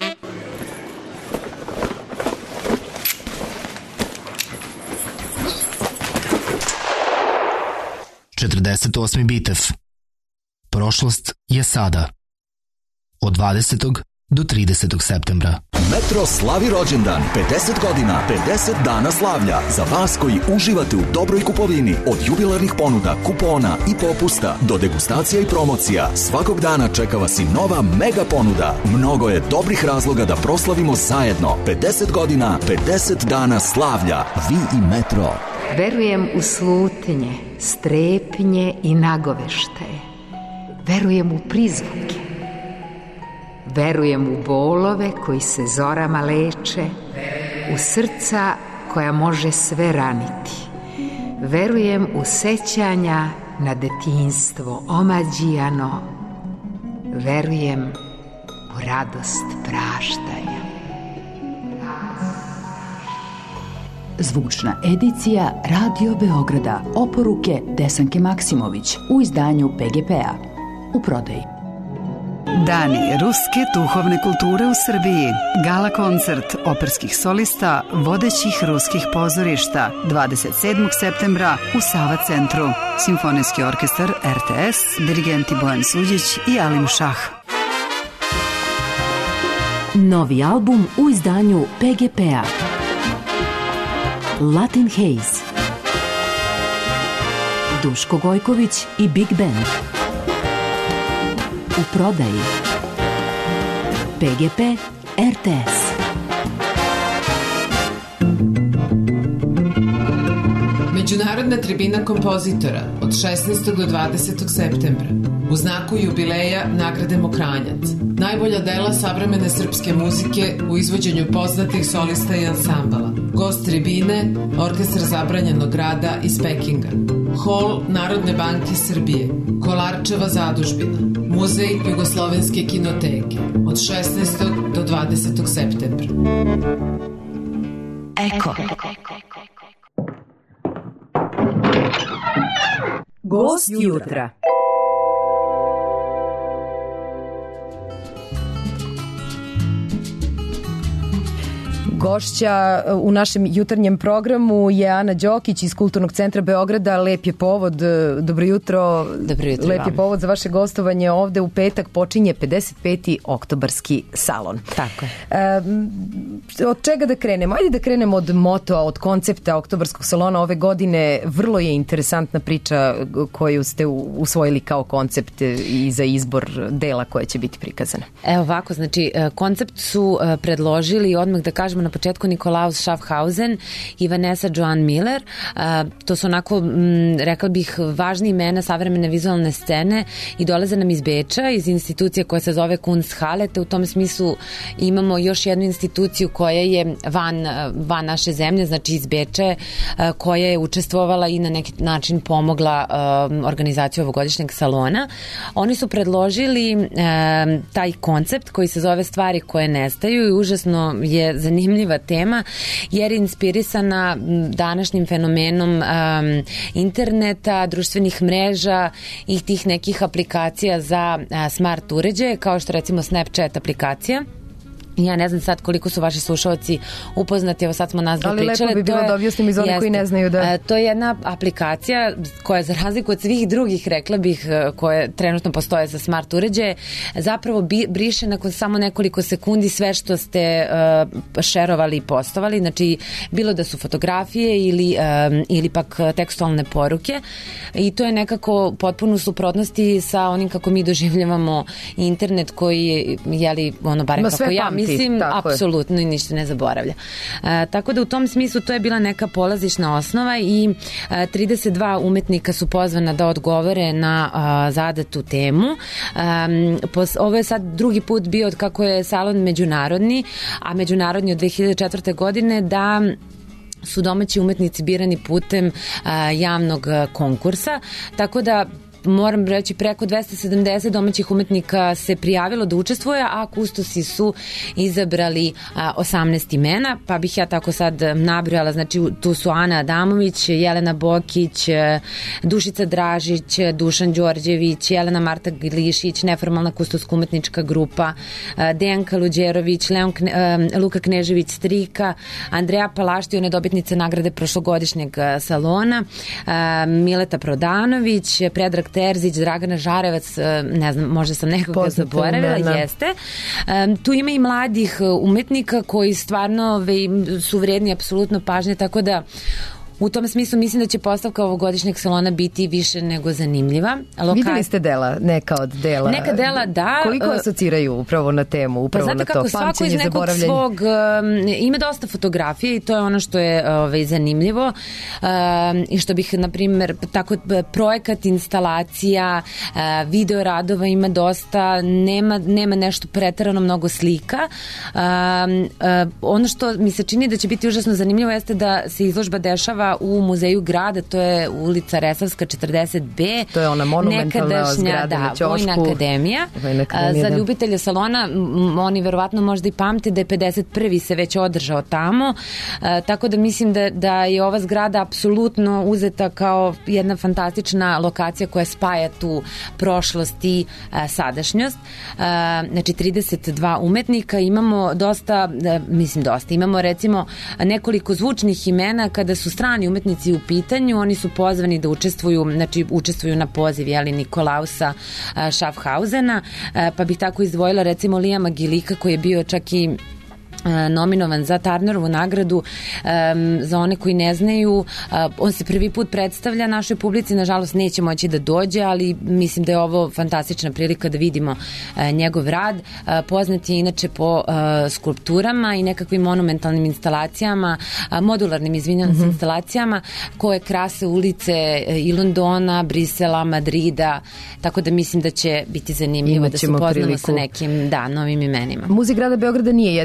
Četrdeset bitev. Prošlost je sada. Od 20. do 30. septembra. Metro slavi rođendan, 50 godina, 50 dana slavlja. Za vas koji uživate u dobroj kupovini, od jubilarnih ponuda, kupona i popusta do degustacija i promocija, svakog dana čeka vas i nova mega ponuda. Mnogo je dobrih razloga da proslavimo zajedno. 50 godina, 50 dana slavlja. Vi i Metro. Verujem u slutnje, strepnje i nagoveštaje. Verujem u prizvuke. Verujem u bolove koji se zorama leče, u srca koja može sve raniti. Verujem u sećanja na detinjstvo omađijano. Verujem u radost praštanja. Zvučna edicija Radio Beograda. Oporuke Desanke Maksimović u izdanju PGP-a. U prodaji. Dani ruske duhovne kulture u Srbiji. Gala koncert operskih solista vodećih ruskih pozorišta 27. septembra u Sava centru. Simfonijski orkestar RTS, dirigenti Bojan Suđić i Alim Šah. Novi album u izdanju PGP-a. Latin Haze. Duško Gojković i Big Band. U prodaji. PGP RTS. Međunarodna tribina kompozitora od 16. do 20. septembra u znaku jubileja nagrade Mokranjac. Najbolja dela savremene srpske muzike u izvođenju poznatih solista i ansambala. Gost tribine, Orkestar zabranjenog rada iz Pekinga. Hol Narodne banke Srbije, Kolarčeva zadužbina, Muzej Jugoslovenske kinoteke od 16. do 20. septembra. Eko. Gost jutra. Gošća u našem jutarnjem programu je Ana Đokić iz Kulturnog centra Beograda. Lep je povod, dobro jutro. Dobro jutro. Lep je povod za vaše gostovanje ovde. U petak počinje 55. oktobarski salon. Tako je. Od čega da krenemo? Ajde da krenemo od motoa, od koncepta oktobarskog salona ove godine. Vrlo je interesantna priča koju ste usvojili kao koncept i za izbor dela koje će biti prikazane. Evo ovako, znači koncept su predložili, odmah da kažemo na početku, Nikolaus Schaffhausen i Vanessa Joan Miller. To su onako, rekla bih, važni imena savremene vizualne scene i dolaze nam iz Beča, iz institucije koja se zove Kunsthalle, te u tom smislu imamo još jednu instituciju koja je van naše zemlje, znači iz Beča, koja je učestvovala i na neki način pomogla organizaciju ovogodišnjeg salona. Oni su predložili taj koncept koji se zove Stvari koje nestaju i užasno je zanimljiva tema jer je inspirisana današnjim fenomenom interneta, društvenih mreža i tih nekih aplikacija za smart uređaje, kao što recimo Snapchat aplikacija. Ja ne znam sad koliko su vaši slušalci upoznati, evo sad smo nas da pričale. Ali lepo bi bilo da objasnim iz onih koji ne znaju da... To je jedna aplikacija koja, za razliku od svih drugih, rekla bih, koje trenutno postoje za smart uređaje, zapravo briše nakon samo nekoliko sekundi sve što ste šerovali i postovali, znači bilo da su fotografije ili pak tekstualne poruke, i to je nekako potpuno suprotnosti sa onim kako mi doživljavamo internet koji, jeli, ono, barem kako ja mislim, apsolutno i ništa ne zaboravlja. Tako da u tom smislu to je bila neka polazišna osnova i 32 umetnika su pozvana da odgovore na zadatu temu. Ovo je sad drugi put bio od kako je salon međunarodni, a međunarodni od 2004. godine, da su domaći umetnici birani putem javnog konkursa, tako da moram reći preko 270 domaćih umetnika se prijavilo da učestvuje, a kustosi su izabrali 18 imena, pa bih ja tako sad nabrojala, znači tu su Ana Adamović, Jelena Bokić, Dušica Dražić, Dušan Đorđević, Jelena Marta Glišić, neformalna kustoska umetnička grupa, Dejanka Luđerović, Luka Knežević Strika, Andreja Palašti, ona je dobitnica nagrade prošlogodišnjeg salona, Mileta Prodanović, Predrag Terzić, Dragana Žarevac, ne znam, možda sam nekoga zaboravila, jeste. Tu ima i mladih umetnika koji stvarno su vredni apsolutno pažnje, tako da u tom smislu mislim da će postavka ovogodišnjeg salona biti više nego zanimljiva. Videli ste dela, neka od dela? Neka dela, da. Koliko asociraju upravo na temu, upravo na to? Pa znate kako, svako iz nekog svog, ima dosta fotografije i to je ono što je zanimljivo i što bih, na primjer, tako projekat, instalacija, video radova ima dosta, nema nešto preterano mnogo slika. Ono što mi se čini da će biti užasno zanimljivo jeste da se izložba dešava u muzeju grada, to je ulica Resavska 40B. To je ona monumentalna zgrada na Ćošku. Vojna akademija. Za ljubitelje salona, oni verovatno možda i pamte da je 51. se već održao tamo, tako da mislim da je ova zgrada apsolutno uzeta kao jedna fantastična lokacija koja spaja tu prošlost i sadašnjost. Znači 32 umetnika, imamo imamo recimo nekoliko zvučnih imena. Kada su strani umetnici u pitanju, oni su pozvani da učestvuju na poziv Nikolausa Schaffhausena, pa bih tako izdvojila recimo Lijama Gilika, koji je bio čak i nominovan za Turnerovu nagradu. Za one koji ne znaju, on se prvi put predstavlja našoj publici, nažalost neće moći da dođe, ali mislim da je ovo fantastična prilika da vidimo njegov rad. Poznat je inače po skulpturama i nekakvim monumentalnim instalacijama, modularnim, instalacijama koje krase ulice i Londona, Brisela, Madrida, tako da mislim da će biti zanimljivo da se upoznamo sa nekim novim imenima. Muzej grada Beograda nije jedino mesto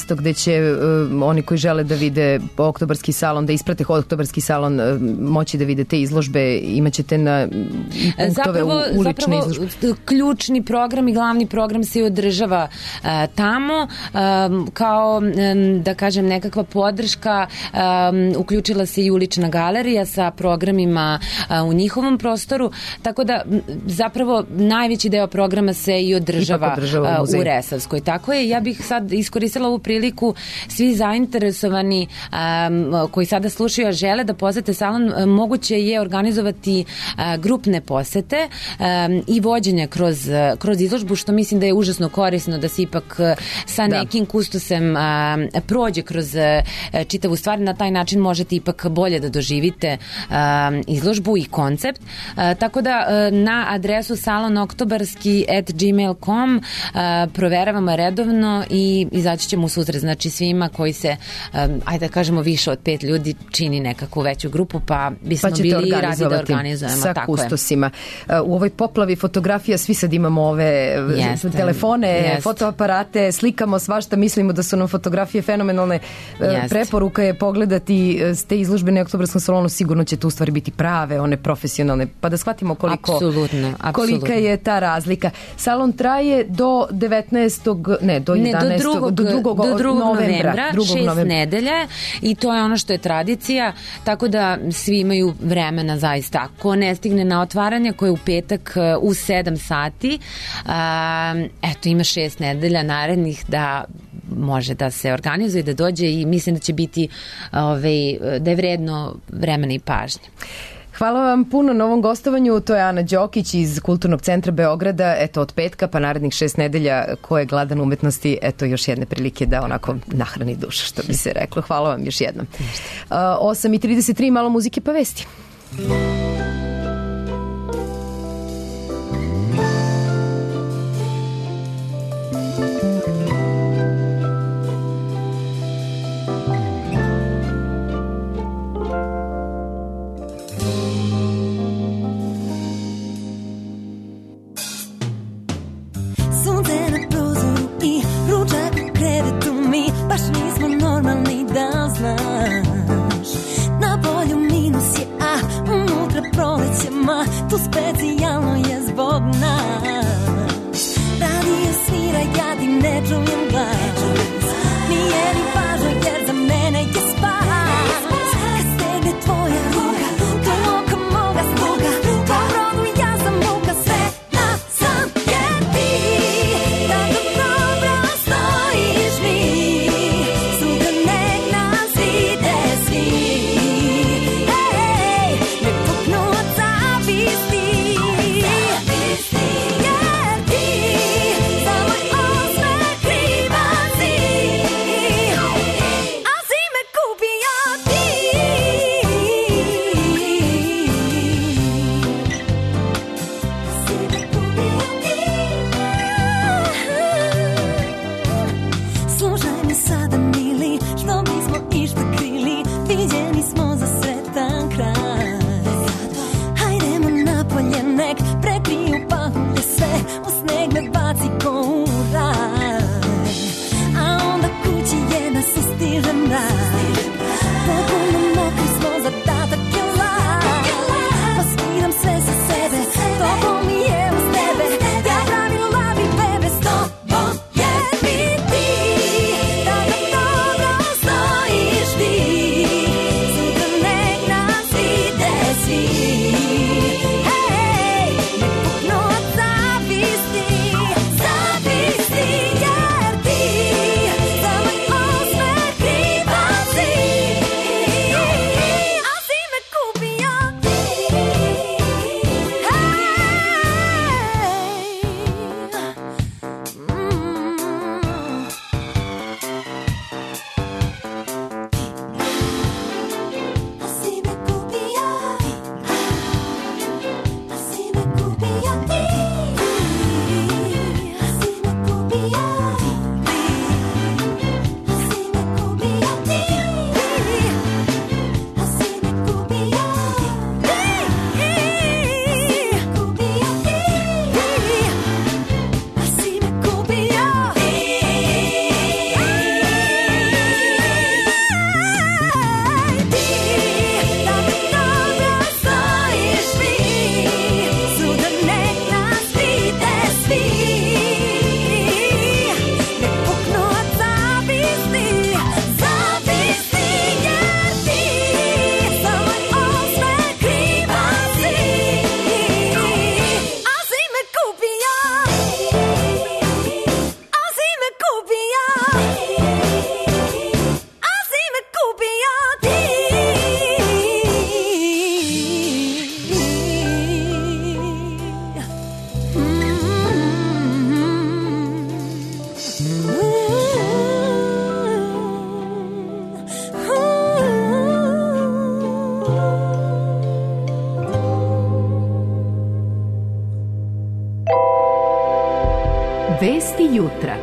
mesto gde će oni koji žele da vide oktobarski salon, da isprate oktobarski salon, moći da vide te izložbe, imaćete na punktove ulične izložbe. Zapravo, ključni program i glavni program se održava tamo, kao, da kažem, nekakva podrška. Uključila se i ulična galerija sa programima u njihovom prostoru, tako da zapravo najveći deo programa se i održava u Resavskoj. Tako je, ja bih sad iskoristila ovu priliku, svi zainteresovani koji sada slušaju, a žele da posete salon, moguće je organizovati grupne posete i vođenja kroz izložbu, što mislim da je užasno korisno da se ipak sa nekim kustosem prođe kroz čitavu stvar. Na taj način možete ipak bolje da doživite izložbu i koncept. Tako da na adresu salonoktobarski@gmail.com proveravamo redovno i izaći ćemo u susret, znači svima koji se, ajde da kažemo, više od 5 ljudi čini nekakvu veću grupu, pa bismo bili radi da organizujemo. Sa kustosima. U ovoj poplavi fotografija svi sad imamo ove telefone, fotoaparate, slikamo svašta, mislimo da su nam fotografije fenomenalne. Preporuka je pogledati te izložbe na oktobarskom salonu, sigurno će to u stvari biti prave, one profesionalne, pa da shvatimo kolika je ta razlika. Salon traje do 2. novembra, 6 nedelja, i to je ono što je tradicija, tako da svi imaju vremena zaista. Ko ne stigne na otvaranje, koje je u petak u 7 sati, eto, ima 6 nedelja narednih da može da se organizuje, da dođe, i mislim da će biti da je vredno vremena i pažnje. Hvala vam puno na ovom gostovanju. To je Ana Đokić iz Kulturnog centra Beograda. Eto, od petka pa narednih 6 nedelja, ko je gladan umetnosti, eto još jedne prilike da onako nahrani dušu, što bi se reklo. Hvala vam još jednom. 8:33, malo muzike pa vesti. Normalni, da znaš, na polju minus je, a unutra jutra.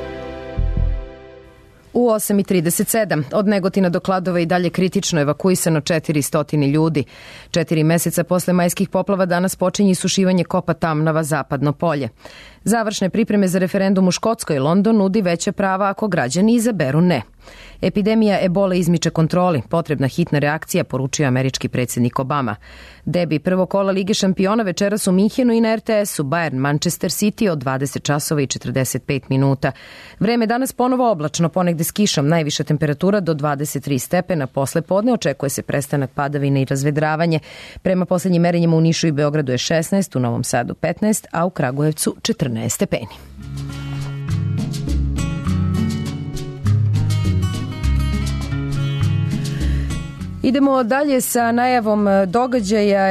U 8:37 od Negotina do Kladova i dalje kritično evakuisano 400 ljudi. 4 meseca posle majskih poplava danas počinje isušivanje kopa Tamnava Zapadno polje. Završne pripreme za referendum u Škotskoj. London nudi veća prava ako građani izaberu ne. Epidemija ebole izmiče kontroli. Potrebna hitna reakcija, poručio američki predsjednik Obama. Debi prvog kola Lige šampiona večeras u Minhenu i na RTS-u Bayern Manchester City od 20 časova i 45 minuta. Vreme danas ponovo oblačno, ponegde s kišom, najviša temperatura do 23 stepena. Posle podne očekuje se prestanak padavine i razvedravanje. Prema poslednjim merenjima u Nišu i Beogradu je 16, u Novom Sadu 15, a u Kragujevcu 14 stepeni. Idemo dalje sa najavom događaja.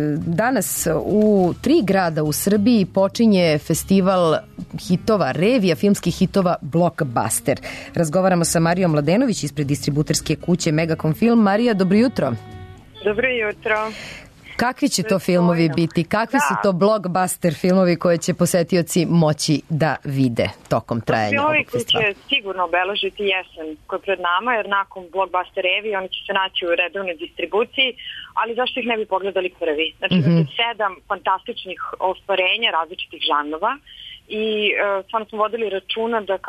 Danas u 3 grada u Srbiji počinje festival hitova, revija filmskih hitova Blockbuster. Razgovaramo sa Marijom Mladenović ispred distributerske kuće Megacom Film. Marija, dobro jutro. Dobro jutro. Kakvi će to filmovi biti? Kakvi su to blockbuster filmovi koje će posetioci moći da vide tokom trajanja ovog festivala? Filmovi koji će sigurno obeležiti jesen koja je pred nama, jer nakon blockbuster revije oni će se naći u redovnoj distribuciji, ali zašto ih ne bi pogledali prvi? Znači, 7 fantastičnih ostvarenja različitih žanrova i stvarno smo vodili računa da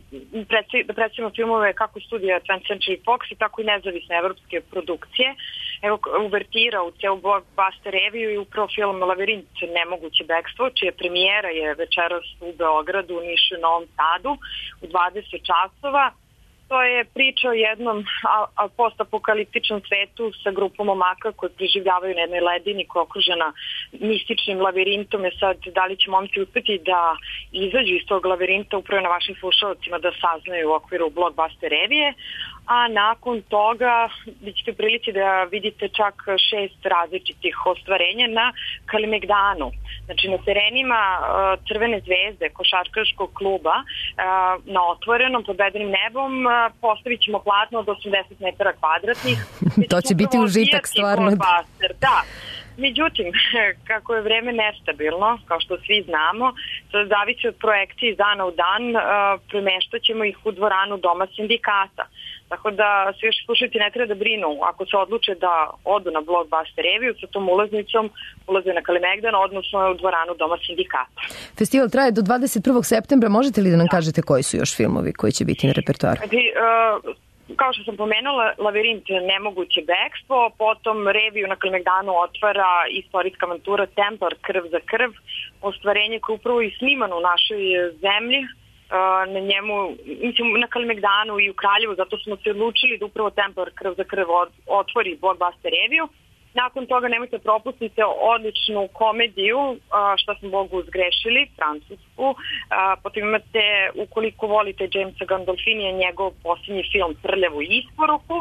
predstavimo filmove kako studija 20th Century Fox i tako i nezavisne evropske produkcije. Evo, uvertira u celu blockbuster reviju i upravo film Lavirint nemoguće bekstvo, čija premijera je večeras u Beogradu, u Nišu i Novom Sadu u 20 časova. To je priča o jednom postapokaliptičnom svetu sa grupom momaka koji preživljavaju na jednoj ledini koja je okružena mističnim lavirintom. Je sad, da li će momci uspeti da izađu iz tog lavirinta upravo na vašim slušalcima da saznaju u okviru blockbuster revije, a nakon toga bit ćete u prilici da vidite čak 6 različitih ostvarenja na Kalemegdanu. Znači na terenima Crvene zvezde, košarkaškog kluba, na otvorenom pod bedenim nebom postavit ćemo platno od 80 metara kvadratnih. To će biti užitak stvarno. Da. Međutim, kako je vreme nestabilno, kao što svi znamo, to zavisi od projekcije iz dana u dan, premeštat ćemo ih u dvoranu Doma sindikata. Tako da svi još slušajte ne treba da brinu. Ako se odluče da odu na blockbuster reviju sa tom ulaznicom, ulaze na Kalemegdan, odnosno u dvoranu Doma sindikata. Festival traje do 21. septembra. Možete li da nam kažete koji su još filmovi koji će biti na repertoaru? Kao što sam pomenula, Lavirint nemoguće bekstvo, potom reviju na Kalemegdanu otvara istorijska avantura Templar krv za krv, ostvarenje koje je upravo i snimano u našoj zemlji, na njemu, mislim, na Kalemegdanu i u Kraljevu, zato smo se odlučili da upravo Templar krv za krv otvori blockbuster reviju. Nakon toga nemojte propustite odličnu komediju Šta smo Bogu zgrešili, francusku. Potom imate, ukoliko volite Jamesa Gandolfinija, njegov posljednji film Prljavu isporuku.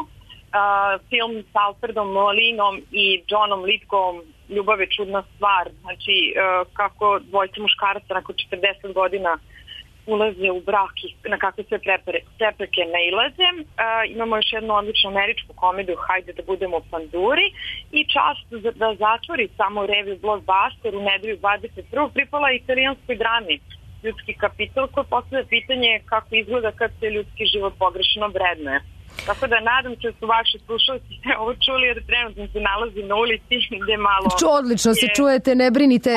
Film s Alfredom Molinom i Johnom Lithgowom Ljubav je čudna stvar. Znači kako dvojica muškaraca nakon 40 godina ulaze u brak i na kakve sve prepreke nailaze. Imamo još jednu odličnu američku komediju Hajde da budemo panduri i čast da zatvori samo reviju blockbuster u nedelju 21. pripala italijanskoj drami Ljudski kapital, koje postavlja pitanje kako izgleda kad se ljudski život pogrešno vrednuje. Tako da nadam se da su vaši slušalci ovo čuli, jer trenutno se nalazi na ulici gde malo... Odlično se čujete, ne brinite.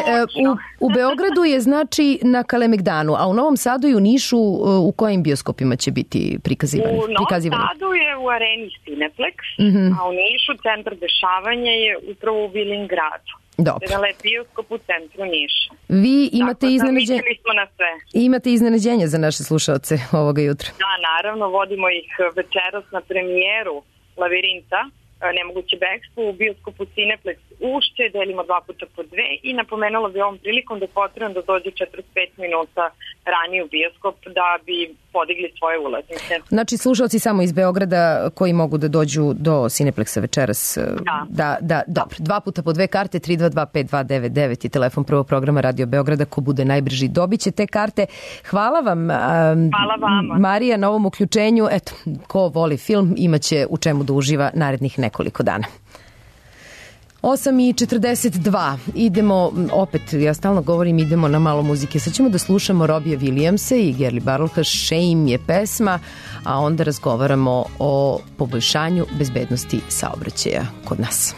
U Beogradu je znači na Kalemegdanu, a u Novom Sadu i u Nišu u kojim bioskopima će biti prikazivani? U Novom Sadu je u areni Cineplex, a u Nišu centar dešavanja je upravo u Vilingradu. Dobro. Jedan lep bioskop u centru Niša. Vi imate iznenađenje. Smo na sve. Imate iznenađenje za naše slušalce ovoga jutra. Da, naravno, vodimo ih večeras na premijeru Lavirinta, nemoguće bekstvo u bioskopu Cineplex Ušće, delimo 2 puta po 2 i napomenula bi ovom prilikom da je potrebno da dođe 45 minuta ranije u bioskop da bi podigli svoje ulaznice. Znači slušalci samo iz Beograda koji mogu da dođu do Cineplexa večeras. Dobro. 2 puta po 2 karte, 3225299 i telefon prvog programa Radio Beograda. Ko bude najbrži dobit će te karte. Hvala vam, hvala vama, Marija, na ovom uključenju. Eto, ko voli film imaće u čemu da uživa narednih nekoliko dana. 8:42. Idemo, opet, ja stalno govorim, idemo na malo muzike. Sad ćemo da slušamo Robbie Williamsa i Gary Barloha, Shame je pesma, a onda razgovaramo o poboljšanju bezbednosti saobraćaja kod nas.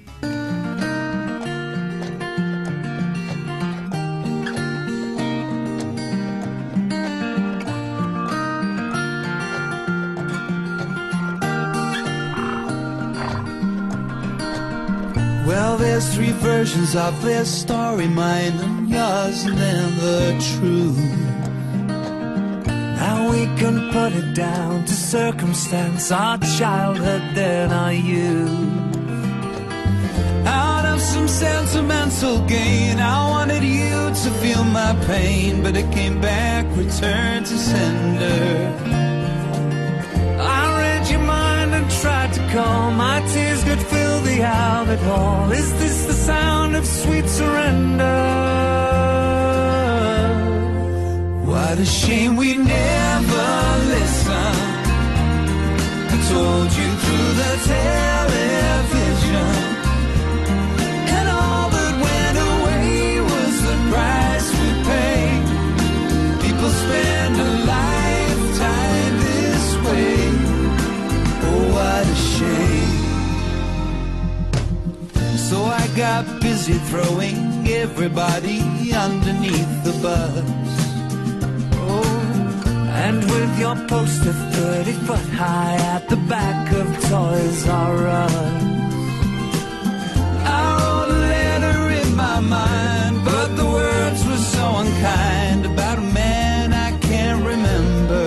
Well, there's three versions of this story, mine and yours and then the truth. Now we can put it down to circumstance, our childhood, then our youth. Out of some sentimental gain, I wanted you to feel my pain, but it came back, returned to sender. I read your mind and tried to calm, my tears could fill the outlet hall. Is this the sound of sweet surrender? What a shame we never listened. I told you through the television, and all that went away was the price we paid. People spend a lifetime this way. Oh, what a shame. So I got busy throwing everybody underneath the bus. Oh, and with your poster 30 foot high at the back of Toys R Us, I wrote a letter in my mind, but the words were so unkind, about a man I can't remember.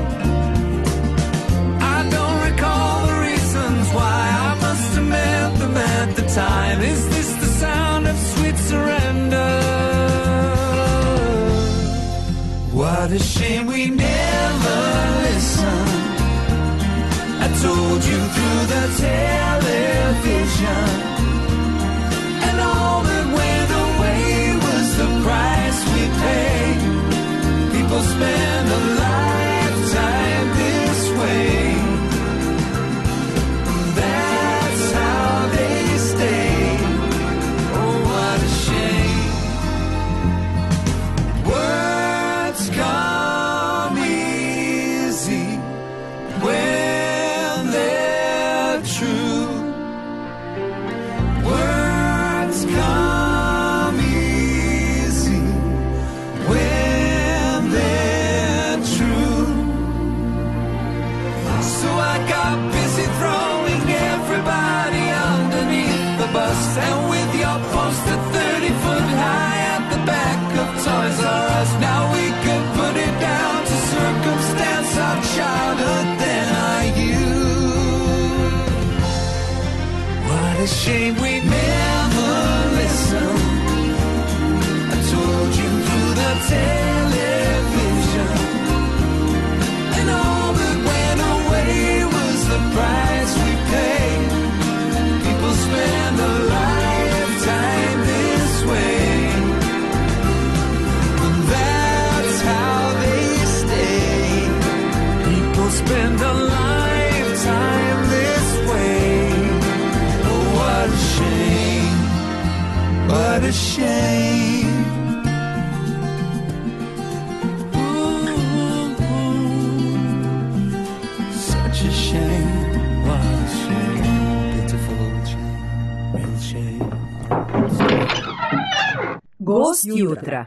I don't recall the reasons why, I must have met them at the time. Is this the sound of sweet surrender? What a shame we never listened. I told you through the television, and all that went away was the price we paid. People spend a lifetime this way. That's how they stay. Oh, what a shame. Words come easy when they're true. Words come easy when they're true. So I got busy throwing everybody underneath the bus, and with your poster 30 foot high at the back of Toys R Us, now we could put it down to circumstance, our childhood, then our youth. What a shame we never listened. I told you through the television, and all that went away was the price we paid. People spend a lifetime this way, and that's how they stay. People spend a lifetime this way. Oh, what a shame, what a shame. Such a shame, what a shame, pitiful shame, real shame. Gost jutra.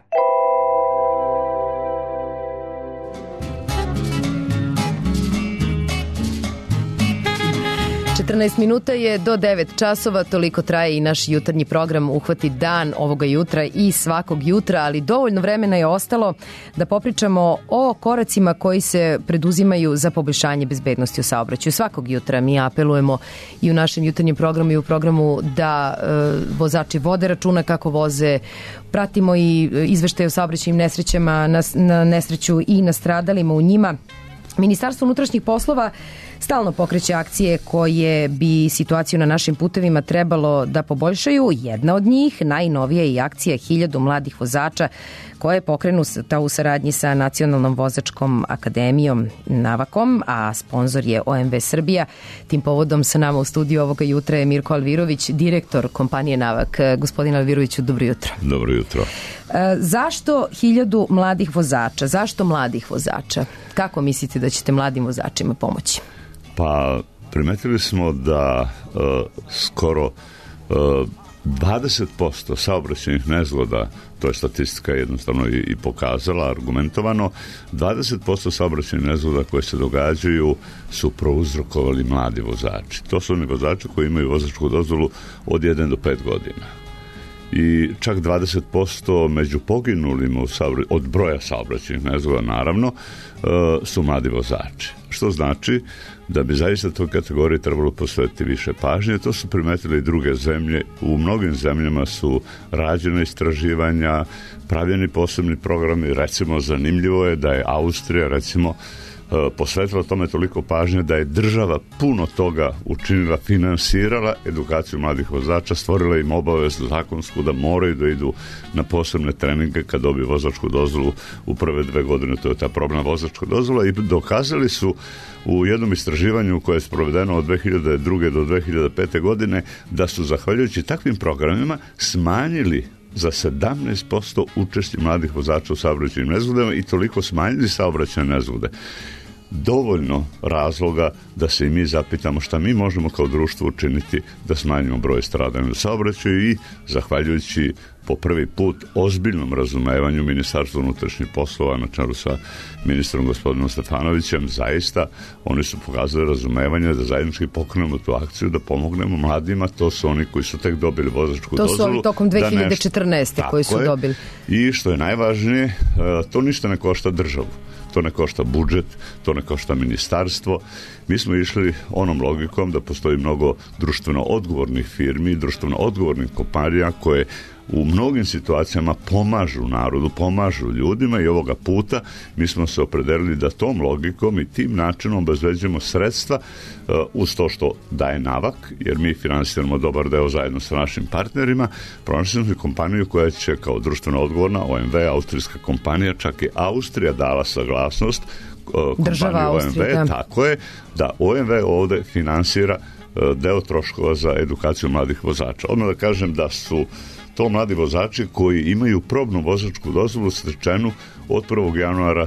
14 minuta je do 9 časova, toliko traje i naš jutarnji program Uhvati dan ovoga jutra i svakog jutra, ali dovoljno vremena je ostalo da popričamo o koracima koji se preduzimaju za poboljšanje bezbednosti u saobraćaju. Svakog jutra mi apelujemo i u našem jutarnjem programu i u programu da vozači vode računa kako voze, pratimo i izveštaje o saobraćajnim nesrećama, na nesreću i nastradalima u njima. Ministarstvo unutrašnjih poslova stalno pokreće akcije koje bi situaciju na našim putevima trebalo da poboljšaju. Jedna od njih, najnovija, je i akcija 1000 mladih vozača koja je pokrenuta u saradnji sa Nacionalnom vozačkom akademijom Navakom, a sponsor je OMV Srbija. Tim povodom sa nama u studiju ovoga jutra je Mirko Alvirović, direktor kompanije Navak. Gospodine Alviroviću, dobro jutro. Dobro jutro. Zašto 1000 mladih vozača? Zašto mladih vozača? Kako mislite da ćete mladim vozačima pomoći? Pa, primetili smo da skoro 20% saobraćajnih nezgoda, to je statistika jednostavno i pokazala, argumentovano, 20% saobraćajnih nezgoda koje se događaju su prouzrokovali mladi vozači. To su oni vozači koji imaju vozačku dozvolu od 1 do 5 godina. I čak 20% među poginulim od broja saobraćajnih nezgoda, naravno, su mladi vozači. Što znači da bi zaista toj kategoriji trebalo posvetiti više pažnje. To su primetili i druge zemlje. U mnogim zemljama su rađene istraživanja, pravljeni posebni programi. Recimo, zanimljivo je da je Austrija, recimo, posvetila tome toliko pažnje da je država puno toga učinila, finansirala edukaciju mladih vozača, stvorila im obavezu zakonsku da moraju da idu na posebne treninge kad dobiju vozačku dozvolu u prve 2 godine. To je ta probna vozačka dozvola i dokazali su u jednom istraživanju koje je sprovedeno od 2002. do 2005. godine da su zahvaljujući takvim programima smanjili za 17% učešće mladih vozača u saobraćajnim nezgodama i toliko smanjili saobraćajne nezgode. Dovoljno razloga da se i mi zapitamo šta mi možemo kao društvo učiniti da smanjimo broj stradanja u saobraćaju i zahvaljujući po prvi put ozbiljnom razumevanju Ministarstva unutrašnjih poslova na čelu sa ministrom gospodinom Stefanovićem, zaista oni su pokazali razumevanje da zajednički pokrenemo tu akciju, da pomognemo mladima. To su oni koji su tek dobili vozačku dozvolu. To su oni tokom 2014. koji su dobili. I što je najvažnije, to ništa ne košta državu. To ne košta budžet, to ne košta ministarstvo. Mi smo išli onom logikom da postoji mnogo društveno odgovornih firmi, društveno odgovornih kompanija koje u mnogim situacijama pomažu narodu, pomažu ljudima i ovoga puta mi smo se opredelili da tom logikom i tim načinom obezbeđujemo sredstva uz to što daje Navak, jer mi finansiramo dobar deo zajedno sa našim partnerima. Pronašli smo kompaniju koja će kao društveno odgovorna, OMV, austrijska kompanija, čak i Austrija dala saglasnost, država Austrija, tako je, da OMV ovde finansira deo troškova za edukaciju mladih vozača. Odmah da kažem da su to mladi vozači koji imaju probnu vozačku dozvolu stečenu od 1. januara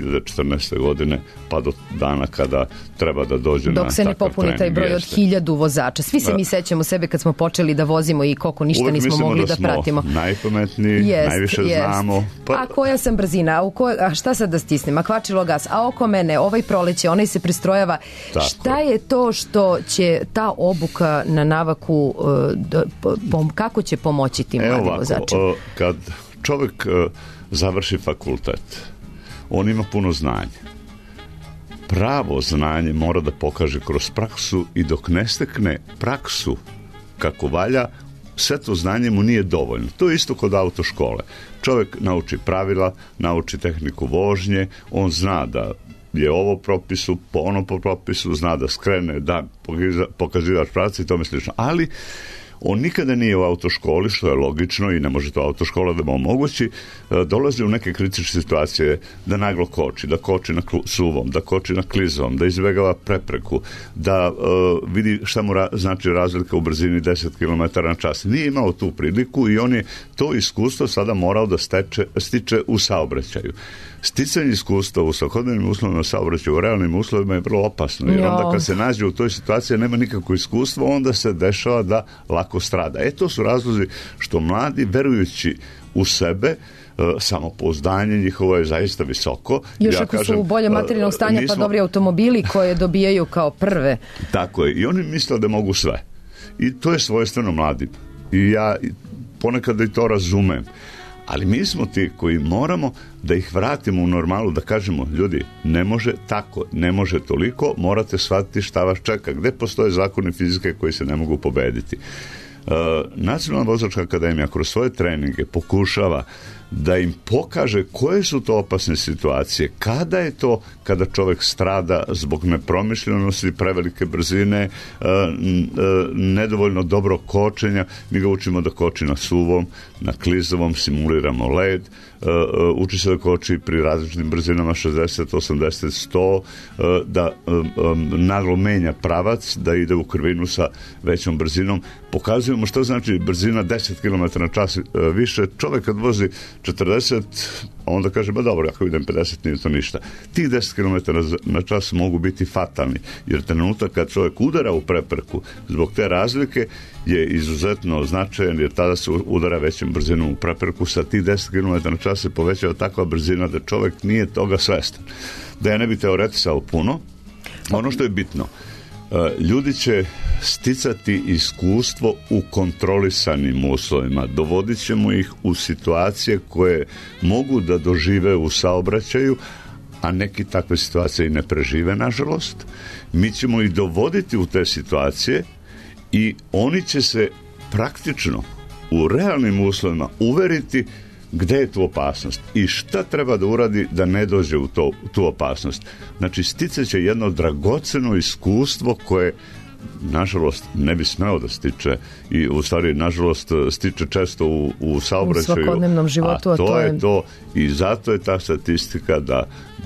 2014. godine pa do dana kada treba da dođe na takav trening. Dok se ne popuni taj broj od 1000 vozača. Svi se mi sećamo sebe kad smo počeli da vozimo i koliko ništa nismo mogli da pratimo. Najpametniji, najviše znamo. A koja sam brzina? A šta sad da stisnem? A kvačilo gas? A oko mene, ovaj proleće, onaj se pristrojava. Šta je to što će ta obuka na Navaku, kako će pomoći tim mladim vozačima? Kad čovjek završi fakultet, on ima puno znanja. Pravo znanje mora da pokaže kroz praksu i dok ne stekne praksu kako valja, sve to znanje mu nije dovoljno. To je isto kod autoškole. Čovjek nauči pravila, nauči tehniku vožnje, on zna da je ovo propisu, ono po propisu, zna da skrene, da pokazivač pravca i tome slično. Ali on nikada nije u autoškoli, što je logično i ne može to autoškola da mu omogući, dolazi u neke kritične situacije da naglo koči, da koči na suvom, da koči na klizovom, da izbegava prepreku, da vidi šta mu znači razlika u brzini 10 km na čas. Nije imao tu priliku i on je to iskustvo sada morao da stiče u saobraćaju. Sticanje iskustva u svakodnevnim uslovima saobraćaja, u realnim uslovima je vrlo opasno, jer onda kad se nađe u toj situaciji nema nikakvo iskustvo, onda se dešava da lako strada. To su razlozi što mladi, verujući u sebe, samopouzdanje njihovo je zaista visoko. Još ako su u bolje materijalnog stanja, pa dobri automobili koje dobijaju kao prve. Tako je. I oni misle da mogu sve. I to je svojstveno mladim. I ja ponekad i to razumem. Ali mi smo ti koji moramo da ih vratimo u normalu, da kažemo, ljudi, ne može tako, ne može toliko, morate shvatiti šta vas čeka, gde postoje zakoni fizike koji se ne mogu pobediti. Nacionalna vozačka akademija kroz svoje treninge pokušava da im pokaže koje su to opasne situacije, kada je to kada čovek strada zbog nepromišljenosti, prevelike brzine, nedovoljno dobro kočenja. Mi ga učimo da koči na suvom, na klizavom, simuliramo led, uči se da koči pri različitim brzinama 60, 80, 100, da naglo menja pravac, da ide u krivinu sa većom brzinom. Pokazujemo što znači brzina 10 km na čas više. Čovek kad vozi 40, onda kaže, ba dobro, ako idem 50, nije to ništa. Tih 10 km na čas mogu biti fatalni, jer trenutak kad čovjek udara u prepreku zbog te razlike je izuzetno značajan, jer tada se udara većom brzinom u prepreku. Sa tih 10 km na čas se povećava takva brzina da čovjek nije toga svestan. Da ja ne bi teoretisao puno, ono što je bitno, ljudi će sticati iskustvo u kontrolisanim uslovima. Dovodit ćemo ih u situacije koje mogu da dožive u saobraćaju, a neki takve situacije i ne prežive, nažalost. Mi ćemo ih dovoditi u te situacije i oni će se praktično u realnim uslovima uveriti gde je tu opasnost i šta treba da uradi da ne dođe u tu opasnost. Znači, sticat će jedno dragoceno iskustvo koje, nažalost, ne bi smeo da stiče i u stvari, nažalost, stiče često u saobraćaju. U svakodnevnom životu, a to je to. I zato je ta statistika da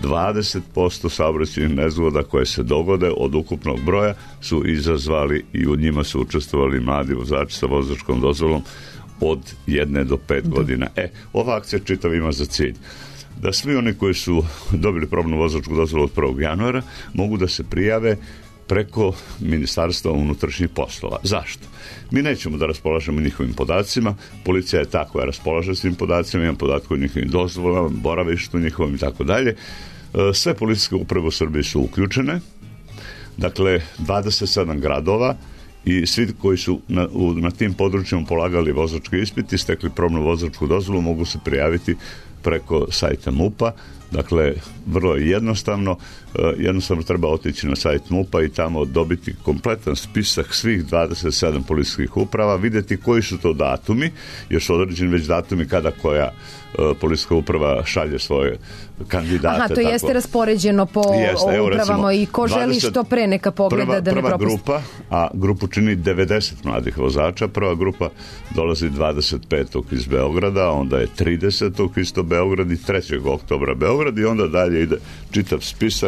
20% saobraćajnih nezgoda koje se dogode od ukupnog broja su izazvali i u njima su učestvovali mladi vozači sa vozačkom dozvolom od 1 do 5 godina. Ova akcija čitav ima za cilj da svi oni koji su dobili probnu vozačku dozvolu od 1. januara mogu da se prijave preko Ministarstva unutrašnjih poslova. Zašto? Mi nećemo da raspolažemo njihovim podacima, policija je ta koja raspolaže s tim podacima, imam podatke o njihovim dozvolama, boravištu njihovom i tako dalje. Sve policijske uprave u Srbiji su uključene, dakle 27 gradova, i svi koji su na tim područjima polagali vozački ispit i stekli probnu vozačku dozvolu mogu se prijaviti preko sajta MUP-a. Dakle, vrlo je jednostavno treba otići na sajt MUP-a i tamo dobiti kompletan spisak svih 27 policijskih uprava, vidjeti koji su to datumi, jer su određeni već datumi kada koja policijska uprava šalje svoje kandidate. Aha, to jeste raspoređeno po upravama i ko želi što pre neka pogleda da ne propusti. Prva grupa, a grupu čini 90 mladih vozača, prva grupa dolazi 25. iz Beograda, onda je 30. isto Beograd i 3. oktobra Beograd i onda dalje ide čitav spisak.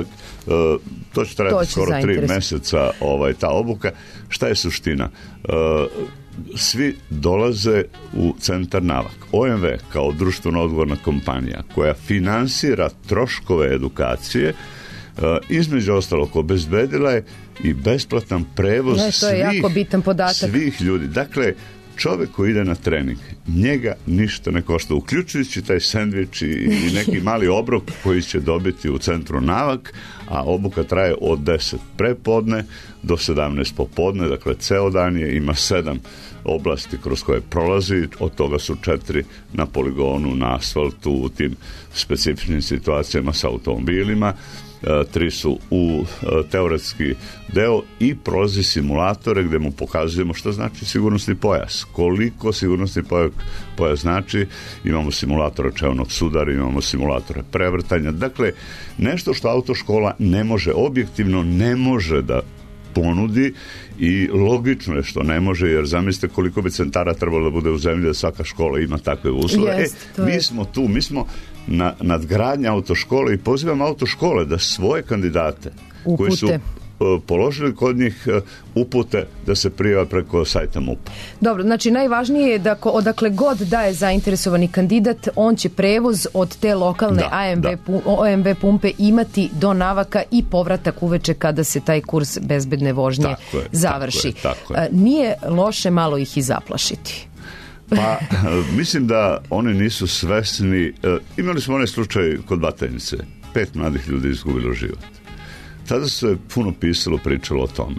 To će trajati skoro 3 meseca ta obuka. Šta je suština? Svi dolaze u centar Navak. OMV kao društveno odgovorna kompanija koja finansira troškove edukacije, između ostalog obezbedila je i besplatan prevoz svih ljudi. Dakle, čovjek koji ide na trening, njega ništa ne košta, uključujući taj sendvič i neki mali obrok koji će dobiti u centru Navak, a obuka traje od 10 prepodne do 17 popodne, dakle ceo dan je, ima 7 oblasti kroz koje prolazi, od toga su 4 na poligonu, na asfaltu, u tim specifičnim situacijama sa automobilima, 3 su u teoretski deo i prolazi simulatore gde mu pokazujemo šta znači sigurnosni pojas, koliko sigurnosni pojas znači. Imamo simulatore čevnog sudara, imamo simulatore prevrtanja, dakle nešto što autoškola ne može, objektivno ne može da ponudi i logično je što ne može, jer zamislite koliko bi centara trebalo da bude u zemlji da svaka škola ima takve uslove. Mi smo tu, mi smo na nadgradnja autoškole i pozivam autoškole da svoje kandidate koji su položili kod njih upute da se prijave preko sajta MUP-a. Dobro, znači najvažnije je da odakle god da je zainteresovani kandidat, on će prevoz od te lokalne OMV pumpe imati do Navaka i povratak uveče kada se taj kurs bezbedne vožnje završi. Tako je. Nije loše malo ih i zaplašiti. Pa, mislim da oni nisu svesni. Imali smo onaj slučaj kod Batajnice. 5 mladih ljudi izgubilo život. Tada se puno pisalo, pričalo o tome.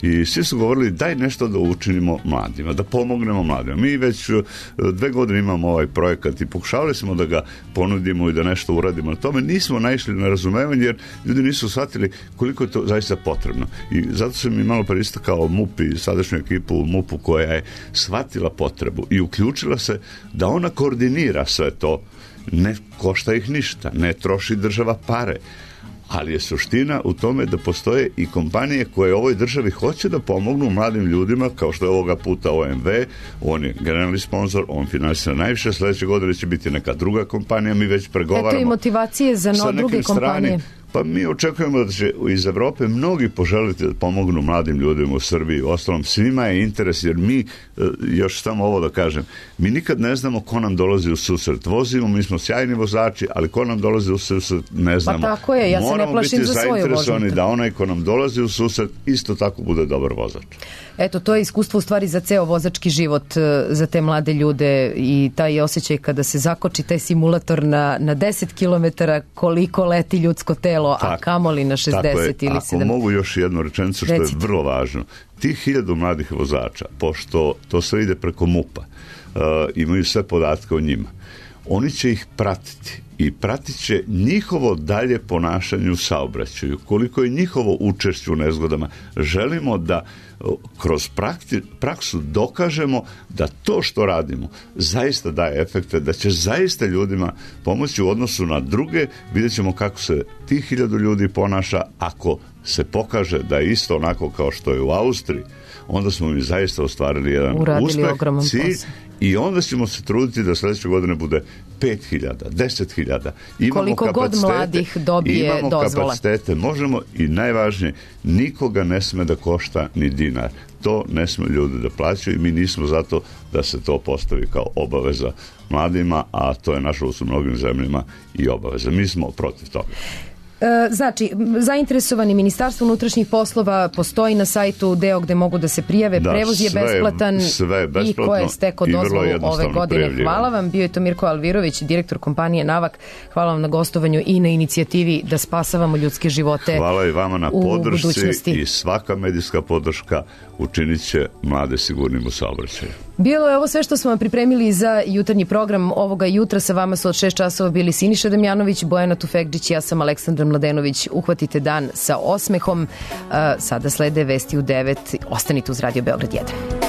I svi su govorili daj nešto da učinimo mladima, da pomognemo mladima. Mi već 2 godine imamo ovaj projekat i pokušavali smo da ga ponudimo i da nešto uradimo na tome. Nismo naišli na razumevanje jer ljudi nisu shvatili koliko je to zaista potrebno. I zato sam i malo istakao MUP i sadašnju ekipu u MUP-u koja je shvatila potrebu i uključila se da ona koordinira sve to. Ne košta ih ništa, ne troši država pare, ali je suština u tome da postoje i kompanije koje ovoj državi hoće da pomognu mladim ljudima, kao što je ovoga puta OMV, on je generalni sponsor, on finansira najviše, sledeće godine će biti neka druga kompanija, mi već pregovaramo. Eto i motivacije za druge kompanije. Pa mi očekujemo da će iz Evrope mnogi poželiti da pomognu mladim ljudima u Srbiji. Ostalom, svima je interes, jer mi, još samo ovo da kažem, mi nikad ne znamo ko nam dolazi u susret. Vozimo, mi smo sjajni vozači, ali ko nam dolazi u susret ne znamo. Pa tako je, ja se ne plašim za svoju vožnju. Moramo biti zainteresovani da onaj ko nam dolazi u susret isto tako bude dobar vozač. Eto, to je iskustvo u stvari za ceo vozački život za te mlade ljude i taj osjećaj kada se zakoči taj simulator na 10 km koliko leti ljudsko telo, a kamoli na 60 ili 70. Ako mogu još jednu rečenicu što je vrlo važno. Tih 1000 mladih vozača, pošto to sve ide preko MUP-a, imaju sve podatke o njima, oni će ih pratiti i pratit će njihovo dalje ponašanje u saobraćaju, koliko je njihovo učešće u nezgodama. Želimo da kroz praksu dokažemo da to što radimo zaista daje efekte, da će zaista ljudima pomoći u odnosu na druge. Vidjet ćemo kako se tih 1000 ljudi ponaša. Ako se pokaže da je isto onako kao što je u Austriji, onda smo mi zaista ostvarili jedan uspeh, cilj, i onda ćemo se truditi da sledeće godine bude 5000, 10.000. Koliko god mladih dobije dozvola. Imamo kapacitete, možemo, i najvažnije, nikoga ne sme da košta ni dinar. To ne sme ljudi da plaćaju i mi nismo zato da se to postavi kao obaveza mladima, a to je nažalost u mnogim zemljama i obaveza. Mi smo protiv toga. Znači, zainteresovani Ministarstvo unutrašnjih poslova, postoji na sajtu deo gde mogu da se prijave, prevoz je besplatan i ko je stekao dozvolu ove godine. Hvala vam, bio je to Mirko Alvirović, direktor kompanije Navak. Hvala vam na gostovanju i na inicijativi da spasavamo ljudske živote. Hvala i vama na podršci i svaka medijska podrška učinit će mlade sigurnim u saobraćaju. Bilo je ovo sve što smo vam pripremili za jutarnji program ovoga jutra. Sa vama su od 6 časova bili Siniša Damjanović, Bojana Tufekđić, ja sam Aleksandar Mladenović. Uhvatite dan sa osmehom. Sada slede vesti u 9. Ostanite uz Radio Beograd 1.